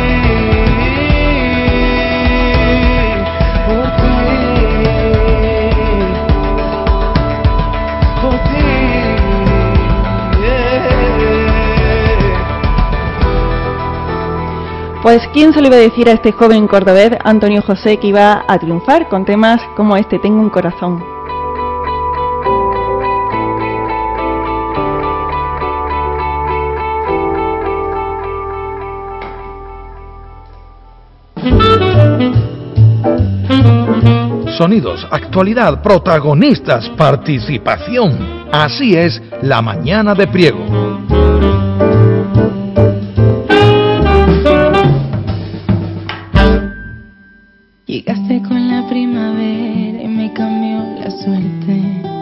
por ti, por ti, Pues quién se lo iba a decir a este joven cordobés, Antonio José, que iba a triunfar con temas como este, Tengo un corazón. Sonidos, actualidad, protagonistas, participación. Así es la mañana de Priego. Llegaste con la primavera y me cambió la suerte.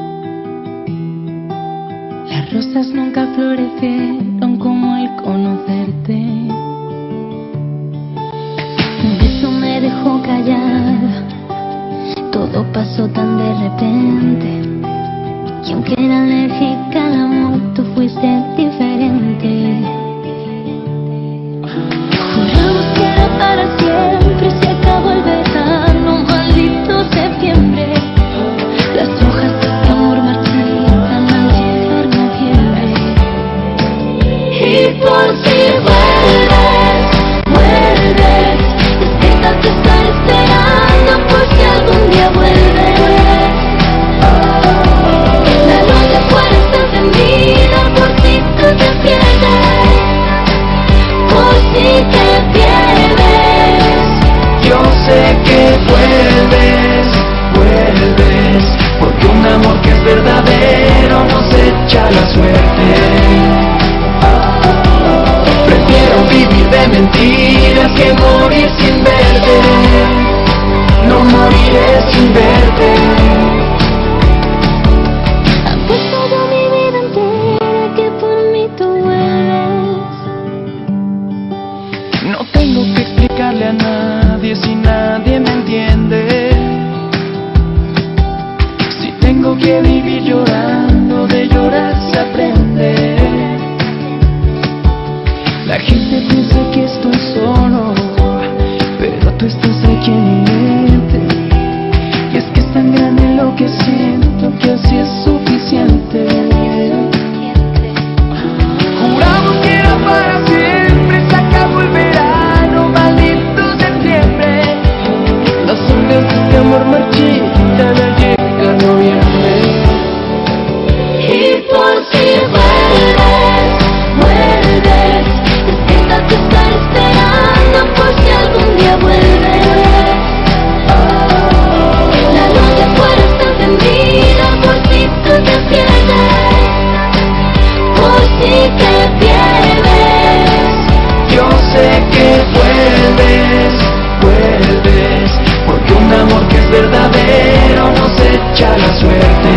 Las rosas nunca florecieron como al conocerte. Un beso me dejó callada, todo pasó tan de repente. Y aunque era alérgica al amor, tú fuiste diferente. Juramos que era para siempre, se acabó el verano, maldito septiembre. Las hojas de amor marchitan al llegar noviembre. Y por si vuelves, vuelves, despierta, te estaré esperando por si algún día vuelves. La luz de afuera está encendida por si tú te pierdes, por si te pierdes. Yo sé que vuelves, vuelves, porque un amor que es verdadero nos echa la suerte. Prefiero vivir de mentiras que morir sin verte. No moriré sin verte. Apuesto toda mi vida entera que por mí tú vuelves. No tengo que explicarle a nadie si nadie me entiende. Si tengo que vivir llorando, de llorar se aprende. La gente piensa que estoy solo, pero tú estás aquí en mi mente. Y es que es tan grande lo que siento que así es suficiente. Juramos que era para siempre, se acabó el verano, maldito septiembre. Las hojas de amor marchitan al llegar noviembre. Y por si vuelves, vuelves, despierta, te estaré esperando por si algún día vuelves. La luz de afuera está encendida por si tú te pierdes, por si te pierdes. Yo sé que vuelves, vuelves, porque un amor que es verdadero nos echa la suerte.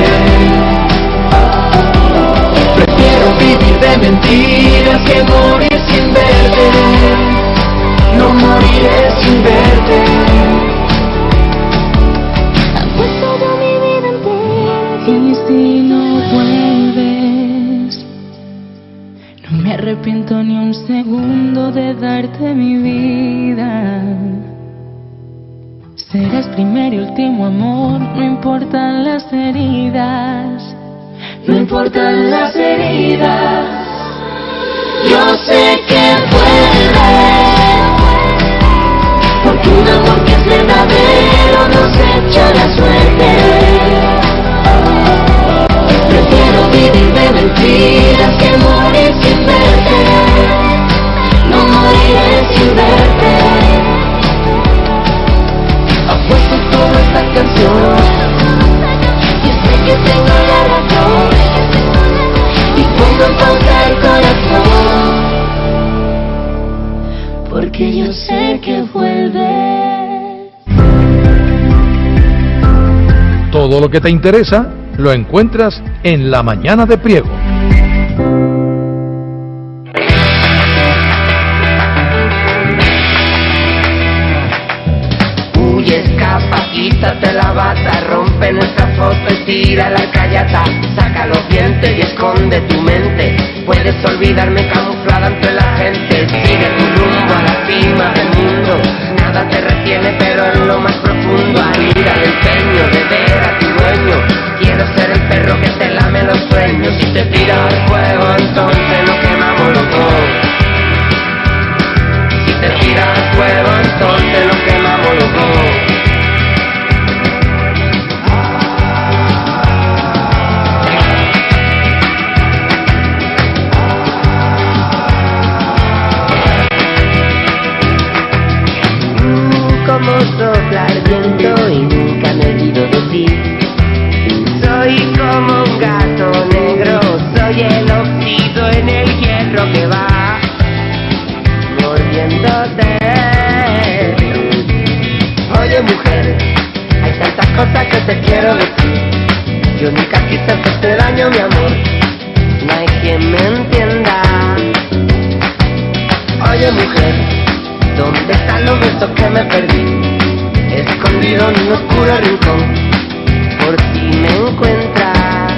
Prefiero vivir de mentiras que morir sin verte. No moriré sin verte. Apuesto toda mi vida entera. Y si no vuelves, no me arrepiento ni un segundo de darte mi vida. Serás primer y último amor, no importan las heridas, no importan las heridas. Yo sé que vuelves, porque un amor que es verdadero nos echa la suerte. Prefiero vivir de mentiras que morir sin verte. No moriré sin verte. Apuesto toda esta canción. Y sé que tengo la razón, y pongo en pausa el corazón, porque yo sé que vuelves. Todo lo que te interesa lo encuentras en La Mañana de Priego. Huye, escapa, quítate la bata, rompe nuestra foto y tira la alcayata. Saca los dientes y esconde tu mente. Puedes olvidarme camuflada entre la gente. Sigue tu rumbo a la cima del mundo. Nada te retiene, pero en lo más profundo anida el empeño de ver a tu dueño. Quiero ser el perro que te lame los sueños. Si te tiras al fuego, entonces nos quemamos los dos. Si te tiras al fuego, entonces nos quemamos los dos. Como sopla el viento y nunca me olvido de ti. Soy como un gato negro, soy el óxido en el hierro que va mordiéndote. Oye mujer, hay tantas cosas que te quiero decir. Yo nunca quise hacerte daño, mi amor, no hay quien me entienda. Oye mujer, ¿dónde están los besos que me perdí? Escondido en un oscuro rincón, por si me encuentras.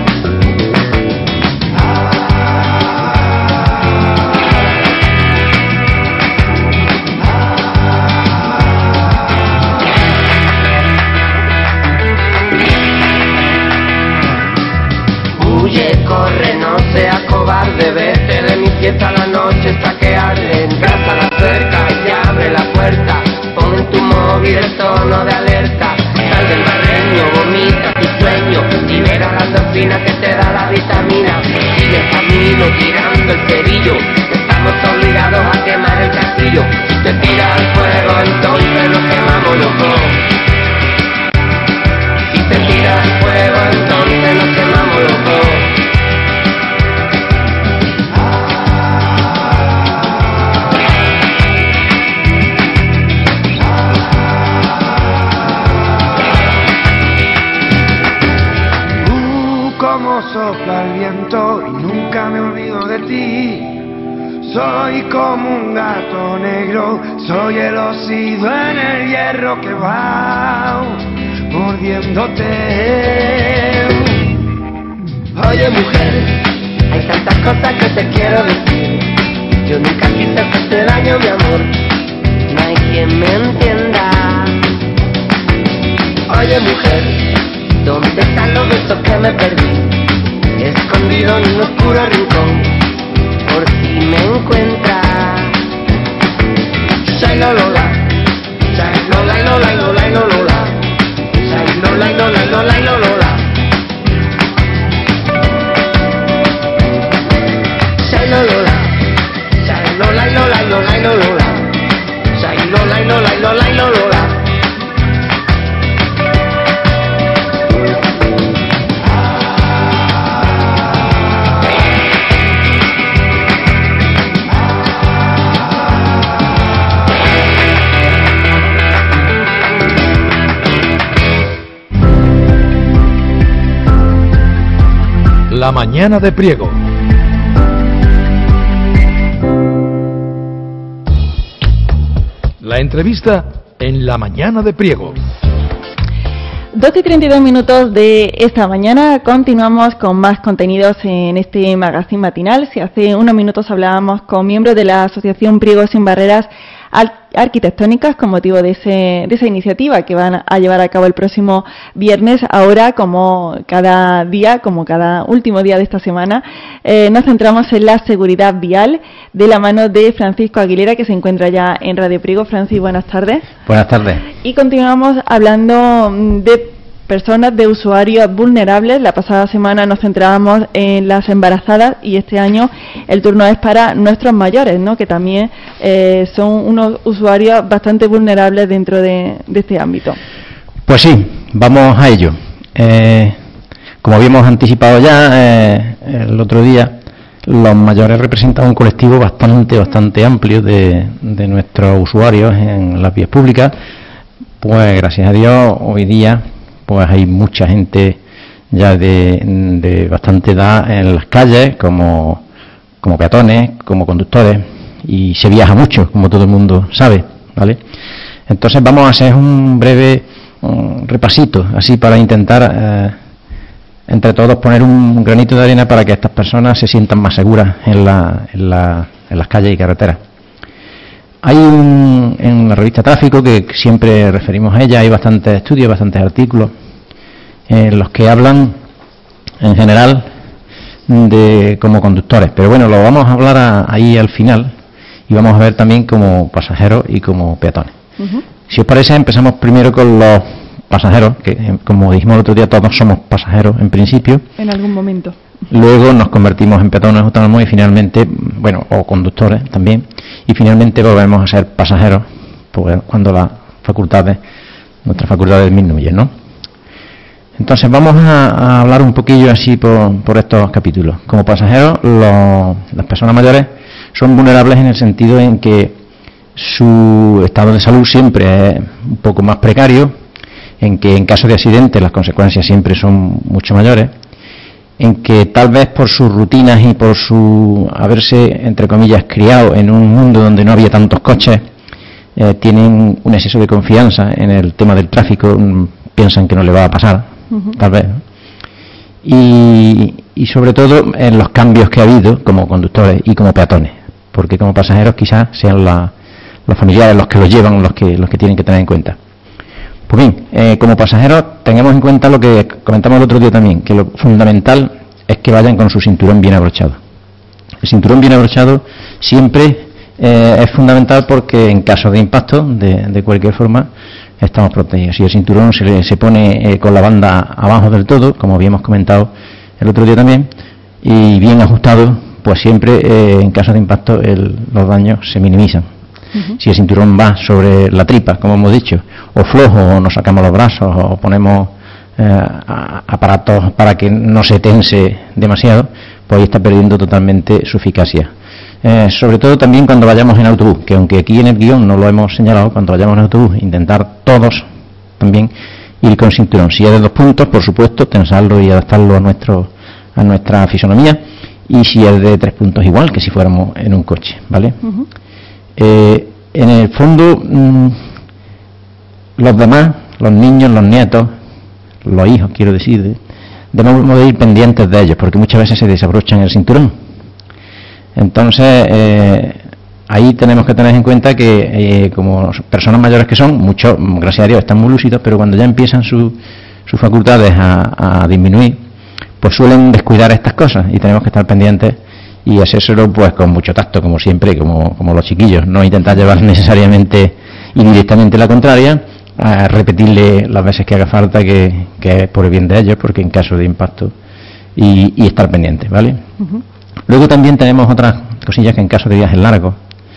Huye, corre, no seas cobarde, vete de mi fiesta, la noche está que arde. Entras a la cerca y abre la puerta, pon en tu móvil el tono de alerta. Sal del barreño, vomita tu sueño, libera la endorfina que te da la vitamina. Sigue el camino tirando el cerillo, estamos obligados a quemar el castillo. Si te tiras al fuego entonces nos quemamos los dos. Si te tiras al fuego entonces nos quemamos los dos. Como sopla el viento y nunca me olvido de ti. Soy como un gato negro, soy el osido en el hierro que va mordiéndote. Oye mujer, hay tantas cosas que te quiero decir. Yo nunca quise hacerte daño, mi amor, no hay quien me entienda. Oye mujer, ¿dónde están los besos que me perdí? Escondido en un oscuro rincón, por si me encuentras. Shai Lola, Shai Lola, Lola, Lola, Lola, Shai Lola, Lola, Lola, Lola, Shai Lola, Shai Lola, Lola, Lola, Lola, Shai Lola, Lola, Lola, Lola. La mañana de Priego. La entrevista en La mañana de Priego. 12:32 de esta mañana, continuamos con más contenidos en este magazine matinal. Si hace unos minutos hablábamos con miembros de la Asociación Priego Sin Barreras Arquitectónicas con motivo de esa iniciativa que van a llevar a cabo el próximo viernes. Ahora, como cada día, como cada último día de esta semana, nos centramos en la seguridad vial de la mano de Francisco Aguilera, que se encuentra ya en Radio Priego. Francis, buenas tardes. Buenas tardes. Y continuamos hablando de personas, de usuarios vulnerables. La pasada semana nos centrábamos en las embarazadas y este año el turno es para nuestros mayores, ¿no? Que también son unos usuarios bastante vulnerables dentro de este ámbito. Pues sí, vamos a ello. Como habíamos anticipado ya el otro día, los mayores representan un colectivo bastante amplio de nuestros usuarios en las vías públicas. Pues gracias a Dios hoy día pues hay mucha gente ya de bastante edad en las calles, como peatones, como conductores, y se viaja mucho, como todo el mundo sabe, ¿vale? Entonces vamos a hacer un breve repasito, así para intentar entre todos poner un granito de arena para que estas personas se sientan más seguras en las calles y carreteras. Hay en la revista Tráfico, que siempre referimos a ella, hay bastantes estudios, bastantes artículos en los que hablan en general de como conductores, pero bueno, lo vamos a hablar ahí al final y vamos a ver también como pasajeros y como peatones. Si os parece, empezamos primero con los pasajeros, que como dijimos el otro día, todos somos pasajeros en principio. En algún momento. Luego nos convertimos en peatones autónomos y finalmente, bueno, o conductores también, y finalmente volvemos a ser pasajeros pues, cuando nuestras facultades disminuyen, ¿no? Entonces vamos a hablar un poquillo así por estos capítulos. Como pasajeros, las personas mayores son vulnerables en el sentido en que su estado de salud siempre es un poco más precario, en que en caso de accidente las consecuencias siempre son mucho mayores, en que tal vez por sus rutinas y por su haberse, entre comillas, criado en un mundo donde no había tantos coches, tienen un exceso de confianza en el tema del tráfico, piensan que no le va a pasar, tal vez. Y sobre todo en los cambios que ha habido como conductores y como peatones, porque como pasajeros quizás sean los familiares los que los llevan, los que tienen que tener en cuenta. Pues bien, como pasajeros tengamos en cuenta lo que comentamos el otro día también, que lo fundamental es que vayan con su cinturón bien abrochado. El cinturón bien abrochado siempre es fundamental porque en caso de impacto, de cualquier forma, estamos protegidos. Si el cinturón se pone con la banda abajo del todo, como habíamos comentado el otro día también, y bien ajustado, pues siempre en caso de impacto los daños se minimizan. Si el cinturón va sobre la tripa, como hemos dicho, o flojo, o nos sacamos los brazos, o ponemos aparatos para que no se tense demasiado, pues ahí está perdiendo totalmente su eficacia. Sobre todo también cuando vayamos en autobús, que aunque aquí en el guión no lo hemos señalado, cuando vayamos en autobús, intentar todos también ir con cinturón. Si es de 2 puntos, por supuesto, tensarlo y adaptarlo a nuestra fisonomía, y si es de 3 puntos igual que si fuéramos en un coche, ¿vale? En el fondo, los demás, los niños, los nietos, los hijos, quiero decir, debemos de ir pendientes de ellos, porque muchas veces se desabrochan el cinturón. Entonces, ahí tenemos que tener en cuenta que como personas mayores que son, muchos, gracias a Dios, están muy lúcidos, pero cuando ya empiezan sus facultades a disminuir, pues suelen descuidar estas cosas y tenemos que estar pendientes y hacérselo pues con mucho tacto, como siempre, como los chiquillos, no intentar llevar necesariamente y directamente la contraria, a repetirle las veces que haga falta que es por el bien de ellos, porque en caso de impacto y estar pendientes, ¿vale? Luego también tenemos otras cosillas que en caso de viajes largos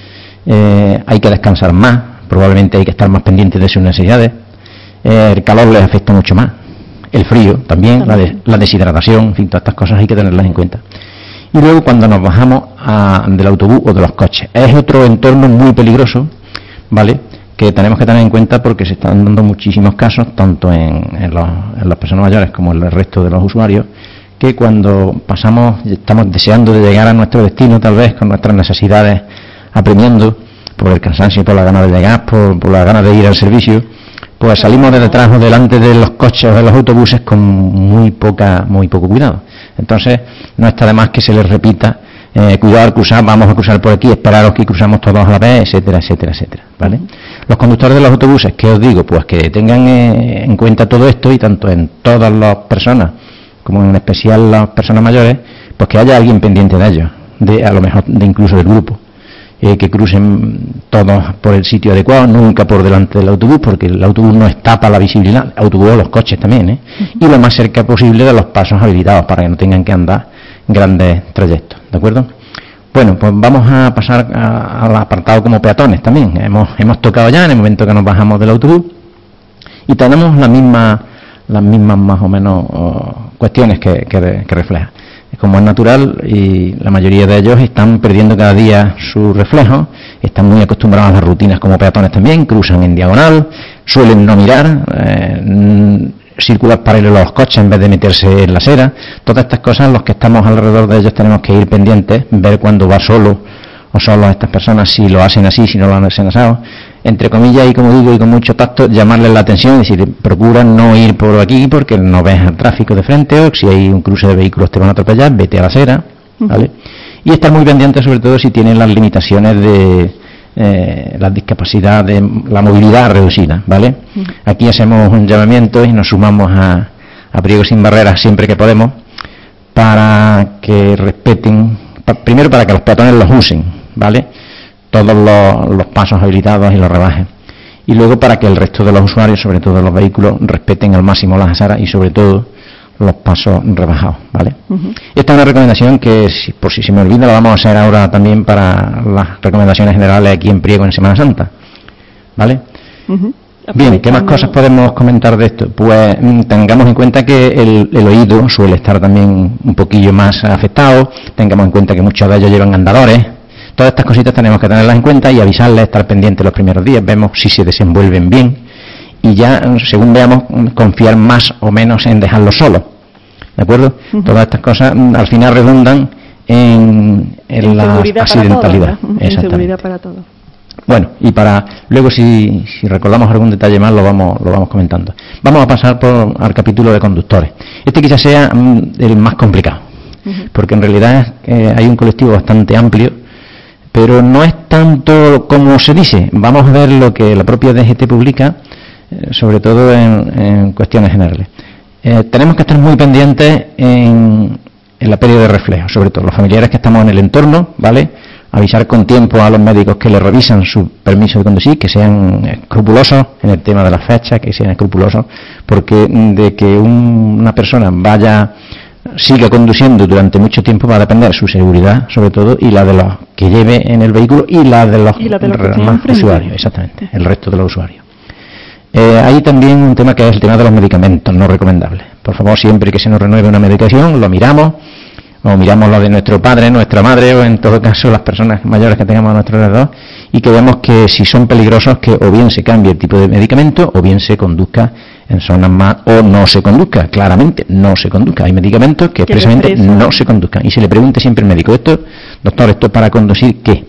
hay que descansar más, probablemente hay que estar más pendientes de sus necesidades, el calor les afecta mucho más, el frío también, la deshidratación, en fin, todas estas cosas hay que tenerlas en cuenta. Y luego cuando nos bajamos del autobús o de los coches, es otro entorno muy peligroso, ¿vale?, que tenemos que tener en cuenta porque se están dando muchísimos casos, tanto en las personas mayores como en el resto de los usuarios, que cuando estamos deseando de llegar a nuestro destino, tal vez con nuestras necesidades apremiando, por el cansancio, por la ganas de llegar, por la ganas de ir al servicio, pues salimos de detrás o delante de los coches o de los autobuses con muy poco cuidado. Entonces, no está de más que se les repita, cuidado, cruzar, vamos a cruzar por aquí, esperaros que cruzamos todos a la vez, etcétera, etcétera, etcétera, ¿vale? Los conductores de los autobuses, ¿qué os digo? Pues que tengan en cuenta todo esto, y tanto en todas las personas, como en especial las personas mayores, pues que haya alguien pendiente de ellos, a lo mejor incluso del grupo, que crucen todos por el sitio adecuado, nunca por delante del autobús, porque el autobús no tapa la visibilidad, el autobús o los coches también, y lo más cerca posible de los pasos habilitados para que no tengan que andar grandes trayectos, ¿de acuerdo? Bueno, pues vamos a pasar al apartado como peatones también. Hemos tocado ya en el momento que nos bajamos del autobús y tenemos las mismas más o menos cuestiones que refleja. Como es natural, y la mayoría de ellos están perdiendo cada día su reflejo, están muy acostumbrados a las rutinas como peatones también, cruzan en diagonal, suelen no mirar, circular paralelo a los coches en vez de meterse en la acera. Todas estas cosas, los que estamos alrededor de ellos tenemos que ir pendientes, ver cuando va solo o solo estas personas, si lo hacen así, si no lo hacen así, entre comillas, y como digo, y con mucho tacto, llamarles la atención y decir, procura no ir por aquí porque no ves el tráfico de frente, o si hay un cruce de vehículos te van a atropellar, vete a la acera, ¿vale? Y estar muy pendiente sobre todo si tienen las limitaciones de la discapacidad, de la movilidad reducida, ¿vale? Aquí hacemos un llamamiento y nos sumamos a Priego Sin Barreras siempre que podemos, para que respeten, primero para que los peatones los usen, ¿vale?, todos los pasos habilitados y los rebajes, y luego para que el resto de los usuarios, sobre todo los vehículos, respeten al máximo las aceras y sobre todo los pasos rebajados, ¿vale? Esta es una recomendación que, por si se me olvida, la vamos a hacer ahora también para las recomendaciones generales aquí en Priego en Semana Santa, ¿vale? Bien, ¿qué más cosas podemos comentar de esto? Pues tengamos en cuenta que el oído suele estar también un poquillo más afectado, tengamos en cuenta que muchos de ellos llevan andadores, todas estas cositas tenemos que tenerlas en cuenta y avisarles, estar pendientes los primeros días, vemos si se desenvuelven bien y ya, según veamos, confiar más o menos en dejarlos solos. ¿De acuerdo? Todas estas cosas al final redundan en la accidentalidad. En seguridad para todos. Bueno, y para luego si recordamos algún detalle más lo vamos comentando. Vamos a pasar al capítulo de conductores. Este quizás sea el más complicado, porque en realidad hay un colectivo bastante amplio, pero no es tanto como se dice. Vamos a ver lo que la propia DGT publica, sobre todo en cuestiones generales. Tenemos que estar muy pendientes en la pérdida de reflejo, sobre todo los familiares que estamos en el entorno, ¿vale? Avisar con tiempo a los médicos que le revisan su permiso de conducir, que sean escrupulosos en el tema de las fechas, que sean escrupulosos, porque de que una persona siga conduciendo durante mucho tiempo va a depender su seguridad, sobre todo, y la de los que lleve en el vehículo y la de los demás usuarios, exactamente, el resto de los usuarios. Hay también un tema que es el tema de los medicamentos no recomendables. Por favor, siempre que se nos renueve una medicación, lo miramos, o miramos lo de nuestro padre, nuestra madre, o en todo caso las personas mayores que tengamos a nuestro alrededor, y que vemos que si son peligrosos, que o bien se cambie el tipo de medicamento, o bien se conduzca en zonas más, o no se conduzca, claramente, no se conduzca. Hay medicamentos que expresamente no se conduzcan. Y se le pregunte siempre al médico, doctor, ¿esto para conducir qué?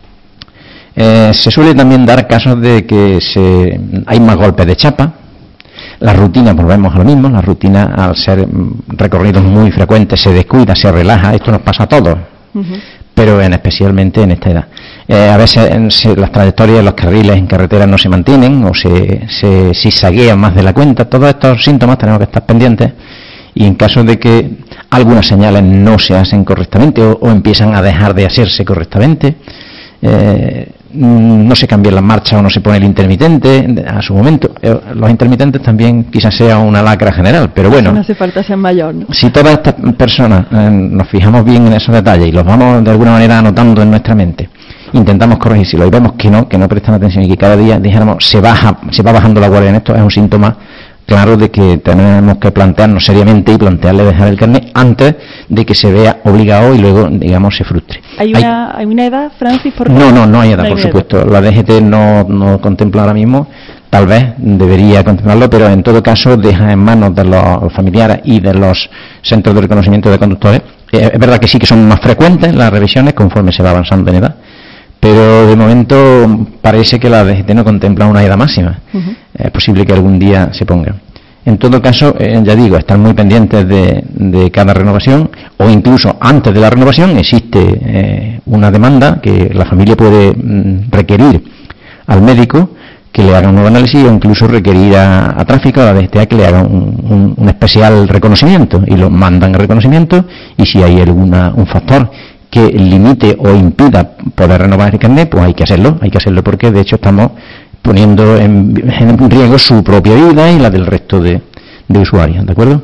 Se suele también dar casos de que hay más golpes de chapa. La rutina, volvemos a lo mismo, la rutina al ser recorridos muy frecuentes se descuida, se relaja, esto nos pasa a todos, pero especialmente en esta edad. A veces las trayectorias, los carriles en carretera no se mantienen o se zigzaguean más de la cuenta. Todos estos síntomas tenemos que estar pendientes y en caso de que algunas señales no se hacen correctamente o empiezan a dejar de hacerse correctamente, no se cambian las marchas o no se pone el intermitente a su momento. Los intermitentes también quizás sea una lacra general, pero bueno, no hace falta ser mayor, ¿no? Si todas estas personas nos fijamos bien en esos detalles y los vamos de alguna manera anotando en nuestra mente, intentamos corregirlo y vemos que no prestan atención y que cada día, dijéramos, se va bajando la guardia en esto, es un síntoma claro de que tenemos que plantearnos seriamente y plantearle dejar el carnet antes de que se vea obligado y luego, digamos, se frustre. ¿Hay una edad, Francis? No hay edad, por supuesto. La DGT no contempla ahora mismo, tal vez debería contemplarlo, pero en todo caso deja en manos de los familiares y de los centros de reconocimiento de conductores. Es verdad que sí que son más frecuentes las revisiones conforme se va avanzando en edad, pero de momento parece que la DGT no contempla una edad máxima. Es posible que algún día se ponga. En todo caso, ya digo, estar muy pendientes de cada renovación, o incluso antes de la renovación existe una demanda que la familia puede requerir al médico que le haga un nuevo análisis o incluso requerir a tráfico, a la DGTA, que le haga un especial reconocimiento, y lo mandan a reconocimiento, y si hay un factor que limite o impida poder renovar el carnet, pues hay que hacerlo porque de hecho estamos poniendo en riesgo su propia vida y la del resto de usuarios, ¿de acuerdo?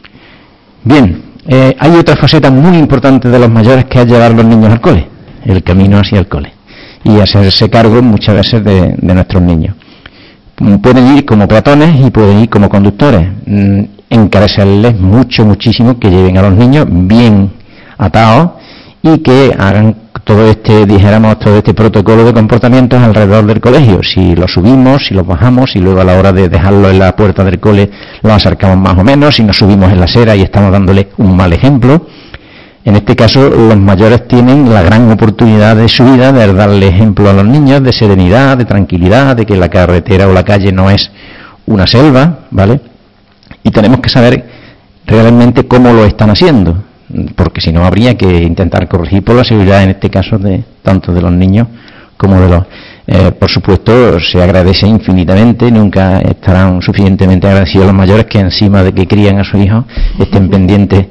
Bien, hay otra faceta muy importante de los mayores, que es llevar a los niños al cole, el camino hacia el cole, y hacerse cargo muchas veces de nuestros niños. Pueden ir como peatones y pueden ir como conductores. Encarecerles muchísimo que lleven a los niños bien atados y que hagan todo este protocolo de comportamientos alrededor del colegio. Si los subimos, si los bajamos, si luego a la hora de dejarlo en la puerta del cole los acercamos más o menos, si nos subimos en la acera y estamos dándole un mal ejemplo. En este caso, los mayores tienen la gran oportunidad de su vida de darle ejemplo a los niños de serenidad, de tranquilidad, de que la carretera o la calle no es una selva, ¿vale? Y tenemos que saber realmente cómo lo están haciendo, porque si no habría que intentar corregir por la seguridad, en este caso, tanto de los niños como de los... por supuesto, se agradece infinitamente, nunca estarán suficientemente agradecidos los mayores que encima de que crían a su hijo estén pendientes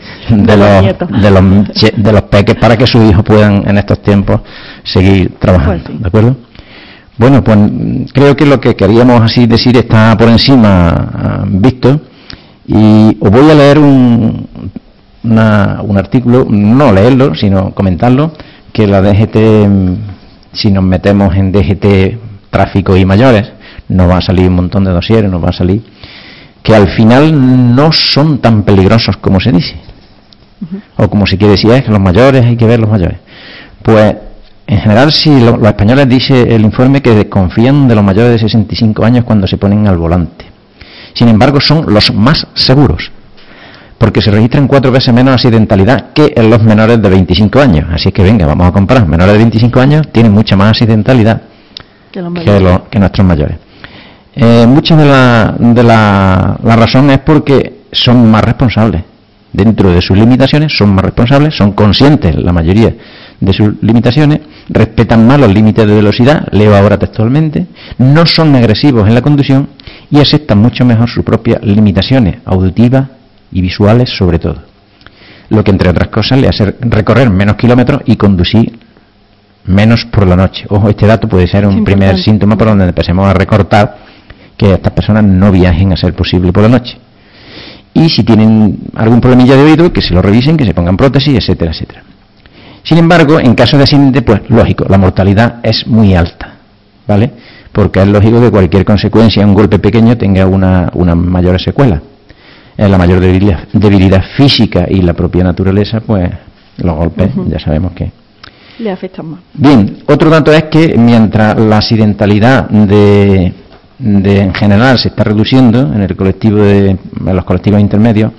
de los peques para que sus hijos puedan en estos tiempos seguir trabajando, ¿de acuerdo? Bueno, pues creo que lo que queríamos así decir está por encima visto, y os voy a leer un artículo, no leerlo, sino comentarlo, que la DGT, si nos metemos en DGT tráfico y mayores, nos va a salir un montón de dosieres, nos va a salir que al final no son tan peligrosos como se dice, o como se quiere decir, es que los mayores, hay que ver los mayores. Pues En general, si los españoles, dice el informe, que desconfían de los mayores de 65 años cuando se ponen al volante. Sin embargo, son los más seguros, porque se registran 4 veces menos accidentalidad que en los menores de 25 años. Así que venga, vamos a comparar. Menores de 25 años tienen mucha más accidentalidad que nuestros mayores. Mucha de la razón es porque son más responsables. Dentro de sus limitaciones son más responsables, son conscientes, la mayoría, de sus limitaciones, respetan más los límites de velocidad, leo ahora textualmente, no son agresivos en la conducción y aceptan mucho mejor sus propias limitaciones auditivas y visuales sobre todo. Lo que, entre otras cosas, le hace recorrer menos kilómetros y conducir menos por la noche. Ojo, este dato puede ser un primer síntoma por donde empecemos a recortar que estas personas no viajen a ser posible por la noche. Y si tienen algún problemilla de oído, que se lo revisen, que se pongan prótesis, etcétera, etcétera. Sin embargo, en caso de accidente, pues lógico, la mortalidad es muy alta, ¿vale? Porque es lógico que cualquier consecuencia, un golpe pequeño, tenga una mayor secuela. La mayor debilidad física y la propia naturaleza, pues los golpes, ya sabemos que le afectan más. Bien, otro dato es que mientras la accidentalidad en general se está reduciendo en el colectivo en los colectivos intermedios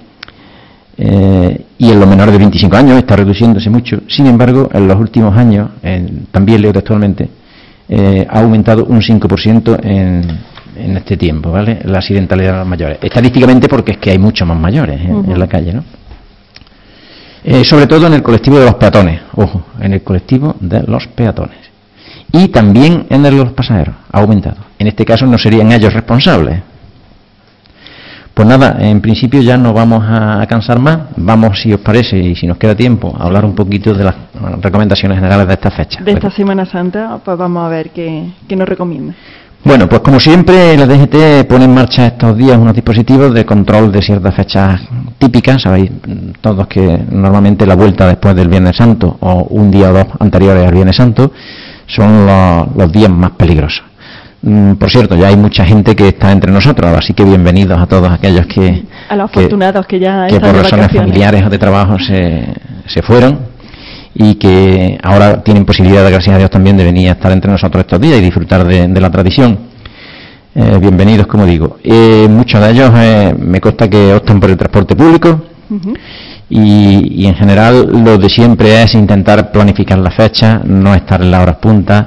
y en los menores de 25 años está reduciéndose mucho. Sin embargo, en los últimos años, también leo textualmente, ha aumentado un 5% en este tiempo, ¿vale? La accidentalidad de los mayores. Estadísticamente porque es que hay muchos más mayores en la calle, ¿no? Sobre todo en el colectivo de los peatones, ojo, en el colectivo de los peatones. Y también en el de los pasajeros, ha aumentado. En este caso no serían ellos responsables. Pues nada, en principio ya no vamos a cansar más. Vamos, si os parece, y si nos queda tiempo, a hablar un poquito de las recomendaciones generales de esta fecha. De esta Semana Santa, pues vamos a ver qué nos recomienda. Bueno, pues como siempre, la DGT pone en marcha estos días unos dispositivos de control de ciertas fechas típicas. Sabéis todos que normalmente la vuelta después del Viernes Santo o un día o dos anteriores al Viernes Santo son los días más peligrosos. Por cierto, ya hay mucha gente que está entre nosotros, así que bienvenidos a todos aquellos a los afortunados que ya que están por de razones vacaciones. familiares o de trabajo se fueron y que ahora tienen posibilidad, gracias a Dios, también de venir a estar entre nosotros estos días y disfrutar de la tradición. Bienvenidos, como digo. Muchos de ellos me consta que optan por el transporte público. Y en general lo de siempre es intentar planificar la fecha, no estar en las horas puntas,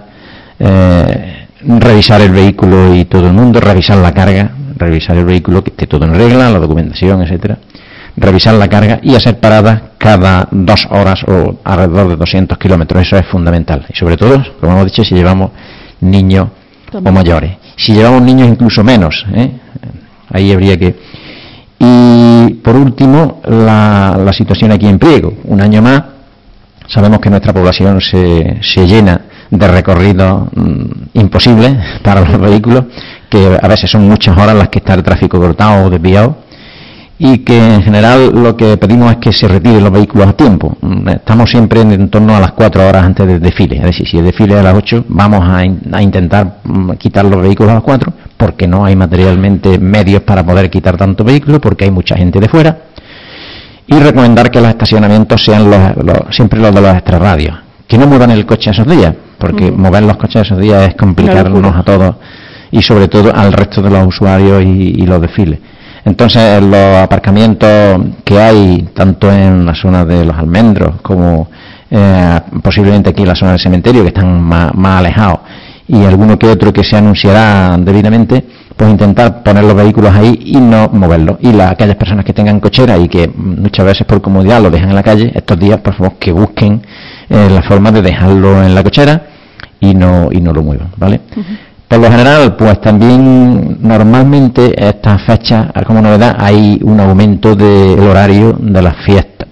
revisar el vehículo y todo el mundo, revisar la carga, revisar el vehículo que esté todo en regla, la documentación, etcétera, revisar la carga y hacer paradas cada 2 horas o alrededor de 200 kilómetros. Eso es fundamental, y sobre todo, como hemos dicho, si llevamos niños o mayores. Si llevamos niños, incluso menos, ahí habría que... Y por último, la situación aquí en Priego. Un año más, sabemos que nuestra población se llena de recorridos imposibles para los vehículos, que a veces son muchas horas las que está el tráfico cortado o desviado, y que en general lo que pedimos es que se retiren los vehículos a tiempo. Estamos siempre en torno a las 4 horas antes del desfile, es decir, si el desfile es a las 8, vamos a intentar quitar los vehículos a las 4, porque no hay materialmente medios para poder quitar tanto vehículo, porque hay mucha gente de fuera, y recomendar que los estacionamientos sean siempre los de los extrarradios, que no muevan el coche esos días, porque mover los coches esos días es complicarnos a todos y sobre todo al resto de los usuarios y los desfiles. Entonces, los aparcamientos que hay, tanto en la zona de los almendros como posiblemente aquí en la zona del cementerio, que están más alejados, y alguno que otro que se anunciará debidamente, pues intentar poner los vehículos ahí y no moverlos. Y aquellas personas que tengan cochera y que muchas veces por comodidad lo dejan en la calle, estos días, por favor, que busquen la forma de dejarlo en la cochera y no lo muevan, ¿vale? Por lo general, pues también normalmente estas fechas, como novedad, hay un aumento del horario de las fiestas,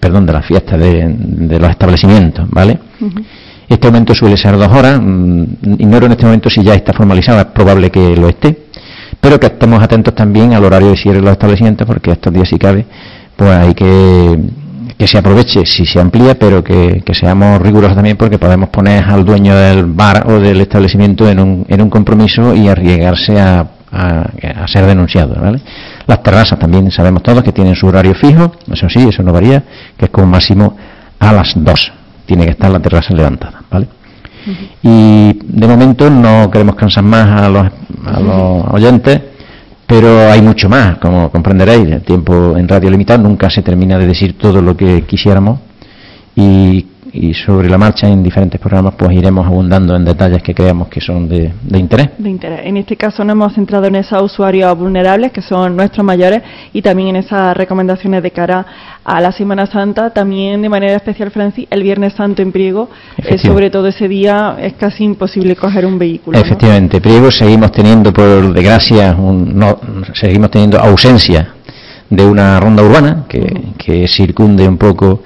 de los establecimientos, ¿vale? Este aumento suele ser 2 horas, ignoro en este momento si ya está formalizado, es probable que lo esté, pero que estemos atentos también al horario de cierre de los establecimientos, porque estos días, si cabe, pues hay que se aproveche si se amplía, pero que seamos rigurosos también, porque podemos poner al dueño del bar o del establecimiento en un compromiso y arriesgarse a ser denunciado, ¿vale? Las terrazas también sabemos todos que tienen su horario fijo, eso sí, eso no varía, que es como máximo a las 2 tiene que estar la terraza levantada, ¿vale? Y de momento no queremos cansar más a los oyentes, pero hay mucho más, como comprenderéis. El tiempo en radio limitado, nunca se termina de decir todo lo que quisiéramos, y sobre la marcha en diferentes programas pues iremos abundando en detalles que creamos que son de interés. De interés. En este caso nos hemos centrado en esos usuarios vulnerables que son nuestros mayores, y también en esas recomendaciones de cara a la Semana Santa. También de manera especial, Francis, el Viernes Santo en Priego, sobre todo ese día es casi imposible coger un vehículo. Efectivamente, ¿no? Priego seguimos teniendo, por desgracia, seguimos teniendo ausencia de una ronda urbana que circunde un poco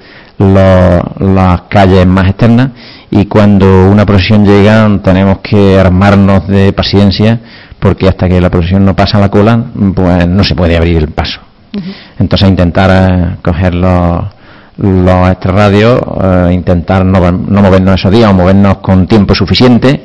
las calles más externas, y cuando una procesión llega tenemos que armarnos de paciencia, porque hasta que la procesión no pasa la cola pues no se puede abrir el paso. Entonces intentar coger los extrarradios, intentar no movernos esos días, o movernos con tiempo suficiente,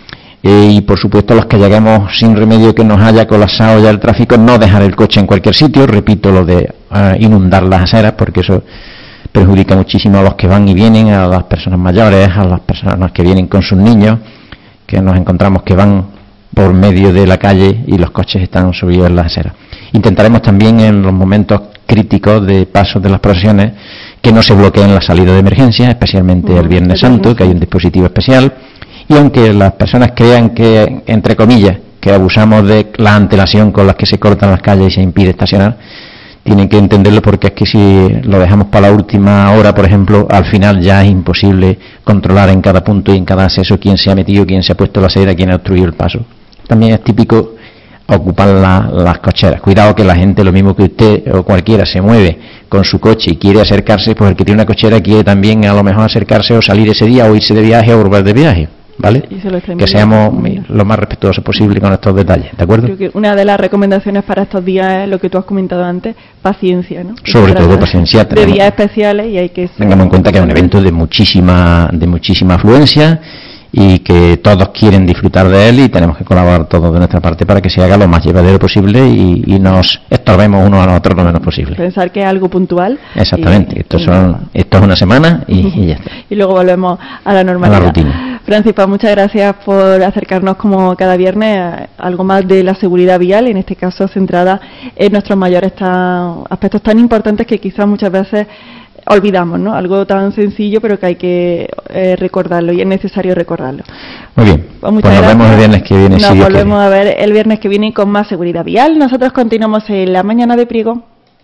y por supuesto los que lleguemos sin remedio, que nos haya colapsado ya el tráfico, no dejar el coche en cualquier sitio. Repito lo de inundar las aceras, porque eso perjudica muchísimo a los que van y vienen, a las personas mayores, a las personas que vienen con sus niños, que nos encontramos que van por medio de la calle y los coches están subidos en las aceras. Intentaremos también, en los momentos críticos de pasos de las procesiones, que no se bloqueen las salidas de emergencia, especialmente el Viernes Santo, que hay un dispositivo especial. Y aunque las personas crean que, entre comillas, que abusamos de la antelación con las que se cortan las calles y se impide estacionar, tienen que entenderlo, porque es que si lo dejamos para la última hora, por ejemplo, al final ya es imposible controlar en cada punto y en cada acceso quién se ha metido, quién se ha puesto la acera, quién ha obstruido el paso. También es típico ocupar las cocheras. Cuidado, que la gente, lo mismo que usted o cualquiera, se mueve con su coche y quiere acercarse, pues el que tiene una cochera quiere también a lo mejor acercarse o salir ese día, o irse de viaje o volver de viaje. ¿Vale? Que seamos lo más respetuosos posible con estos detalles, ¿de acuerdo? Creo que una de las recomendaciones para estos días es lo que tú has comentado antes, paciencia, ¿no? Sobre todo paciencia. De días especiales, y hay que... Tengamos en cuenta que es un evento de muchísima afluencia, y que todos quieren disfrutar de él, y tenemos que colaborar todos de nuestra parte para que se haga lo más llevadero posible y nos estorbemos unos a los otros lo menos posible. Pensar que es algo puntual. Exactamente, esto es una semana y ya está. Y luego volvemos a la normalidad. A la rutina. Francis, muchas gracias por acercarnos como cada viernes a algo más de la seguridad vial, en este caso centrada en nuestros mayores, aspectos tan importantes que quizás muchas veces olvidamos, ¿no? Algo tan sencillo, pero que hay que recordarlo, y es necesario recordarlo. Muy bien, pues nos vemos el viernes que viene. Nos volvemos a ver el viernes que viene con más seguridad vial. Nosotros continuamos en la mañana de Priego.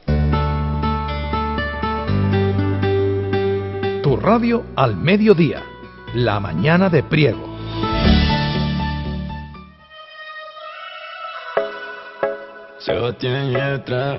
Tu radio al mediodía, la mañana de Priego. Sebastián Yatra.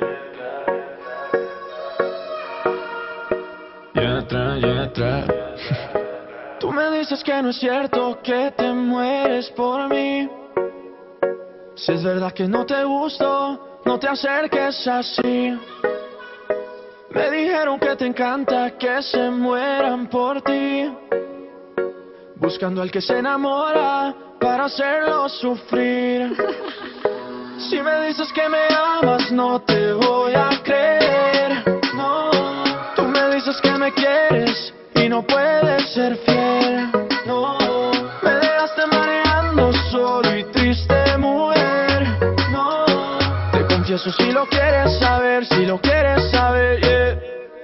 Yatra. Tú me dices que no es cierto, que te mueres por mí. Si es verdad que no te gusto, no te acerques así. Me dijeron que te encanta que se mueran por ti, buscando al que se enamora para hacerlo sufrir. Si me dices que me amas, no te voy a creer. No, tú me dices que me quieres y no puedes ser fiel. No, me dejaste mareando solo y triste, mujer. No, te confieso si lo quieres saber, si lo quieres saber, yeah.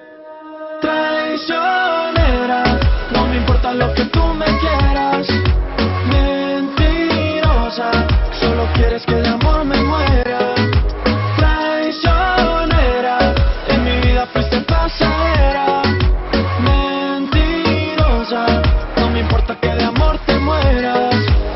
Traicionera, no me importa lo que tú me quieras. Mentirosa, solo quieres que de amor me muera. Traicionera, en mi vida fuiste pasajera. Mentirosa, no me importa que de amor te mueras.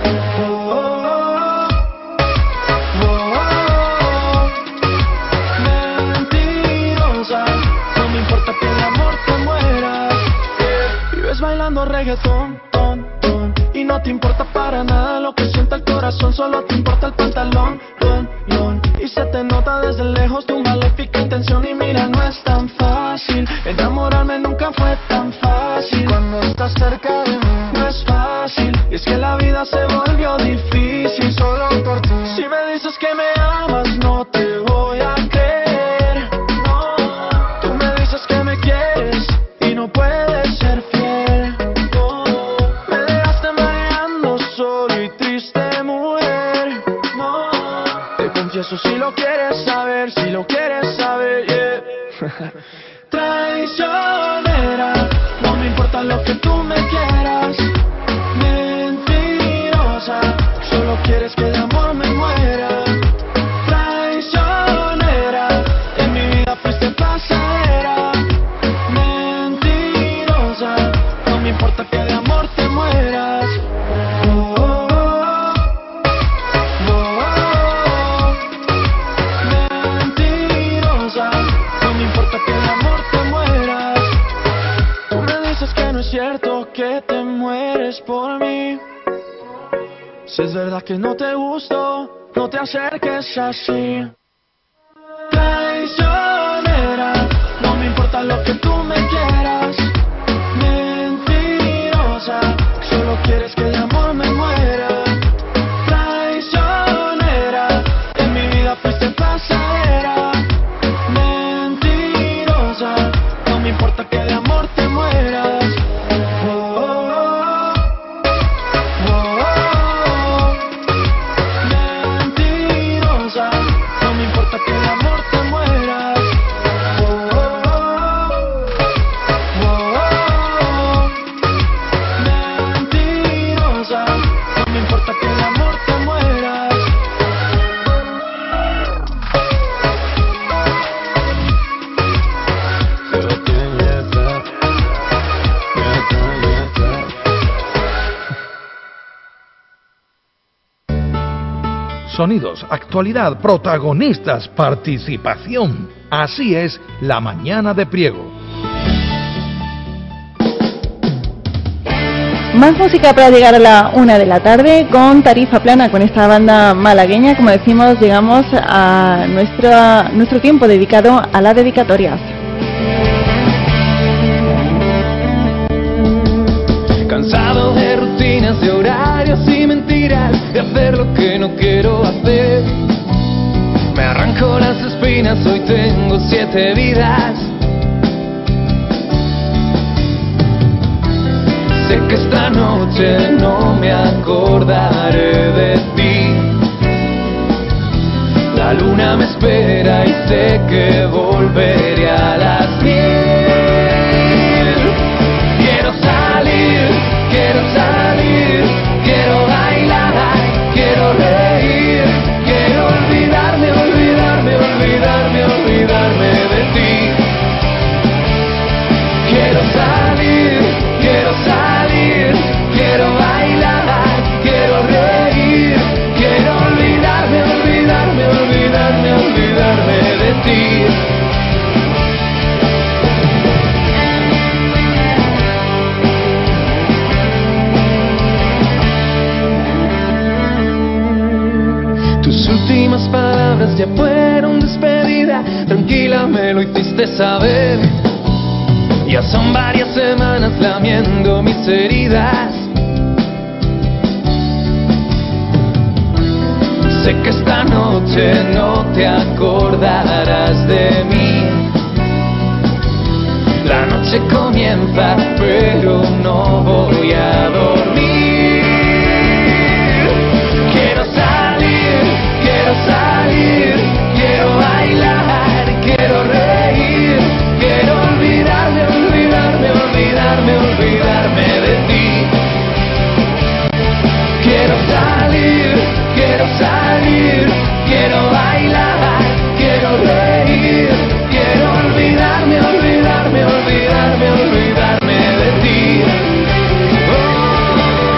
Mentirosa, no me importa que de amor te mueras. Vives bailando reggaetón, ton, ton, y no te importa para nada lo que sienta el corazón, solo te importa el pantalón, don, don. Y se te nota desde lejos tu maléfica intención. Y mira, no es tan fácil, enamorarme nunca fue tan fácil. Cuando estás cerca de mí no es fácil, y es que la vida se volvió difícil solo por ti. Si me dices que me amas, no te voy a creer. No, tú me dices que me quieres y no puedes ser fiel. No, me dejaste marear Y eso si lo quieres saber, yeah. Traicionera, no me importa lo que tú me quieras. Mentirosa, solo quieres que de amor me muera. Traicionera, en mi vida fuiste pasajera. Mentirosa, no me importa que de amor te mueras. Mentirosa, no me importa que de amor te mueras. Tú me dices que no es cierto que te mueres por mí. Si es verdad que no te gusto, no te acerques así. Traicionera, no me importa lo que tú me quieras. Mentirosa, solo quieres que de amor me muera. Traicionera, en mi vida fuiste pasajera. Mentirosa, no me importa que de amor te mueras. Mentirosa, no me importa que de amor te mueras. Mentirosa, no me importa que de amor te mueras. Sonidos, actualidad, protagonistas, participación. Así es la mañana de Priego. Más música para llegar a la 1 de la tarde con tarifa plana con esta banda malagueña. Como decimos, llegamos a nuestro tiempo dedicado a las dedicatorias. Cansado de rutinas, de horarios y mentiras, de hacer lo que no quiero hacer. Me arranco las espinas, hoy tengo 7 vidas. Sé que esta noche no me acordaré de ti. La luna me espera y sé que volveré a las 10. Quiero salir, quiero bailar, quiero reír, quiero olvidarme, olvidarme, olvidarme, olvidarme de ti. Quiero salir, quiero bailar, quiero reír, quiero olvidarme, olvidarme, olvidarme, olvidarme de ti. Tus últimas palabras ya fueron despedida, tranquila me lo hiciste saber. Ya son varias semanas lamiendo mis heridas. Sé que esta noche no te acordarás de mí. La noche comienza, pero no voy a dormir. Quiero bailar, quiero reír, quiero olvidarme, olvidarme, olvidarme, olvidarme de ti. Quiero salir, quiero bailar, quiero reír, quiero olvidarme, olvidarme, olvidarme, olvidarme de ti. Oh.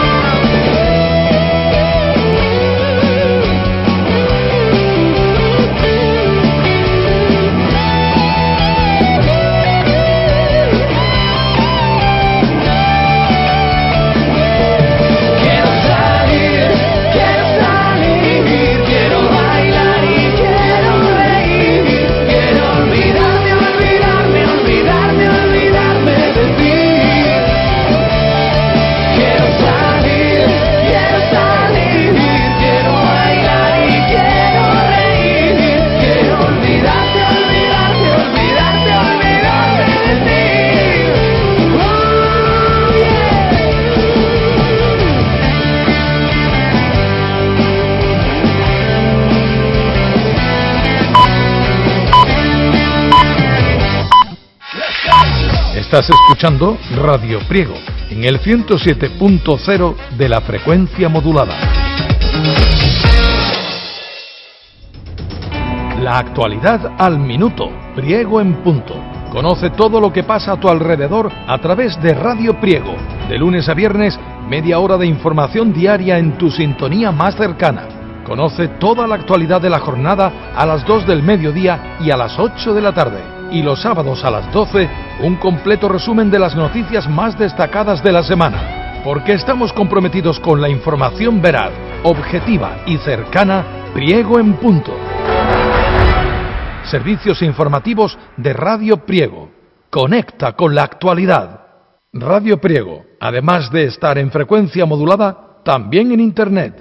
Estás escuchando Radio Priego en el 107.0 de la frecuencia modulada. La actualidad al minuto. Priego en punto. Conoce todo lo que pasa a tu alrededor a través de Radio Priego. De lunes a viernes, media hora de información diaria en tu sintonía más cercana. Conoce toda la actualidad de la jornada a las 2 del mediodía y a las 8 de la tarde. Y los sábados a las 12, un completo resumen de las noticias más destacadas de la semana. Porque estamos comprometidos con la información veraz, objetiva y cercana. Priego en punto. Servicios informativos de Radio Priego. Conecta con la actualidad. Radio Priego, además de estar en frecuencia modulada, también en Internet.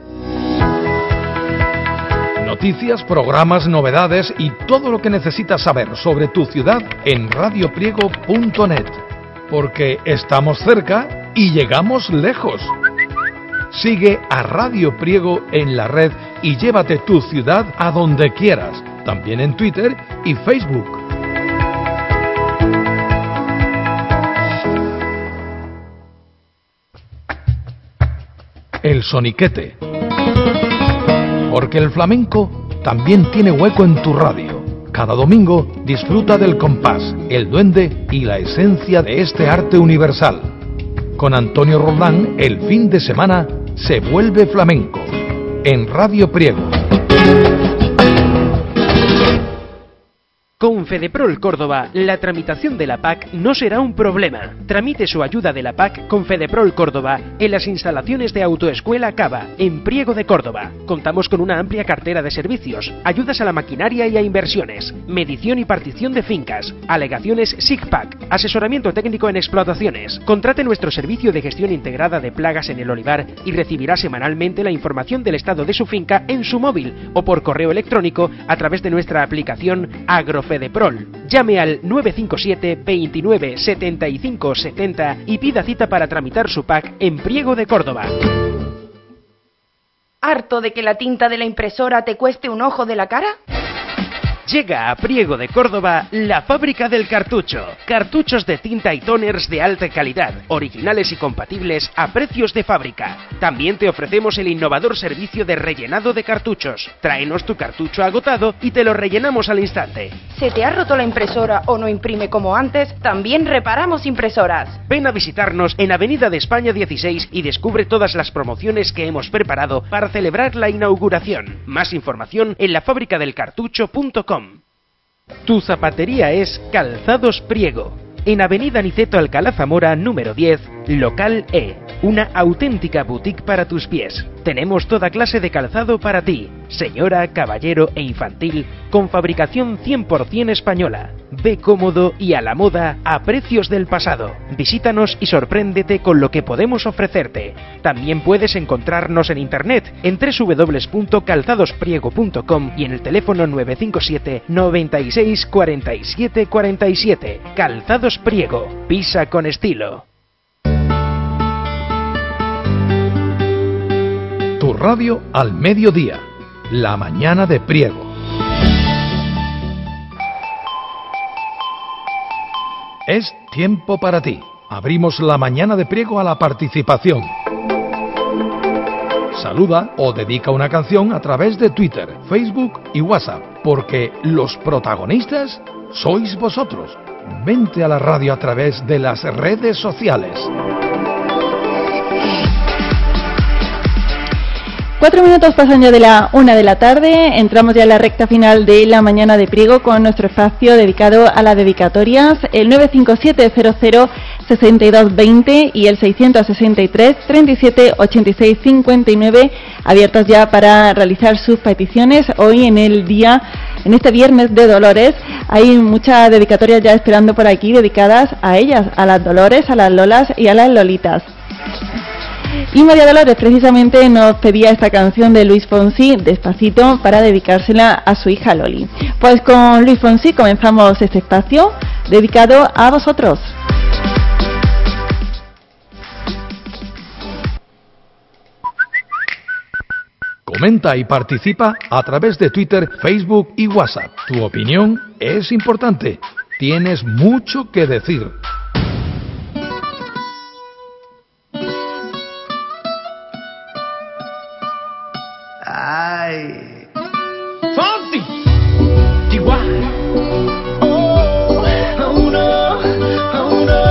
Noticias, programas, novedades y todo lo que necesitas saber sobre tu ciudad en radiopriego.net. Porque estamos cerca y llegamos lejos. Sigue a Radio Priego en la red y llévate tu ciudad a donde quieras. También en Twitter y Facebook. El soniquete. Porque el flamenco también tiene hueco en tu radio. Cada domingo disfruta del compás, el duende y la esencia de este arte universal. Con Antonio Roldán, el fin de semana se vuelve flamenco. En Radio Priego. Con Fedeprol Córdoba, la tramitación de la PAC no será un problema. Tramite su ayuda de la PAC con Fedeprol Córdoba en las instalaciones de Autoescuela Cava, en Priego de Córdoba. Contamos con una amplia cartera de servicios, ayudas a la maquinaria y a inversiones, medición y partición de fincas, alegaciones SIGPAC, asesoramiento técnico en explotaciones. Contrate nuestro servicio de gestión integrada de plagas en el olivar y recibirá semanalmente la información del estado de su finca en su móvil o por correo electrónico a través de nuestra aplicación AgroFedeprol. Llame al 957 29 75 70 y pida cita para tramitar su PAC en Priego de Córdoba. ¿Harto de que la tinta de la impresora te cueste un ojo de la cara? Llega a Priego de Córdoba la fábrica del cartucho. Cartuchos de tinta y toners de alta calidad, originales y compatibles a precios de fábrica. También te ofrecemos el innovador servicio de rellenado de cartuchos. Tráenos tu cartucho agotado y te lo rellenamos al instante. ¿Se te ha roto la impresora o no imprime como antes? También reparamos impresoras. Ven a visitarnos en Avenida de España 16 y descubre todas las promociones que hemos preparado para celebrar la inauguración. Más información en lafabricadelcartucho.com. Tu zapatería es Calzados Priego, en Avenida Niceto Alcalá Zamora número 10, local E, una auténtica boutique para tus pies. Tenemos toda clase de calzado para ti, señora, caballero e infantil, con fabricación 100% española. Ve cómodo y a la moda a precios del pasado. Visítanos y sorpréndete con lo que podemos ofrecerte. También puedes encontrarnos en internet en www.calzadospriego.com y en el teléfono 957 96 47 47. Calzados Priego, pisa con estilo. Tu radio al mediodía, la mañana de Priego. Es tiempo para ti. Abrimos la mañana de Priego a la participación. Saluda o dedica una canción a través de Twitter, Facebook y WhatsApp, porque los protagonistas sois vosotros. Vente a la radio a través de las redes sociales. 4 minutos pasan ya de la 1 de la tarde, entramos ya en la recta final de la mañana de Priego con nuestro espacio dedicado a las dedicatorias, el 957-00-6220 y el 663-37-86-59, abiertas ya para realizar sus peticiones. Hoy en este viernes de Dolores, hay muchas dedicatorias ya esperando por aquí dedicadas a ellas, a las Dolores, a las Lolas y a las Lolitas. Y María Dolores precisamente nos pedía esta canción de Luis Fonsi, Despacito, para dedicársela a su hija Loli. Pues con Luis Fonsi comenzamos este espacio dedicado a vosotros. Comenta y participa a través de Twitter, Facebook y WhatsApp. Tu opinión es importante. Tienes mucho que decir. Ay. Fonsi, Chihuahua. Oh no, oh no.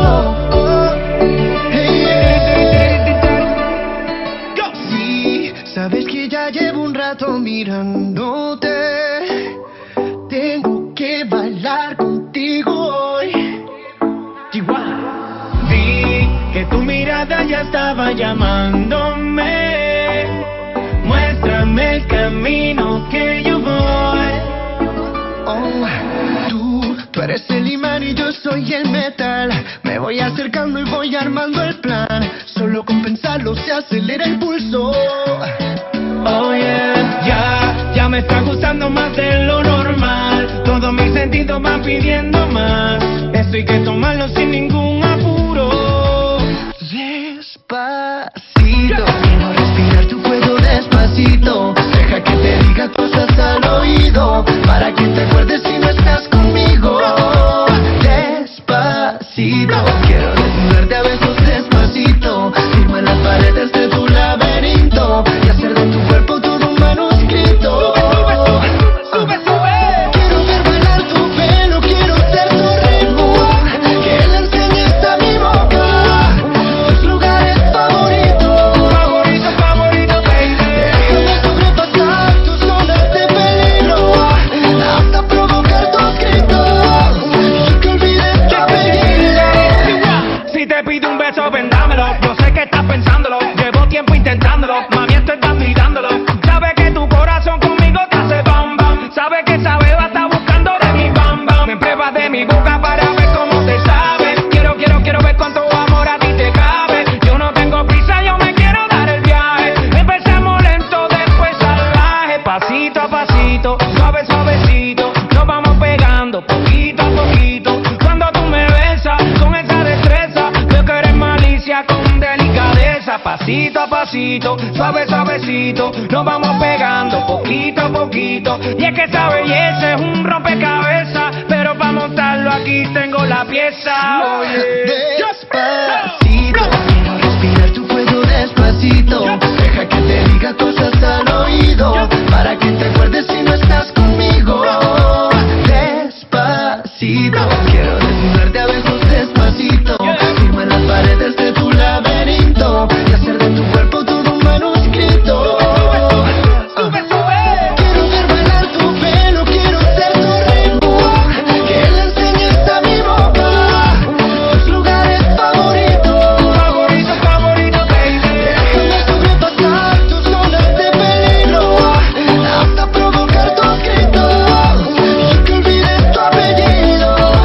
Sí, sabes que ya llevo un rato mirándote. Tengo que bailar contigo hoy. Chihuahua. Vi que tu mirada ya estaba llamándome. Muéstrame el camino que yo voy. Oh, tú eres el imán y yo soy el metal. Me voy acercando y voy armando el plan. Solo con pensarlo se acelera el pulso. Oh yeah, ya me está gustando más de lo normal. Todos mis sentidos van pidiendo más. Esto hay que tomarlo sin ningún apuro. Despacito, quiero respirar tu cuello despacito. Deja que te diga cosas al oído, para que te acuerdes si no estás conmigo. Despacito, quiero desnudarte a besos despacito. Firma en las paredes de tu laberinto y hacer de tu cuerpo todo un manuscrito. Sube, sube. Quiero ver bailar tu pelo, quiero ser tu ritmo. Que le enseñes a mi boca tus lugares favoritos. Favorito, baby. Déjame sobrepasar tus zonas de peligro hasta provocar tus gritos y que olvides tu apellido. Si te pido un beso, ven dámelo. Yo sé que estás pensándolo, llevo tiempo intentándolo. Mami, esto estás mirándolo. Sabe que tu corazón conmigo te hace bam bam. Sabe que esa beba está buscando de mi bam bam. Me pruebas de mi boca para ver cómo te sabe. Quiero ver cuánto amor a ti te cabe. Yo no tengo prisa, yo me quiero dar el viaje. Empezamos lento, después salvaje. Pasito a pasito, suave, suavecito. Nos vamos pegando poquito a poquito. Cuando tú me besas con esa destreza, veo que eres malicia con delicadeza. Pasito a pasito, suave, suavecito. Nos vamos pegando poquito a poquito. Y es que esa belleza es un rompecabezas, pero para montarlo aquí tengo la pieza. Despacito, quiero respirar tu cuello despacito. Deja que te diga cosas al oído, para que te acuerdes si no estás conmigo. Despacito, quiero desnudarte a besos despacito. Firma en las paredes de tu laberinto y hacer de tu cuerpo todo un manuscrito. Quiero ver bailar tu pelo, quiero ser tu ritmo. Que le enseñes a mi boca tus lugares favoritos. Favorito, baby. Déjame sobrepasar tus zonas de peligro hasta provocar tus gritos y que olvides tu apellido.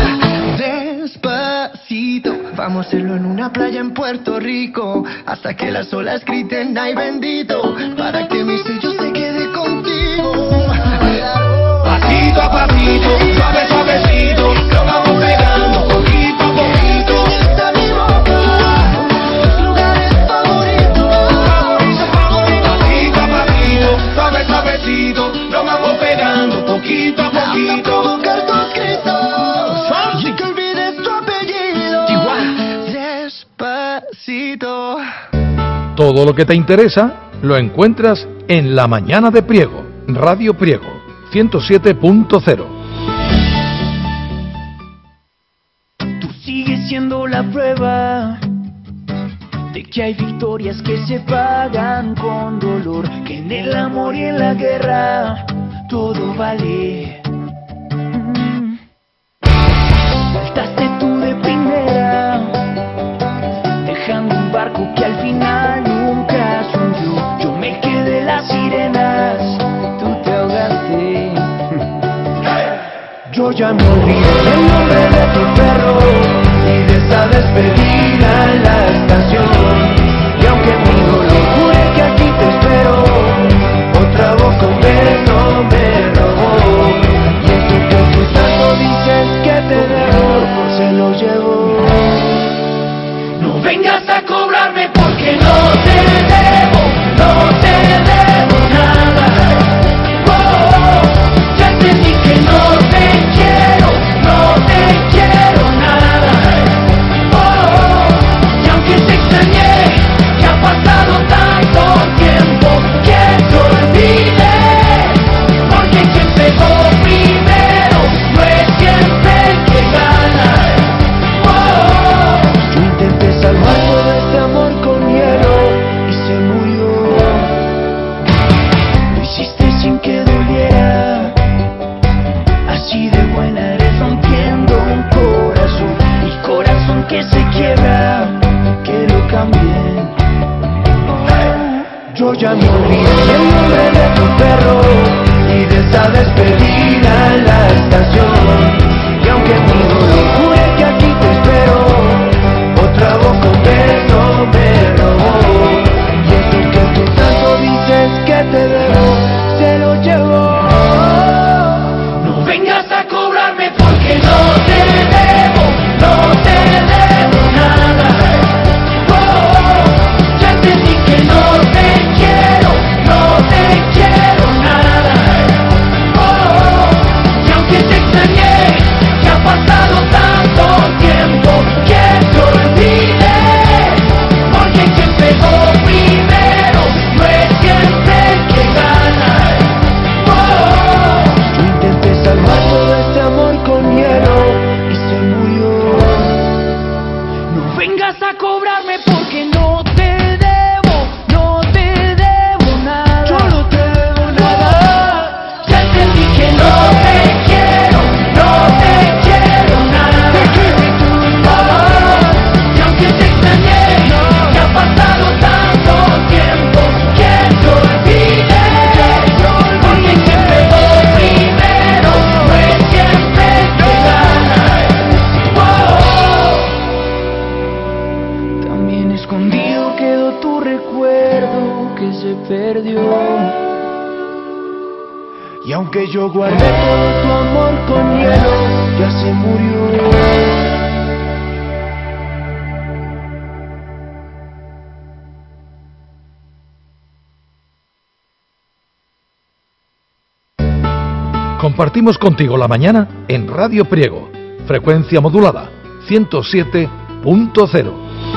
Despacito, vamos a hacerlo en una playa en Puerto Rico, hasta que las olas griten ay bendito, para que mi sello se quede contigo. Pasito a pasito, suave, suavecito. Nos vamos pegando poquito a poquito. Está mi boca tus lugares favoritos. Pasito a pasito, suave, suavecito. Nos vamos pegando poquito a poquito. Provocar tus gritos y que olvides tu apellido. Despacito. Todo lo que te interesa lo encuentras en La Mañana de Priego, Radio Priego, 107.0. Tú sigues siendo la prueba de que hay victorias que se pagan con dolor, que en el amor y en la guerra todo vale. Saltaste tú de primera, dejando un barco que al final nunca subió. Yo me quedé las sirenas, tú te ahogaste. Yo ya me olvidé el nombre de tu perro y de esa despedida en la estación. Y aunque mi dolor jure que aquí te espero, otra voz con beso me robó. Y esto que tú tanto dices que te debo, se lo llevo. No vengas a cobrarme porque no te debo nada. Oh, ya entendí que no te quiero nada. Oh, y aunque te extrañé Yo ya me olvidé el nombre de tu perro y de esa despedida en la estación. Y aunque mi dolor jure que aquí te espero, otra voz con beso me robó. Y eso que tú tanto dices que te debo, se lo llevó. No vengas a cobrarme porque no te debo, no te debo nada. Oh, ya entendí que no te quiero nada. Oh, y aunque te extrañé, ya ha pasado tanto tiempo que te olvidé. Porque quien pegó primero no es siempre el que gana. Yo intenté salvar todo este amor con hielo y se murió. No vengas a cobrarme porque no te debo, no te debo nada. Yo no te debo nada. Ya entendí que no te quiero nada. Y aunque te extrañé, ya ha pasado tanto tiempo que te olvidé. Porque quien pegó primero no es siempre el que gana. También escondido quedó tu recuerdo que se perdió. Y aunque yo guardé todo tu amor con hielo, ya se murió. Compartimos contigo la mañana en Radio Priego, frecuencia modulada 107.0.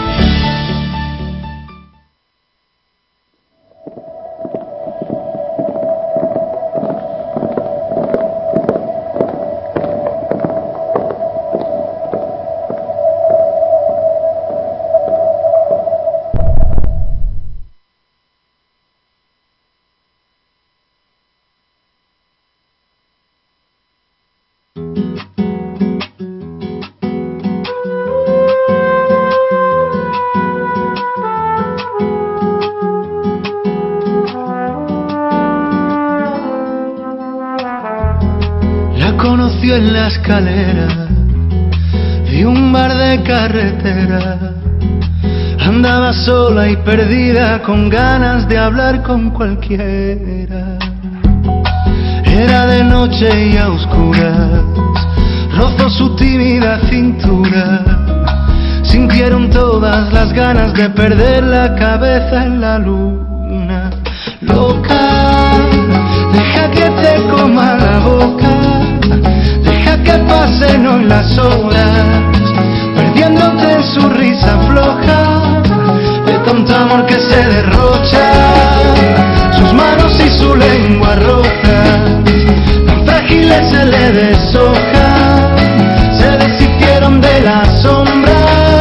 La conoció en la escalera de un bar de carretera. Andaba sola y perdida, con ganas de hablar con cualquiera. Era de noche y a oscuras, rozó su tímida cintura. Sintieron todas las ganas de perder la cabeza en la luna. Loca, deja que te coma la boca, deja que pasen hoy las horas, perdiéndote en su risa floja, de tanto amor que se derrocha. Sus manos y su lengua roja, tan frágiles se le deshoja, se deshicieron de la sombra.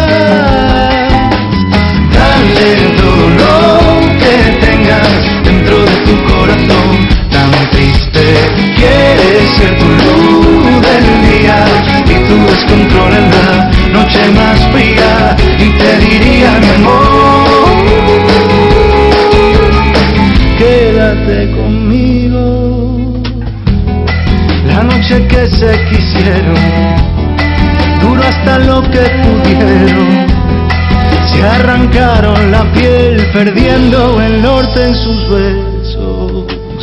Dale todo lo que tengas dentro de tu corazón, tan triste quieres ser tu luz del día y tu descontrol en la noche más fría. Y te diría, mi amor, quédate conmigo. La noche que se quisieron duró hasta lo que pudieron. Se arrancaron la piel perdiendo el norte en sus besos.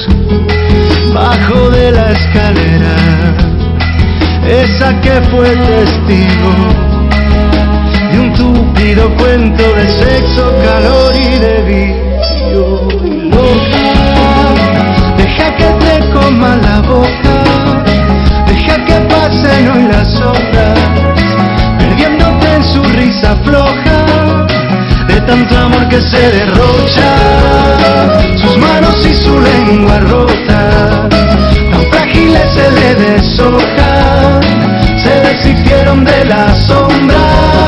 Bajo de la escalera, esa que fue testigo de un túpido cuento de sexo, calor y de vicio. Y loca, deja que te coma la boca, deja que pasen hoy las horas, perdiéndote en su risa floja, de tanto amor que se derrocha. Sus manos y su lengua rota, tan frágiles se le deshoja, se deshicieron de la sombra.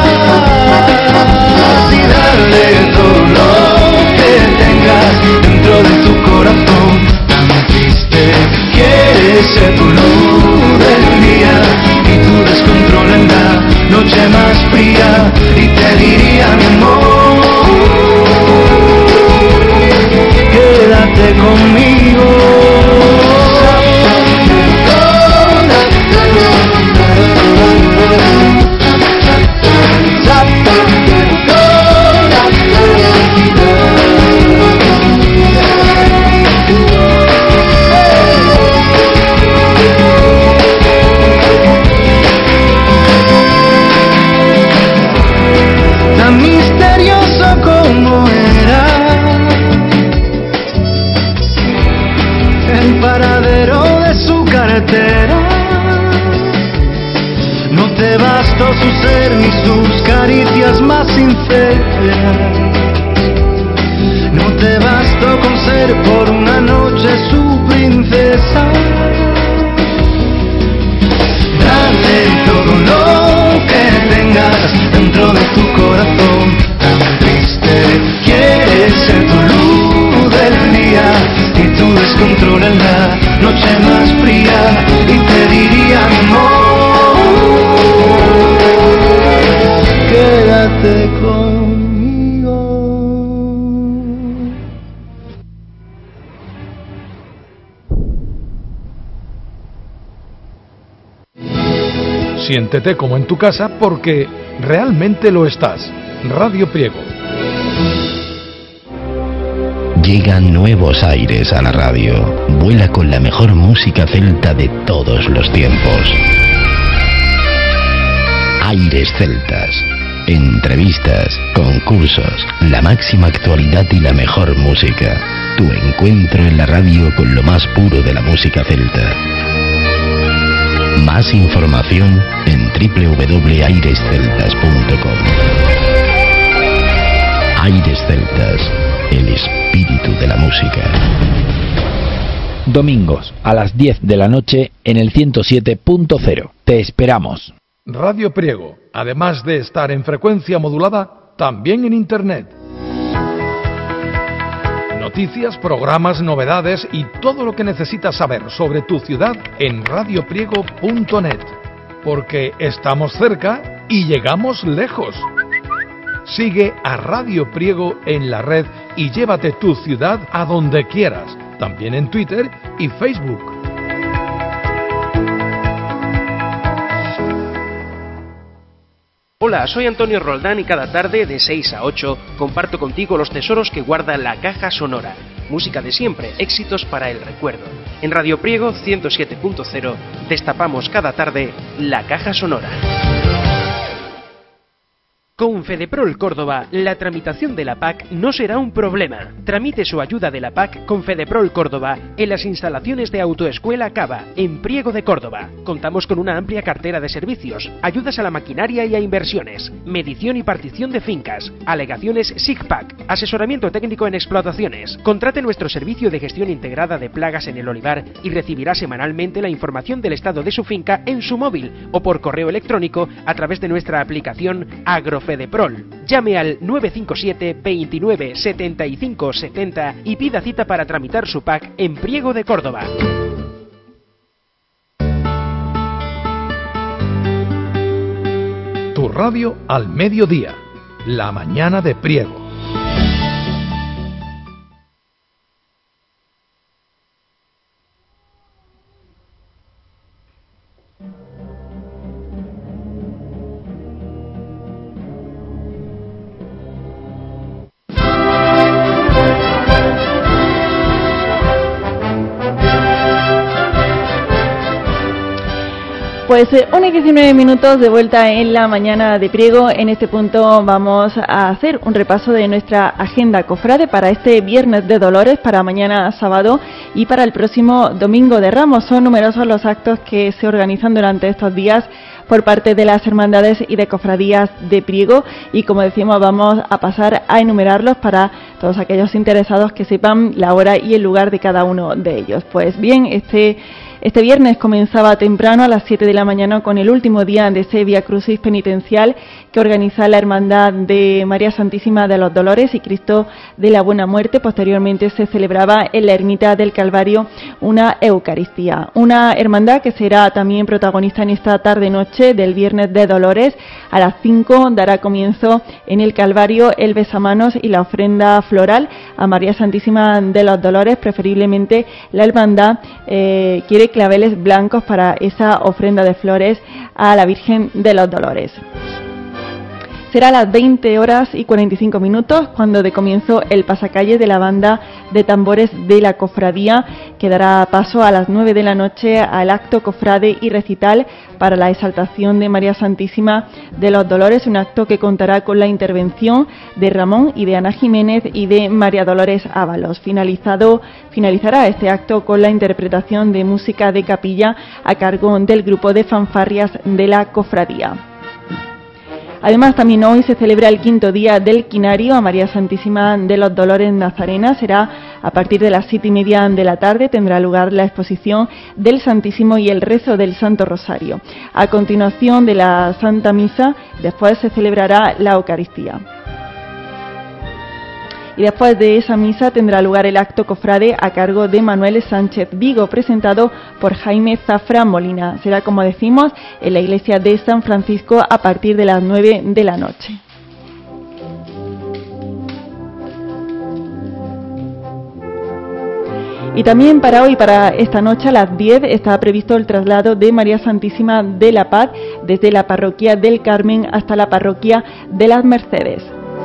Y dale todo lo que tengas dentro de tu corazón, tan triste quieres ser tu luz del día y tu descontrol en la noche más fría. Y te diría, mi amor, carretera. No te bastó su ser ni sus caricias más sinceras. No te bastó con ser por una noche su princesa. Dale todo lo que tengas dentro de tu corazón tan triste. Quieres ser tu luz del día y tu descontrol en la noche más fría. Y te diría, mi amor, quédate conmigo. Siéntete como en tu casa porque realmente lo estás. Radio Priego. Llegan nuevos aires a la radio. Vuela con la mejor música celta de todos los tiempos. Aires celtas. Entrevistas, concursos, la máxima actualidad y la mejor música. Tu encuentro en la radio con lo más puro de la música celta. Más información en www.airesceltas.com. Aires Celtas, el espíritu de la música. Domingos a las 10 de la noche en el 107.0. Te esperamos. Radio Priego, además de estar en frecuencia modulada, también en Internet. Noticias, programas, novedades y todo lo que necesitas saber sobre tu ciudad en radiopriego.net. Porque estamos cerca y llegamos lejos. Sigue a Radio Priego en la red y llévate tu ciudad a donde quieras, también en Twitter y Facebook. Hola, soy Antonio Roldán y cada tarde de 6 a 8 comparto contigo los tesoros que guarda la caja sonora. Música de siempre, éxitos para el recuerdo. En Radio Priego 107.0 destapamos cada tarde la caja sonora. Con Fedeprol Córdoba, la tramitación de la PAC no será un problema. Tramite su ayuda de la PAC con Fedeprol Córdoba en las instalaciones de Autoescuela Cava, en Priego de Córdoba. Contamos con una amplia cartera de servicios, ayudas a la maquinaria y a inversiones, medición y partición de fincas, alegaciones SIGPAC, asesoramiento técnico en explotaciones. Contrate nuestro servicio de gestión integrada de plagas en el olivar y recibirá semanalmente la información del estado de su finca en su móvil o por correo electrónico a través de nuestra aplicación AgroFedeprol. Llame al 957 29 75 70 y pida cita para tramitar su PAC en Priego de Córdoba. Tu radio al mediodía, la mañana de Priego. Pues 1:19 de vuelta en la mañana de Priego. En este punto vamos a hacer un repaso de nuestra agenda cofrade para este viernes de Dolores, para mañana sábado y para el próximo domingo de Ramos. Son numerosos los actos que se organizan durante estos días por parte de las hermandades y de cofradías de Priego y, como decimos, vamos a pasar a enumerarlos para todos aquellos interesados que sepan la hora y el lugar de cada uno de ellos. Pues bien, este viernes comenzaba temprano a las 7 de la mañana con el último día de ese Vía Crucis penitencial que organiza la Hermandad de María Santísima de los Dolores y Cristo de la Buena Muerte. Posteriormente se celebraba en la Ermita del Calvario una Eucaristía. Una hermandad que será también protagonista en esta tarde-noche del viernes de Dolores. A las 5 dará comienzo en el Calvario el besamanos y la ofrenda floral a María Santísima de los Dolores. Preferiblemente la hermandad quiere claveles blancos para esa ofrenda de flores a la Virgen de los Dolores. Será a las 20:45 cuando dé comienzo el pasacalle de la banda de tambores de la cofradía, que dará paso a las 9 de la noche al acto cofrade y recital para la exaltación de María Santísima de los Dolores, un acto que contará con la intervención de Ramón y de Ana Jiménez y de María Dolores Ábalos. Finalizará este acto con la interpretación de música de capilla a cargo del grupo de fanfarrias de la cofradía. Además, también hoy se celebra el 5º día del Quinario a María Santísima de los Dolores Nazarena. Será a partir de las 7:30 de la tarde. Tendrá lugar la exposición del Santísimo y el rezo del Santo Rosario. A continuación de la Santa Misa, después se celebrará la Eucaristía. Y después de esa misa tendrá lugar el acto cofrade a cargo de Manuel Sánchez Vigo, presentado por Jaime Zafra Molina. Será, como decimos, en la iglesia de San Francisco a partir de las 9 de la noche. Y también para hoy, para esta noche a las 10, está previsto el traslado de María Santísima de la Paz desde la parroquia del Carmen hasta la parroquia de las Mercedes.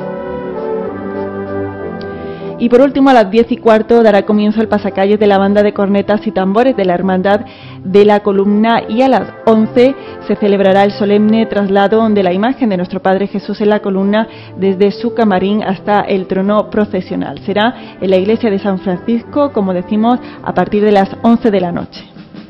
Y por último, a las 10:15 dará comienzo el pasacalles de la banda de cornetas y tambores de la Hermandad de la Columna, y a las 11 se celebrará el solemne traslado de la imagen de nuestro Padre Jesús en la columna desde su camarín hasta el trono procesional. Será en la iglesia de San Francisco, como decimos, a partir de las 11 de la noche.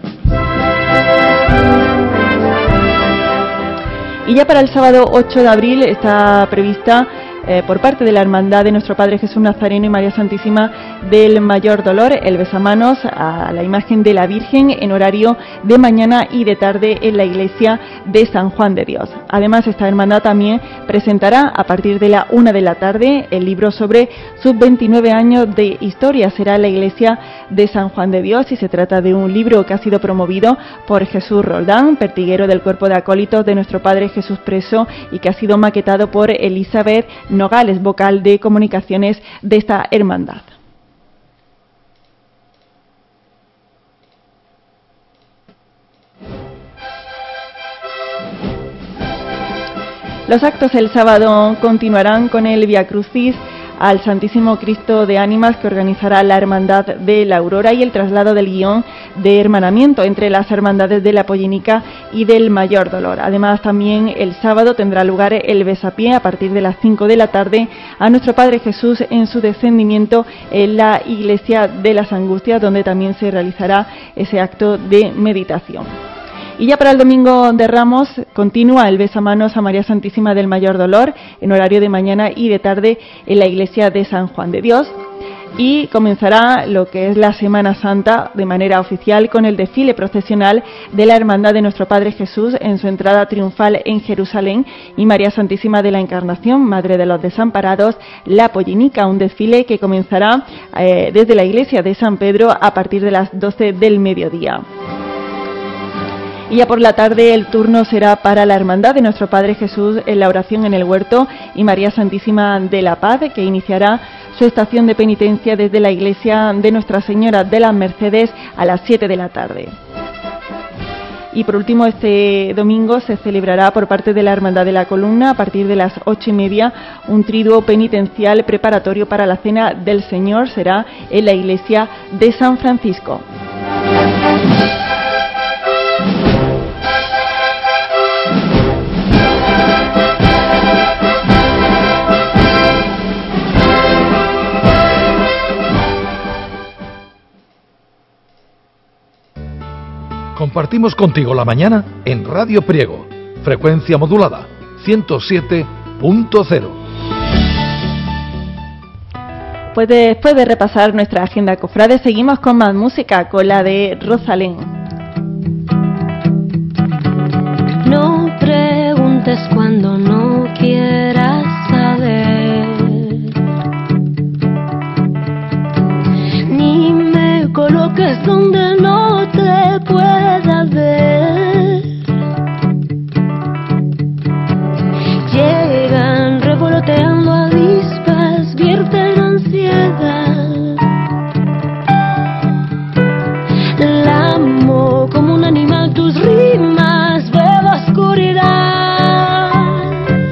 Y ya para el sábado 8 de abril está prevista por parte de la Hermandad de nuestro Padre Jesús Nazareno y María Santísima del Mayor Dolor el besamanos a la imagen de la Virgen en horario de mañana y de tarde en la iglesia de San Juan de Dios. Además, esta hermandad también presentará a partir de la 1 de la tarde el libro sobre sus 29 años de historia. Será en la iglesia de San Juan de Dios y se trata de un libro que ha sido promovido por Jesús Roldán, pertiguero del cuerpo de acólitos de nuestro Padre Jesús preso, y que ha sido maquetado por Elizabeth Nogales, vocal de comunicaciones de esta hermandad. Los actos el sábado continuarán con el Vía Crucis al Santísimo Cristo de Ánimas, que organizará la Hermandad de la Aurora, y el traslado del guión de hermanamiento entre las hermandades de la Pollénica y del Mayor Dolor. Además, también el sábado tendrá lugar el besapié a partir de las 5 de la tarde a nuestro Padre Jesús en su descendimiento en la iglesia de las Angustias, donde también se realizará ese acto de meditación. Y ya para el domingo de Ramos continúa el besamanos a María Santísima del Mayor Dolor en horario de mañana y de tarde en la iglesia de San Juan de Dios, y comenzará lo que es la Semana Santa de manera oficial con el desfile procesional de la Hermandad de nuestro Padre Jesús en su entrada triunfal en Jerusalén, y María Santísima de la Encarnación, Madre de los Desamparados, la Pollénica, un desfile que comenzará desde la iglesia de San Pedro a partir de las 12 del mediodía. Y ya por la tarde el turno será para la Hermandad de nuestro Padre Jesús en la oración en el huerto y María Santísima de la Paz, que iniciará su estación de penitencia desde la iglesia de Nuestra Señora de las Mercedes a las 7 de la tarde. Y por último, este domingo se celebrará por parte de la Hermandad de la Columna a partir de las 8:30 un triduo penitencial preparatorio para la Cena del Señor. Será en la iglesia de San Francisco. Compartimos contigo la mañana en Radio Priego, frecuencia modulada 107.0. Pues después de repasar nuestra agenda cofrade, seguimos con más música, con la de Rosalén. No preguntes cuando no quieras saber, ni me coloques donde no te pueda ver. Llegan revoloteando avispas, vierten ansiedad. La amo como un animal, tus rimas veo oscuridad.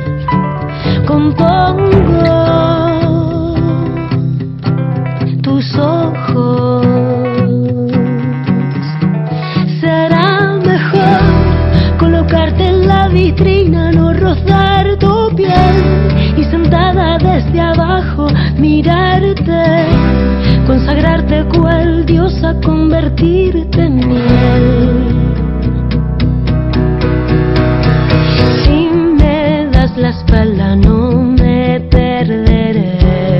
Compongo tus tus ojos. Será mejor colocarte en la vitrina, no rozar tu piel y sentada desde abajo mirarte, consagrarte cual diosa, convertirte en miel. Si me das la espalda no me perderé.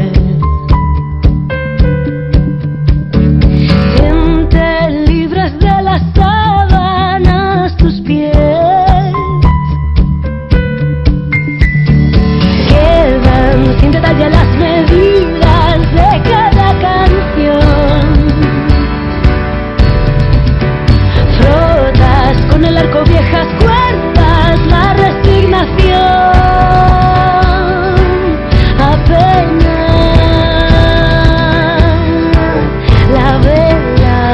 Siente libres de las sábanas tus pies. Quedan sin detalle las medidas de cada canción. Frotas con el arco viejas cuerdas, la resignación. Apenas la vela.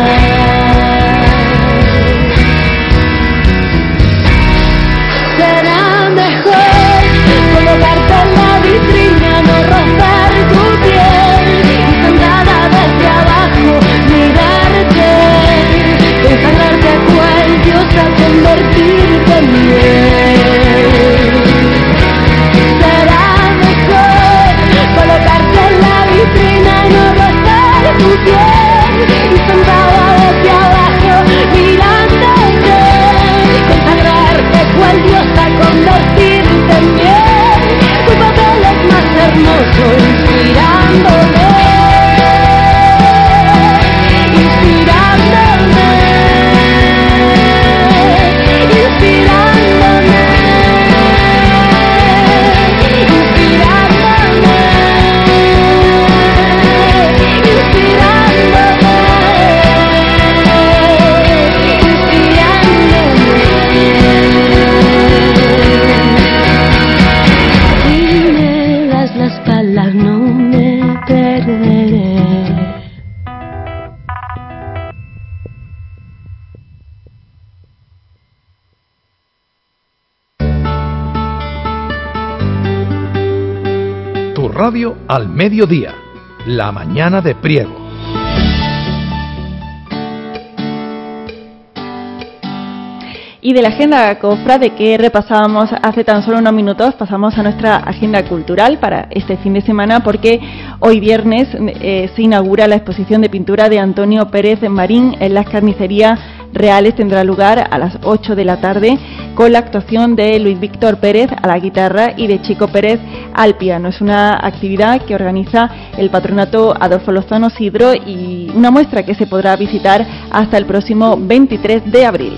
Será mejor colocarte en la vitrina, no rozar tu piel y sentada desde abajo mirarte, consagrarte cual diosa, convertirte en miel. Será mejor colocarte en la vitrina y no rozar tu piel y sentada desde abajo mirándote, consagrarte cual diosa, convertirte en miel. Tu papel es más hermoso, inspirándome, inspirándome, inspirándome, si me das la espalda no me perderé. Tu radio al mediodía, la mañana de Priego. Y de la agenda cofrade que repasábamos hace tan solo unos minutos, pasamos a nuestra agenda cultural para este fin de semana, porque hoy viernes se inaugura la exposición de pintura de Antonio Pérez Marín en las Carnicerías Reales. Tendrá lugar a las 8 de la tarde con la actuación de Luis Víctor Pérez a la guitarra y de Chico Pérez al piano. Es una actividad que organiza el Patronato Adolfo Lozano Sidro y una muestra que se podrá visitar hasta el próximo 23 de abril.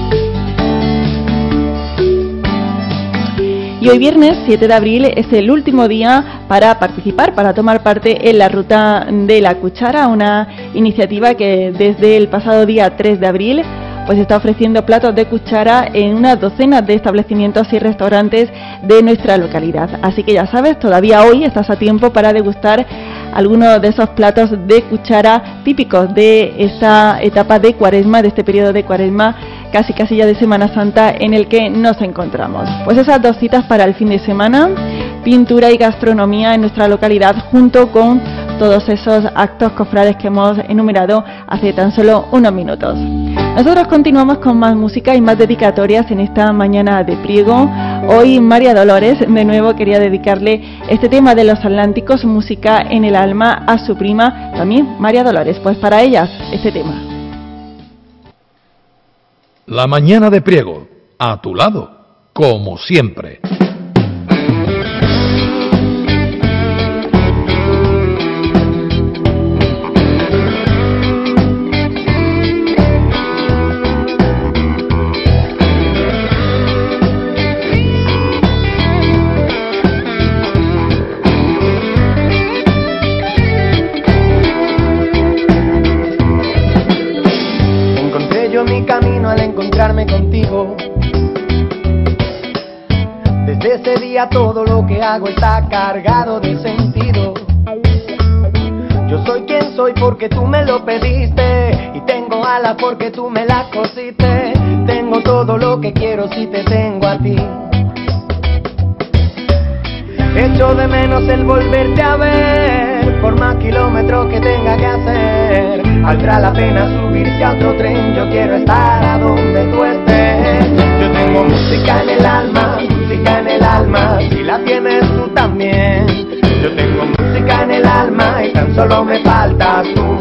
Y hoy viernes 7 de abril es el último día para participar, para tomar parte en la Ruta de la Cuchara, una iniciativa que desde el pasado día 3 de abril pues está ofreciendo platos de cuchara en unas docenas de establecimientos y restaurantes de nuestra localidad. Así que ya sabes, todavía hoy estás a tiempo para degustar algunos de esos platos de cuchara típicos de esta etapa de Cuaresma, de este periodo de Cuaresma, casi ya de Semana Santa en el que nos encontramos. Pues esas dos citas para el fin de semana, pintura y gastronomía en nuestra localidad, junto con todos esos actos cofrades que hemos enumerado hace tan solo unos minutos. Nosotros continuamos con más música y más dedicatorias en esta mañana de Priego. Hoy María Dolores de nuevo quería dedicarle este tema de los Atlánticos, música en el alma, a su prima también María Dolores. Pues para ellas este tema. La mañana de Priego, a tu lado, como siempre. Al encontrarme contigo, desde ese día todo lo que hago está cargado de sentido. Yo soy quien soy porque tú me lo pediste, y tengo alas porque tú me las cosiste. Tengo todo lo que quiero si te tengo a ti. Echo de menos el volverte a ver, por más kilómetros que tenga que hacer. Valdrá la pena subirse a otro tren, yo quiero estar a donde tú estés. Yo tengo música en el alma, si la tienes tú también. Yo tengo música en el alma y tan solo me faltas tú.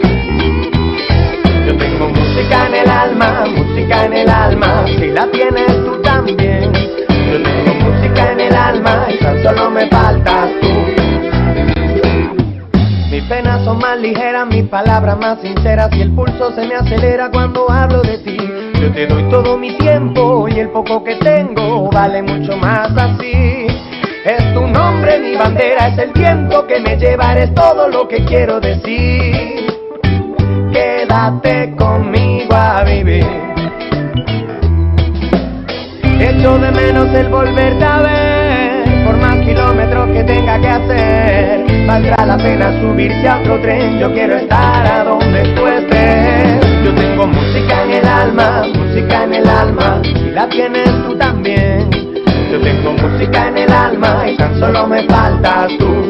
Yo tengo música en el alma, si la tienes tú también. Yo tengo música en el alma y tan solo me faltas tú. Mis penas son más ligeras, mis palabras más sinceras y el pulso se me acelera cuando hablo de ti. Yo te doy todo mi tiempo y el poco que tengo vale mucho más así. Es tu nombre, mi bandera, es el viento que me lleva, eres todo lo que quiero decir. Quédate conmigo a vivir. Echo de menos el volverte a ver, por más kilómetros que tenga que hacer. Valdrá la pena subirse a otro tren, yo quiero estar a donde tú estés. Yo tengo música en el alma, si la tienes tú también. Yo tengo música en el alma y tan solo me faltas tú.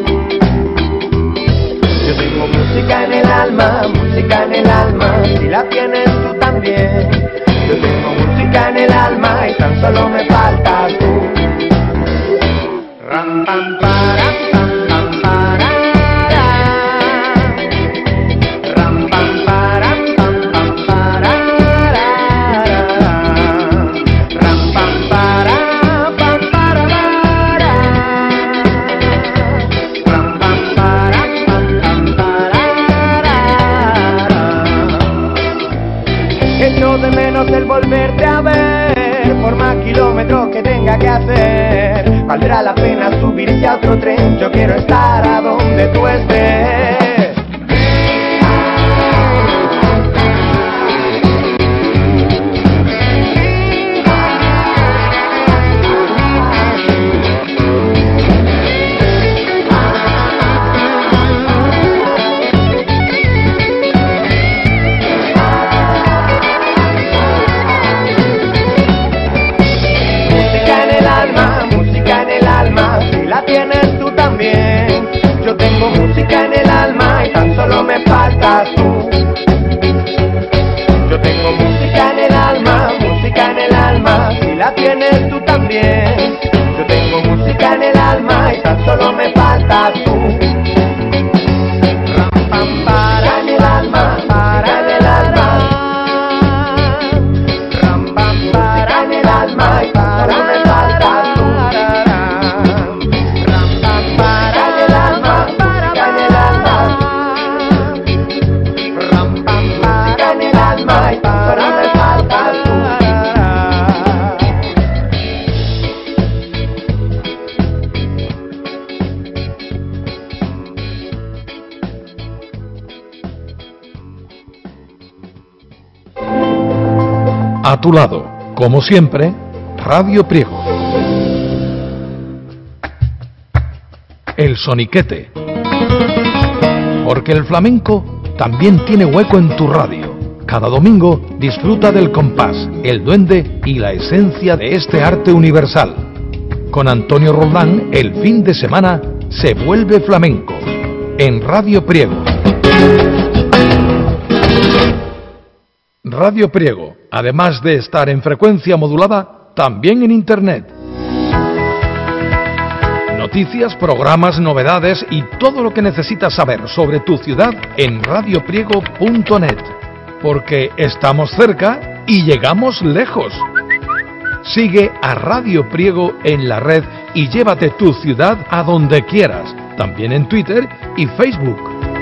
Yo tengo música en el alma, si la tienes tú también. Yo tengo música en el alma y tan solo me faltas tú. Ram, pam, param, pam, pam, parara. Ram, pam, param, pam, pam, parara. Ram, pam, para, pam, parara. Ram, pam, para, pam, pam, parara. Echo de menos el volverte a ver, por más kilómetros que tenga que hacer. Valdrá la pena subirse a otro tren, yo quiero estar a donde tú estés. Tienes tú también. Yo tengo música en el alma y tan solo me faltas tú. Yo tengo música en el alma, si la tienes tú también. Yo tengo música en el alma y tan solo me faltas tú. Ram, pam, para en el alma, para en el alma. Ram, pam, para en el alma y tan solo me faltas tú. A tu lado, como siempre, Radio Priego. El soniquete. Porque el flamenco también tiene hueco en tu radio. Cada domingo disfruta del compás, el duende y la esencia de este arte universal. Con Antonio Roldán, el fin de semana se vuelve flamenco. En Radio Priego. Radio Priego, además de estar en frecuencia modulada, también en Internet. Noticias, programas, novedades y todo lo que necesitas saber sobre tu ciudad en radiopriego.net. Porque estamos cerca y llegamos lejos. Sigue a Radio Priego en la red y llévate tu ciudad a donde quieras, también en Twitter y Facebook.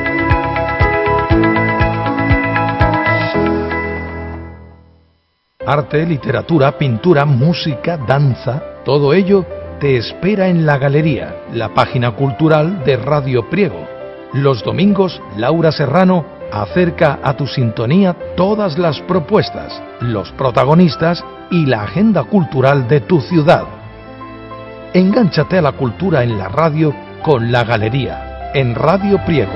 Arte, literatura, pintura, música, danza, todo ello te espera en la galería, la página cultural de Radio Priego. Los domingos, Laura Serrano acerca a tu sintonía todas las propuestas, los protagonistas y la agenda cultural de tu ciudad. Engánchate a la cultura en la radio con la galería, en Radio Priego.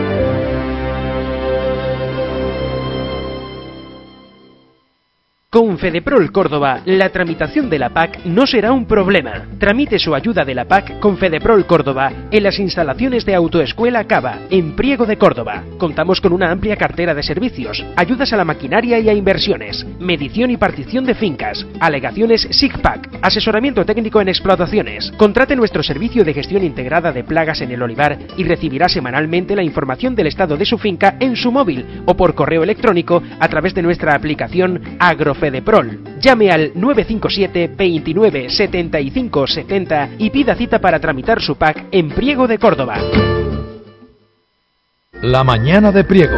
Con Con Fedeprol Córdoba, la tramitación de la PAC no será un problema. Tramite su ayuda de la PAC con Fedeprol Córdoba en las instalaciones de Autoescuela Cava, en Priego de Córdoba. Contamos con una amplia cartera de servicios, ayudas a la maquinaria y a inversiones, medición y partición de fincas, alegaciones SIGPAC, asesoramiento técnico en explotaciones. Contrate nuestro servicio de gestión integrada de plagas en el olivar y recibirá semanalmente la información del estado de su finca en su móvil o por correo electrónico a través de nuestra aplicación AgroFedeprol. Llame al 957 29 75 70 y pida cita para tramitar su PAC en Priego de Córdoba. La mañana de Priego.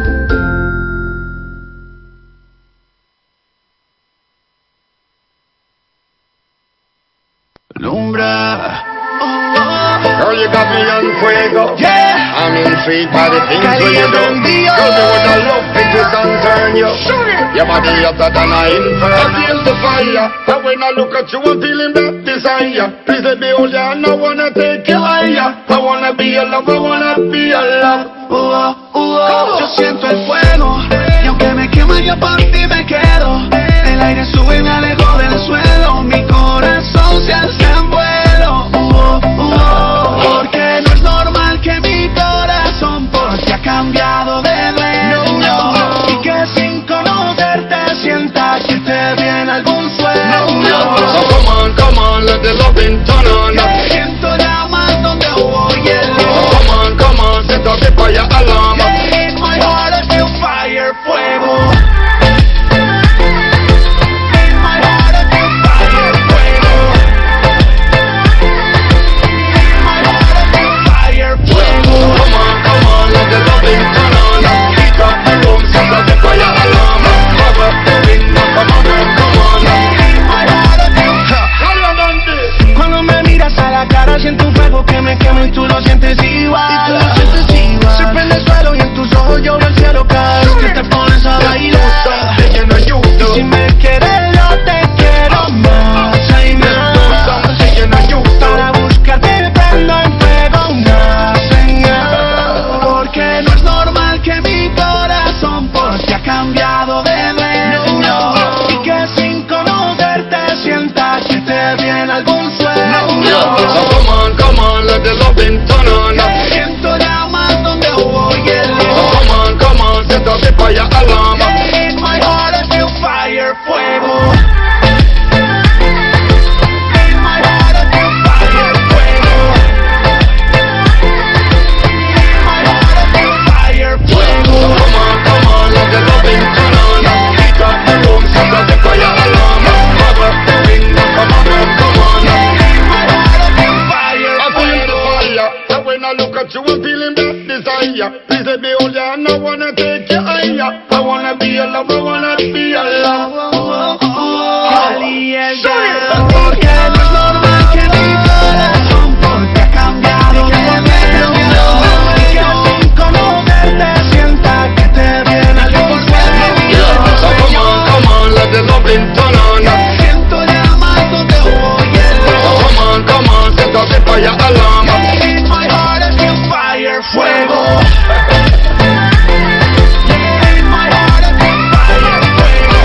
Lumbra. Girl, you got me on fuego. Yeah. I'm intrigued by the things that you do. Girl, you would have loved me to concern you. Your body hotter than an inferno. I feel the fire. And when I look at you, I'm feeling that desire. Please let me hold you and I wanna take you higher. I wanna be your love, I wanna be your love. Yo siento el fuego y aunque me quema yo por ti me quedo. El aire sube y me alejo del suelo. Mi corazón se hace en vuelo. Porque no es normal que mi corazón por ti ha cambiado de dueño. Y que sin conocerte sienta que te viene algún sueño. So come on, let the loving turn on. Siento llamas donde hubo hielo. Come on, set up the fire alarm. In my heart I feel fire, fuego. Cuando me miras a la cara siento un fuego que me quema y tú lo sientes igual. Se prende el suelo y en tus ojos yo veo el cielo caer. Que te pones a bailar. Y si me quieres yo te quiero más. Ay, más. Para buscarte prendo en fuego una señal. Porque no es normal que mi corazón por ti ha cambiado de dueño. Y que sin conocerte sienta que te viene algún sueño. So come on, let the loving turn on. Siento llamas donde hubo hielo. Come on, set up the fire alarm. In my heart I feel fire, fuego. In my heart I feel fire, fuego. In my heart I feel fire, fuego. So come on, let the loving turn on. Heat up the room, set up the fire alarm. Cover the window, come on. In my heart I feel fire, I feel the fire. And when I look at you, I'm feeling that desire. Please let me hold you and I wanna take you higher. I wanna be your love, I wanna be your love. Porque no es normal que mi corazón por ti ha cambiado de dueño. Y que sin conocerte sienta que te viene algún sueño. So come on, let the loving turn on. Siento llamas donde hubo hielo. Come on, set up the fire alarm. In my heart I feel fire, fuego. In my heart I feel fire, fuego.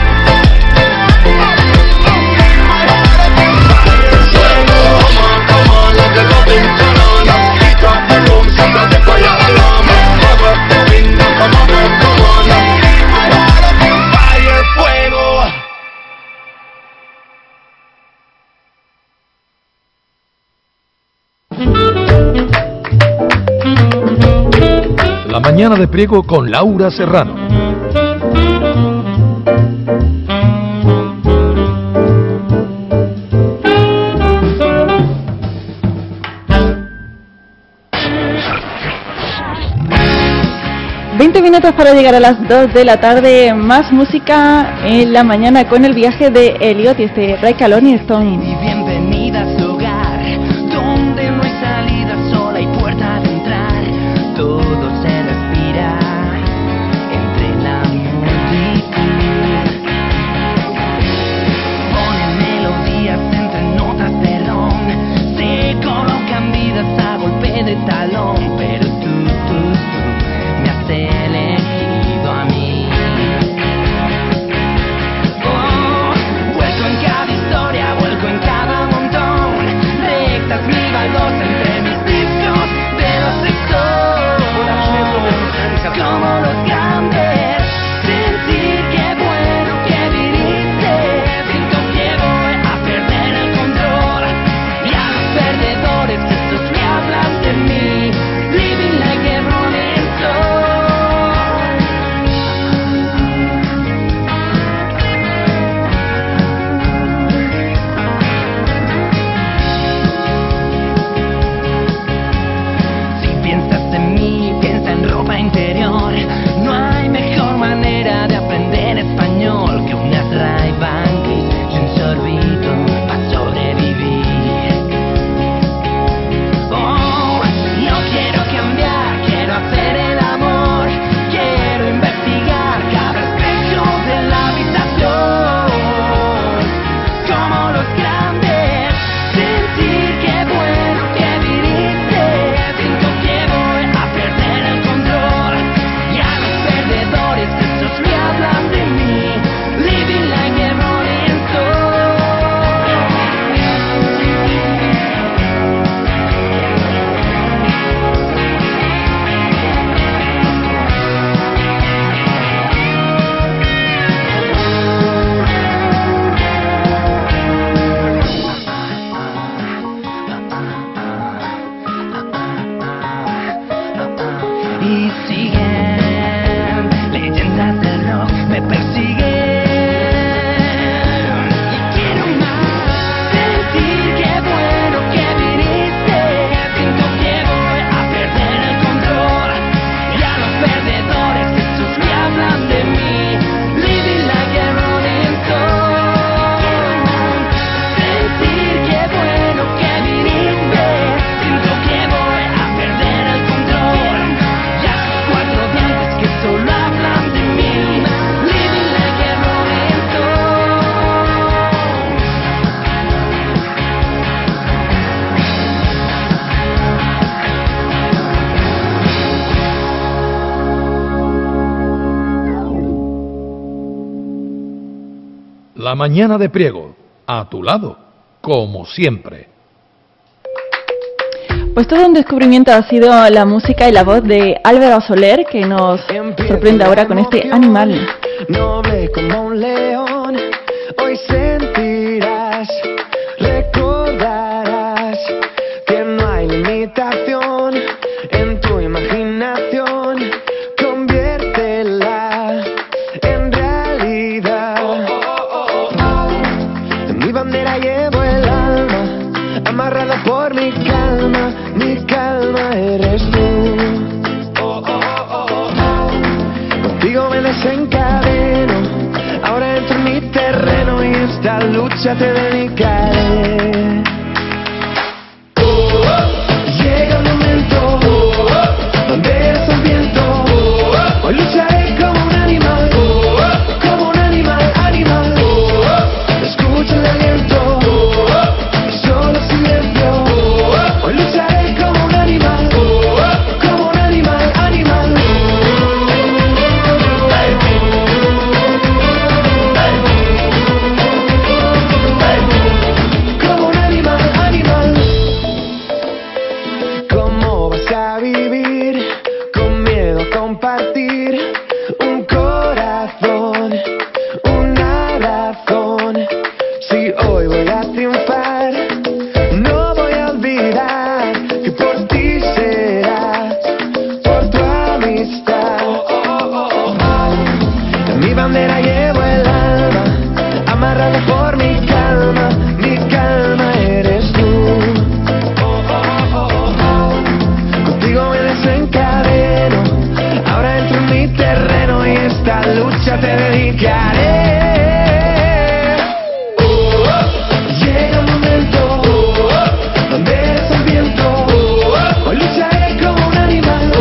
In my heart I feel fire, fuego. Come on, let the loving turn on. Heat up the room, set up the fire alarm. Cover the window, come on. In my heart I feel fire, fuego. La mañana de Priego con Laura Serrano. Minutos para llegar a las 2 de la tarde, más música en la mañana con el viaje de Elliot y este Ray Caloni Stone. Bienvenida a su hogar, donde no hay salida, sola hay puerta de entrar. Todo se respira entre la multitud. Ponen melodías entre notas de ron, se colocan vidas a golpe de talón. Pero tú me has elegido a mí. Oh, y siguen. Leyendas del rock me persiguen. Y quiero más. Sentir qué bueno que viniste. Siento que voy a perder el control. Y a los perdedores esos que hablan de mí. Living like a rolling stone. Sentir qué bueno que viniste. Siento que voy a perder el control. Y a esos cuatro dientes que solo hablan de mí. Living like a rolling stone. La mañana de Priego, a tu lado, como siempre. Pues todo un descubrimiento ha sido la música y la voz de Álvaro Soler, que nos sorprende ahora con este Animal. Noble como un león, hoy sentirás, recordarás que no hay limitación en tu imaginación. Conviértela en realidad. En mi bandera llevo el alma, amarrada por mi calma eres tú. Contigo me desencadeno, ahora entro en mi terreno y esta lucha te dedicaré. Llega el momento donde eres el viento. Hoy lucharé como un animal, animal. Escucha el aliento, solo silencio. Hoy lucharé como un animal, animal. Como un animal. ¿Cómo vas a vivir con miedo a compartir un corazón, una razón? Si hoy voy a triunfar, no voy a olvidar que por ti serás, por tu amistad. En mi bandera llevo el alma, amarrada por mi calma eres tú. Contigo me desencadeno, ahora entro en mi terreno y esta lucha te dedicaré. Llega el momento donde eres el viento. Hoy lucharé como un animal,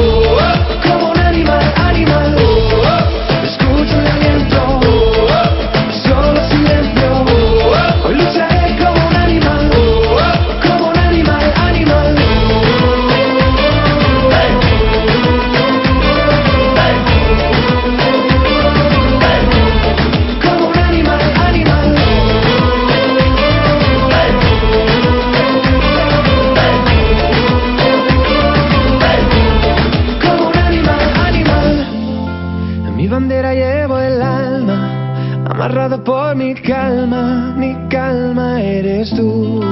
animal. Escucha el aliento, solo silencio. Hoy lucharé como un animal, animal. Como un animal. Como un animal. En mi bandera llevo el alma, amarrado por mi calma eres tú.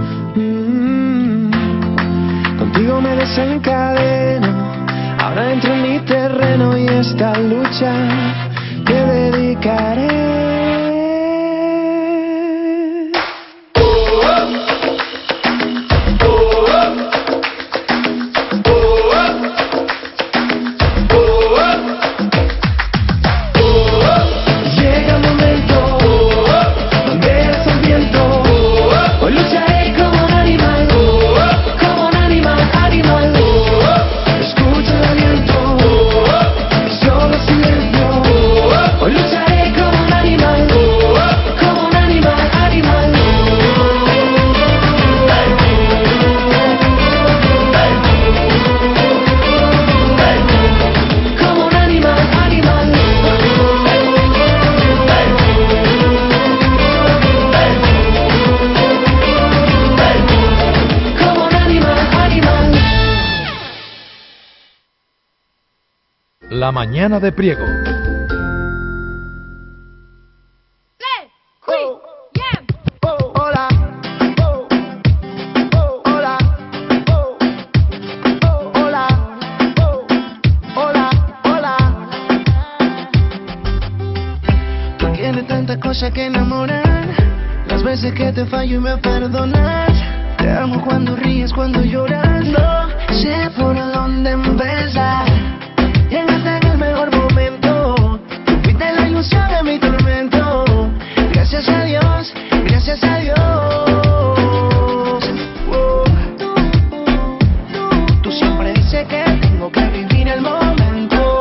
Contigo me desencadeno, ahora entro en mi terreno y esta lucha te dedicaré. Llega el momento donde eres el viento. Hoy lucharé como un animal, animal. Escucha el aliento, solo silencio. Hoy lucharé como un animal, animal. Como un animal. Como un animal. La mañana de Priego. Hola. Hola. cosa que enamorar. Las veces que te fallo y me perdonas. Te amo cuando ríes, cuando lloras. No sé por dónde empezar. Llegaste en el mejor momento. Fuiste la ilusión de mi tormento. Gracias a Dios, gracias a Dios. Tú siempre dices que tengo que vivir el momento.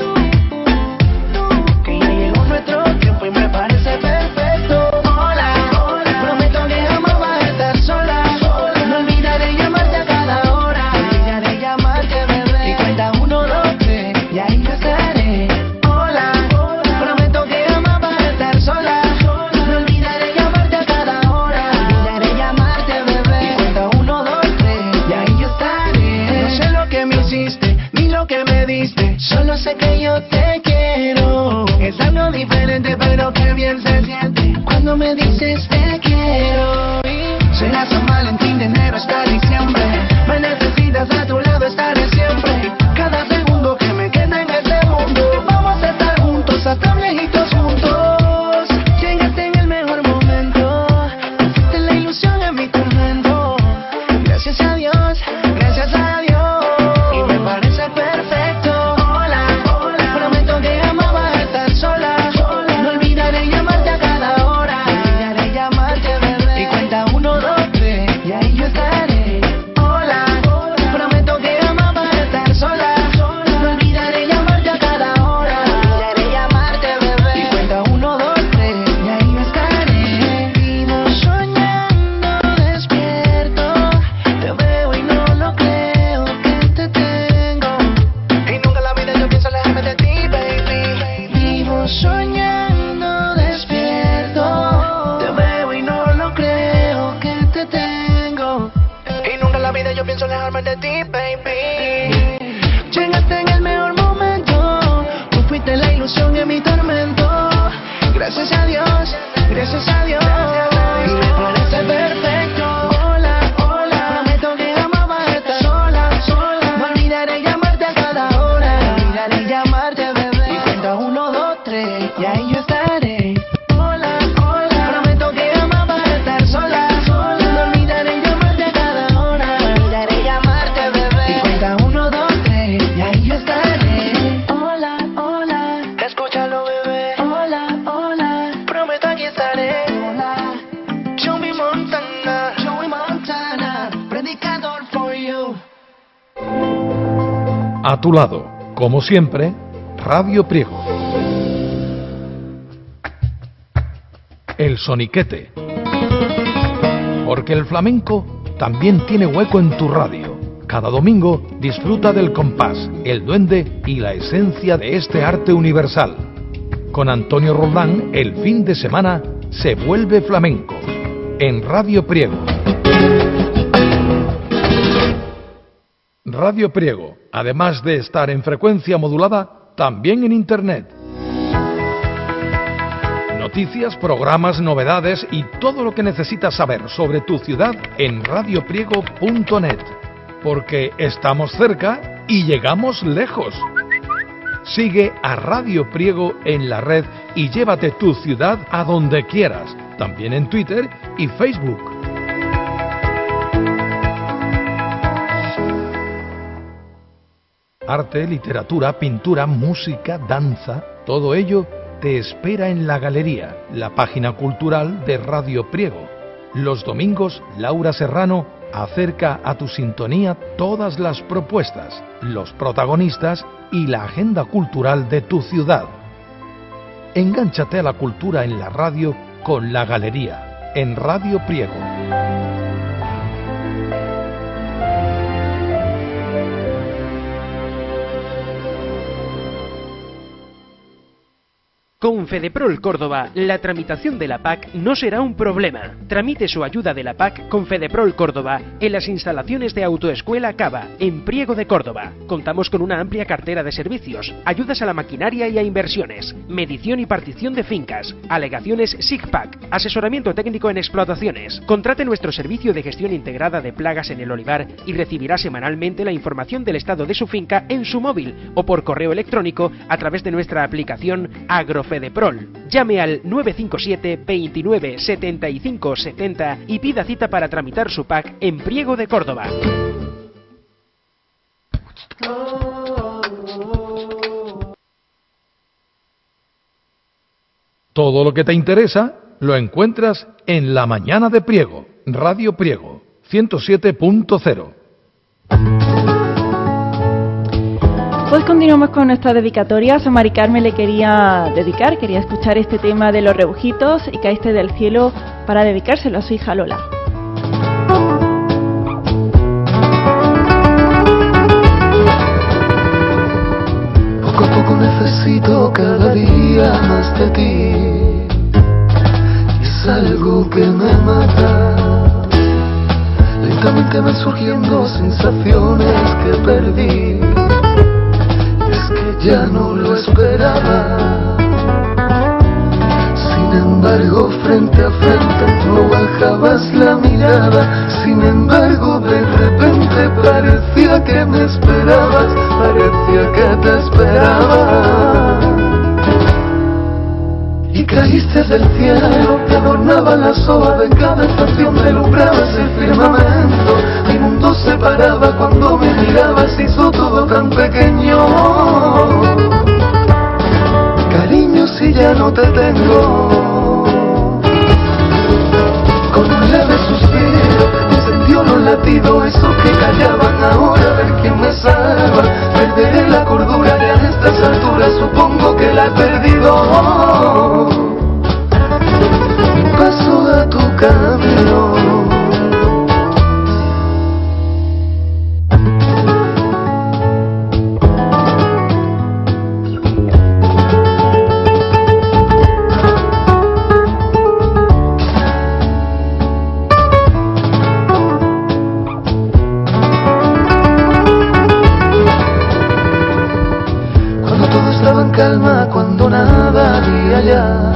Que ya llegó nuestro tiempo y me parece perfecto. Hola, hola. Prometo que jamás vas a estar sola. No olvidaré llamarte a cada hora. Olvidaré llamarte, bebé. Y cuenta 1, 2, 3 y ahí yo estaré. Hola, hola. Prometo que jamás vas a estar sola. No olvidaré llamarte a cada hora. Olvidaré llamarte, bebé. Y cuenta 1, 2, 3 y ahí yo estaré. No sé lo que me hiciste ni lo que me diste. Solo sé que yo te quiero. Es algo diferente pero que bien se siente cuando me dices te quiero. Será San Valentín, de enero hasta diciembre. Me necesitas a tu lado, estaré siempre. Cada segundo que me queda en este mundo. Vamos a estar juntos hasta viejitos juntos. Llegaste en el mejor momento. Fuiste la ilusión en mi tormento. Gracias a Dios, gracias a Dios. Y me parece perfecto. Hola, hola. Prometo que jamás vas a estar sola. No olvidaré llamarte a cada hora. Olvidaré llamarte, bebé. Y cuenta 1, 2, 3 y ahí yo estaré. Hola, hola. Prometo que jamás vas a estar sola. No olvidaré llamarte a cada hora. Olvidaré llamarte, bebé. Y cuenta 1, 2, 3 y ahí yo estaré. Vivo soñando despierto. Te veo y no lo creo que te tengo. Y nunca en la vida yo pienso alejarme de ti, baby. Vivo soñando despierto. Te veo y no lo creo que te tengo. Y nunca en la vida yo pienso alejarme de ti, baby. Llegaste en el mejor momento. Tú fuiste la ilusión en mi tormento. Gracias a Dios, gracias a Dios. Y me parece perfecto. Hola, hola. Prometo que jamás vas a estar sola, sola. No olvidaré llamarte a cada hora. No olvidaré llamarte, bebé. Y cuenta 1, 2, 3 y ahí yo estaré. Hola, hola. Prometo que jamás vas a estar sola, sola. No olvidaré llamarte a cada hora. No olvidaré llamarte, bebé. Y cuenta 1, 2, 3 y ahí yo estaré. Hola, hola. Escúchalo, bebé. Hola, hola. Prometo aquí estaré. Hola. Joey Montana, predicador for you. A tu lado, como siempre, Radio Priego. El soniquete. Porque el flamenco también tiene hueco en tu radio. Cada domingo disfruta del compás, el duende y la esencia de este arte universal. Con Antonio Roldán, el fin de semana se vuelve flamenco. En Radio Priego. Radio Priego, además de estar en frecuencia modulada, también en Internet. Noticias, programas, novedades y todo lo que necesitas saber sobre tu ciudad en radiopriego.net. Porque estamos cerca y llegamos lejos. Sigue a Radio Priego en la red y llévate tu ciudad a donde quieras, también en Twitter y Facebook. Arte, literatura, pintura, música, danza, todo ello te espera en la galería, la página cultural de Radio Priego. Los domingos, Laura Serrano acerca a tu sintonía todas las propuestas, los protagonistas y la agenda cultural de tu ciudad. Engánchate a la cultura en la radio con la galería, en Radio Priego. Con Fedeprol Córdoba, la tramitación de la PAC no será un problema. Tramite su ayuda de la PAC con Fedeprol Córdoba en las instalaciones de Autoescuela Cava, en Priego de Córdoba. Contamos con una amplia cartera de servicios, ayudas a la maquinaria y a inversiones, medición y partición de fincas, alegaciones SIGPAC, asesoramiento técnico en explotaciones. Contrate nuestro servicio de gestión integrada de plagas en el olivar y recibirá semanalmente la información del estado de su finca en su móvil o por correo electrónico a través de nuestra aplicación Agrofedeprol. Fedeprol. Llame al 957 29 75 70 y pida cita para tramitar su pack en Priego de Córdoba. Todo lo que te interesa lo encuentras en La Mañana de Priego, Radio Priego, 107.0. Pues continuamos con nuestras dedicatorias. A Mari Carmen le quería escuchar este tema de Los Rebujitos y Caíste del cielo para dedicárselo a su hija Lola. Poco a poco necesito cada día más de ti. Es algo que me mata. Lentamente van surgiendo sensaciones que perdí. Es que ya no lo esperaba. Sin embargo, frente a frente no bajabas la mirada. Sin embargo, de repente parecía que me esperabas. Parecía que te esperaba. Y caíste del cielo, te adornaba la soga de cada estación, deslumbrabas el firmamento. Mi mundo se paraba cuando me mirabas, hizo todo tan pequeño. Cariño, si ya no te tengo. Con un leve suspiro encendió los latidos, esos que callaban ahora, a ver quién me salva. Perderé la cordura ya en estas alturas, supongo que la he perdido. Paso a tu camino. Cuando todo estaba en calma, cuando nada había ya,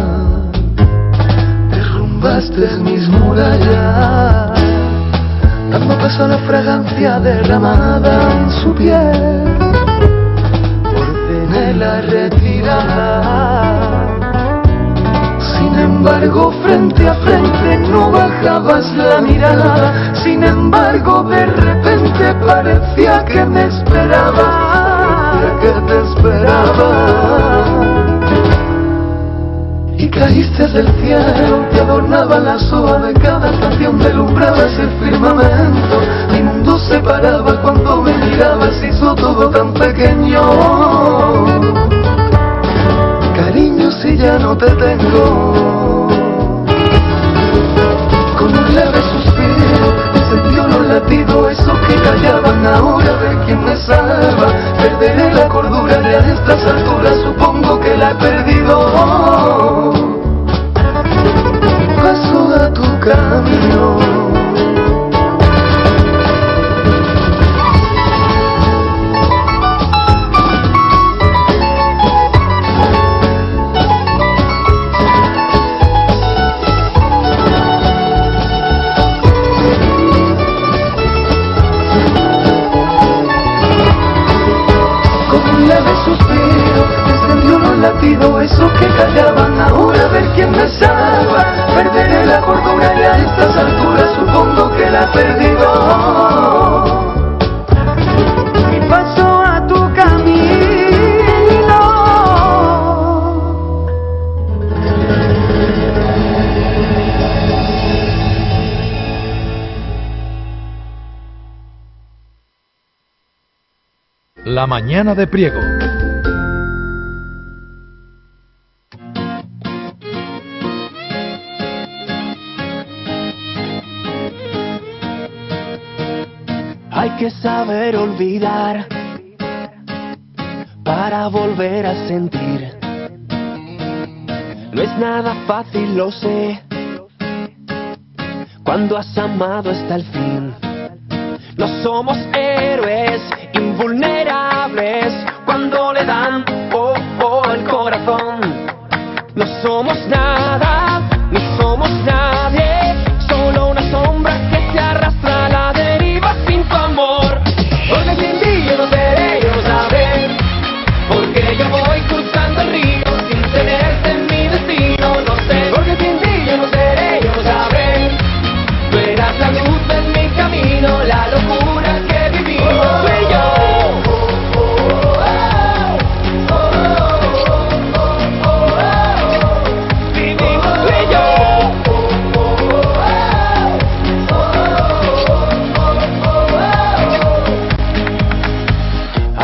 derrumbaste mis murallas, dando paso a la fragancia derramada en su piel. Ordené la retirada. Sin embargo, frente a frente no bajabas la mirada. Sin embargo, de repente parecía que me esperaba. Parecía que te esperaba. Y caíste del cielo, te adornaba la soga de cada estación, deslumbrabas el firmamento. Mi mundo se paraba cuando me mirabas, hizo todo tan pequeño. Cariño, si ya no te tengo. Con un leve suspiro encendió los latidos, esos que callaban ahora, a ver quién me salva. Perderé la cordura ya en estas alturas, supongo que la he perdido. Paso a tu camino. Latido, esos que callaban ahora, a ver quién me salva. Perderé la cordura ya a estas alturas, supongo que la he perdido. Y paso a tu camino. La Mañana de Priego. Hay que saber olvidar para volver a sentir. No es nada fácil, lo sé, cuando has amado hasta el fin. No somos héroes invulnerables cuando le dan el corazón. No somos nada, ni somos nadie, solo una sombra que te arrastra a la deriva sin tu amor. Porque sin ti yo no seré, yo no sabré, porque yo voy cruzando el río sin tenerte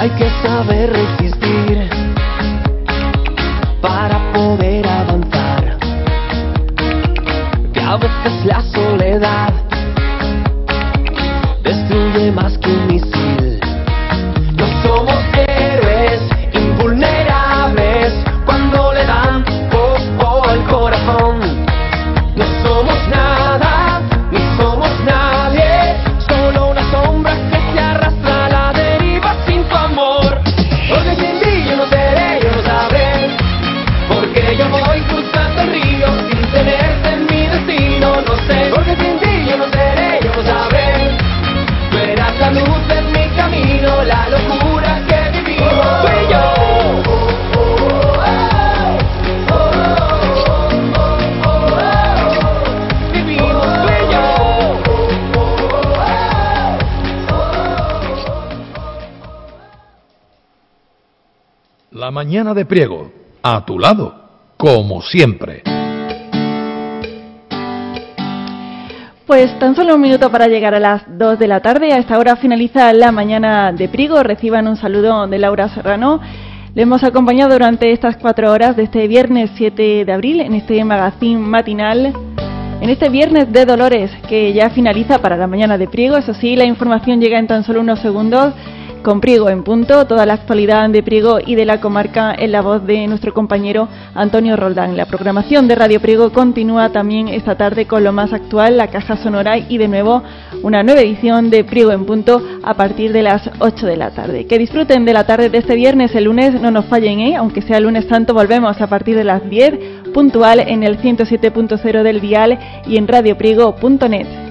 Hay que saber resistir para poder avanzar. Que a veces la soledad destruye más que un misil. No somos héroes invulnerables cuando le dan al corazón. No somos nada, ni somos nadie, solo una sombra que se arrastra a la deriva sin tu amor. Porque sin ti yo no seré, yo no sabré, porque yo voy cruzando el río sin tenerte en mi destino, no sé. Porque sin ti yo no seré, yo no sabré, verás la luz en mi camino, la locura que vivimos tú y yo. La mañana de Priego, a tu lado, como siempre. Pues tan solo un minuto para llegar a las 2 de la tarde. A esta hora finaliza la mañana de Priego. Reciban un saludo de Laura Serrano. Le hemos acompañado durante estas 4 horas de este viernes 7 de abril en este magazín matinal. En este viernes de Dolores que ya finaliza para la mañana de Priego. Eso sí, la información llega en tan solo unos segundos. Con Priego en punto, toda la actualidad de Priego y de la comarca en la voz de nuestro compañero Antonio Roldán. La programación de Radio Priego continúa también esta tarde con lo más actual, la caja sonora y de nuevo una nueva edición de Priego en punto a partir de las 8 de la tarde. Que disfruten de la tarde de este viernes, el lunes no nos fallen, aunque sea lunes santo, volvemos a partir de las 10 puntual en el 107.0 del dial y en radiopriego.net.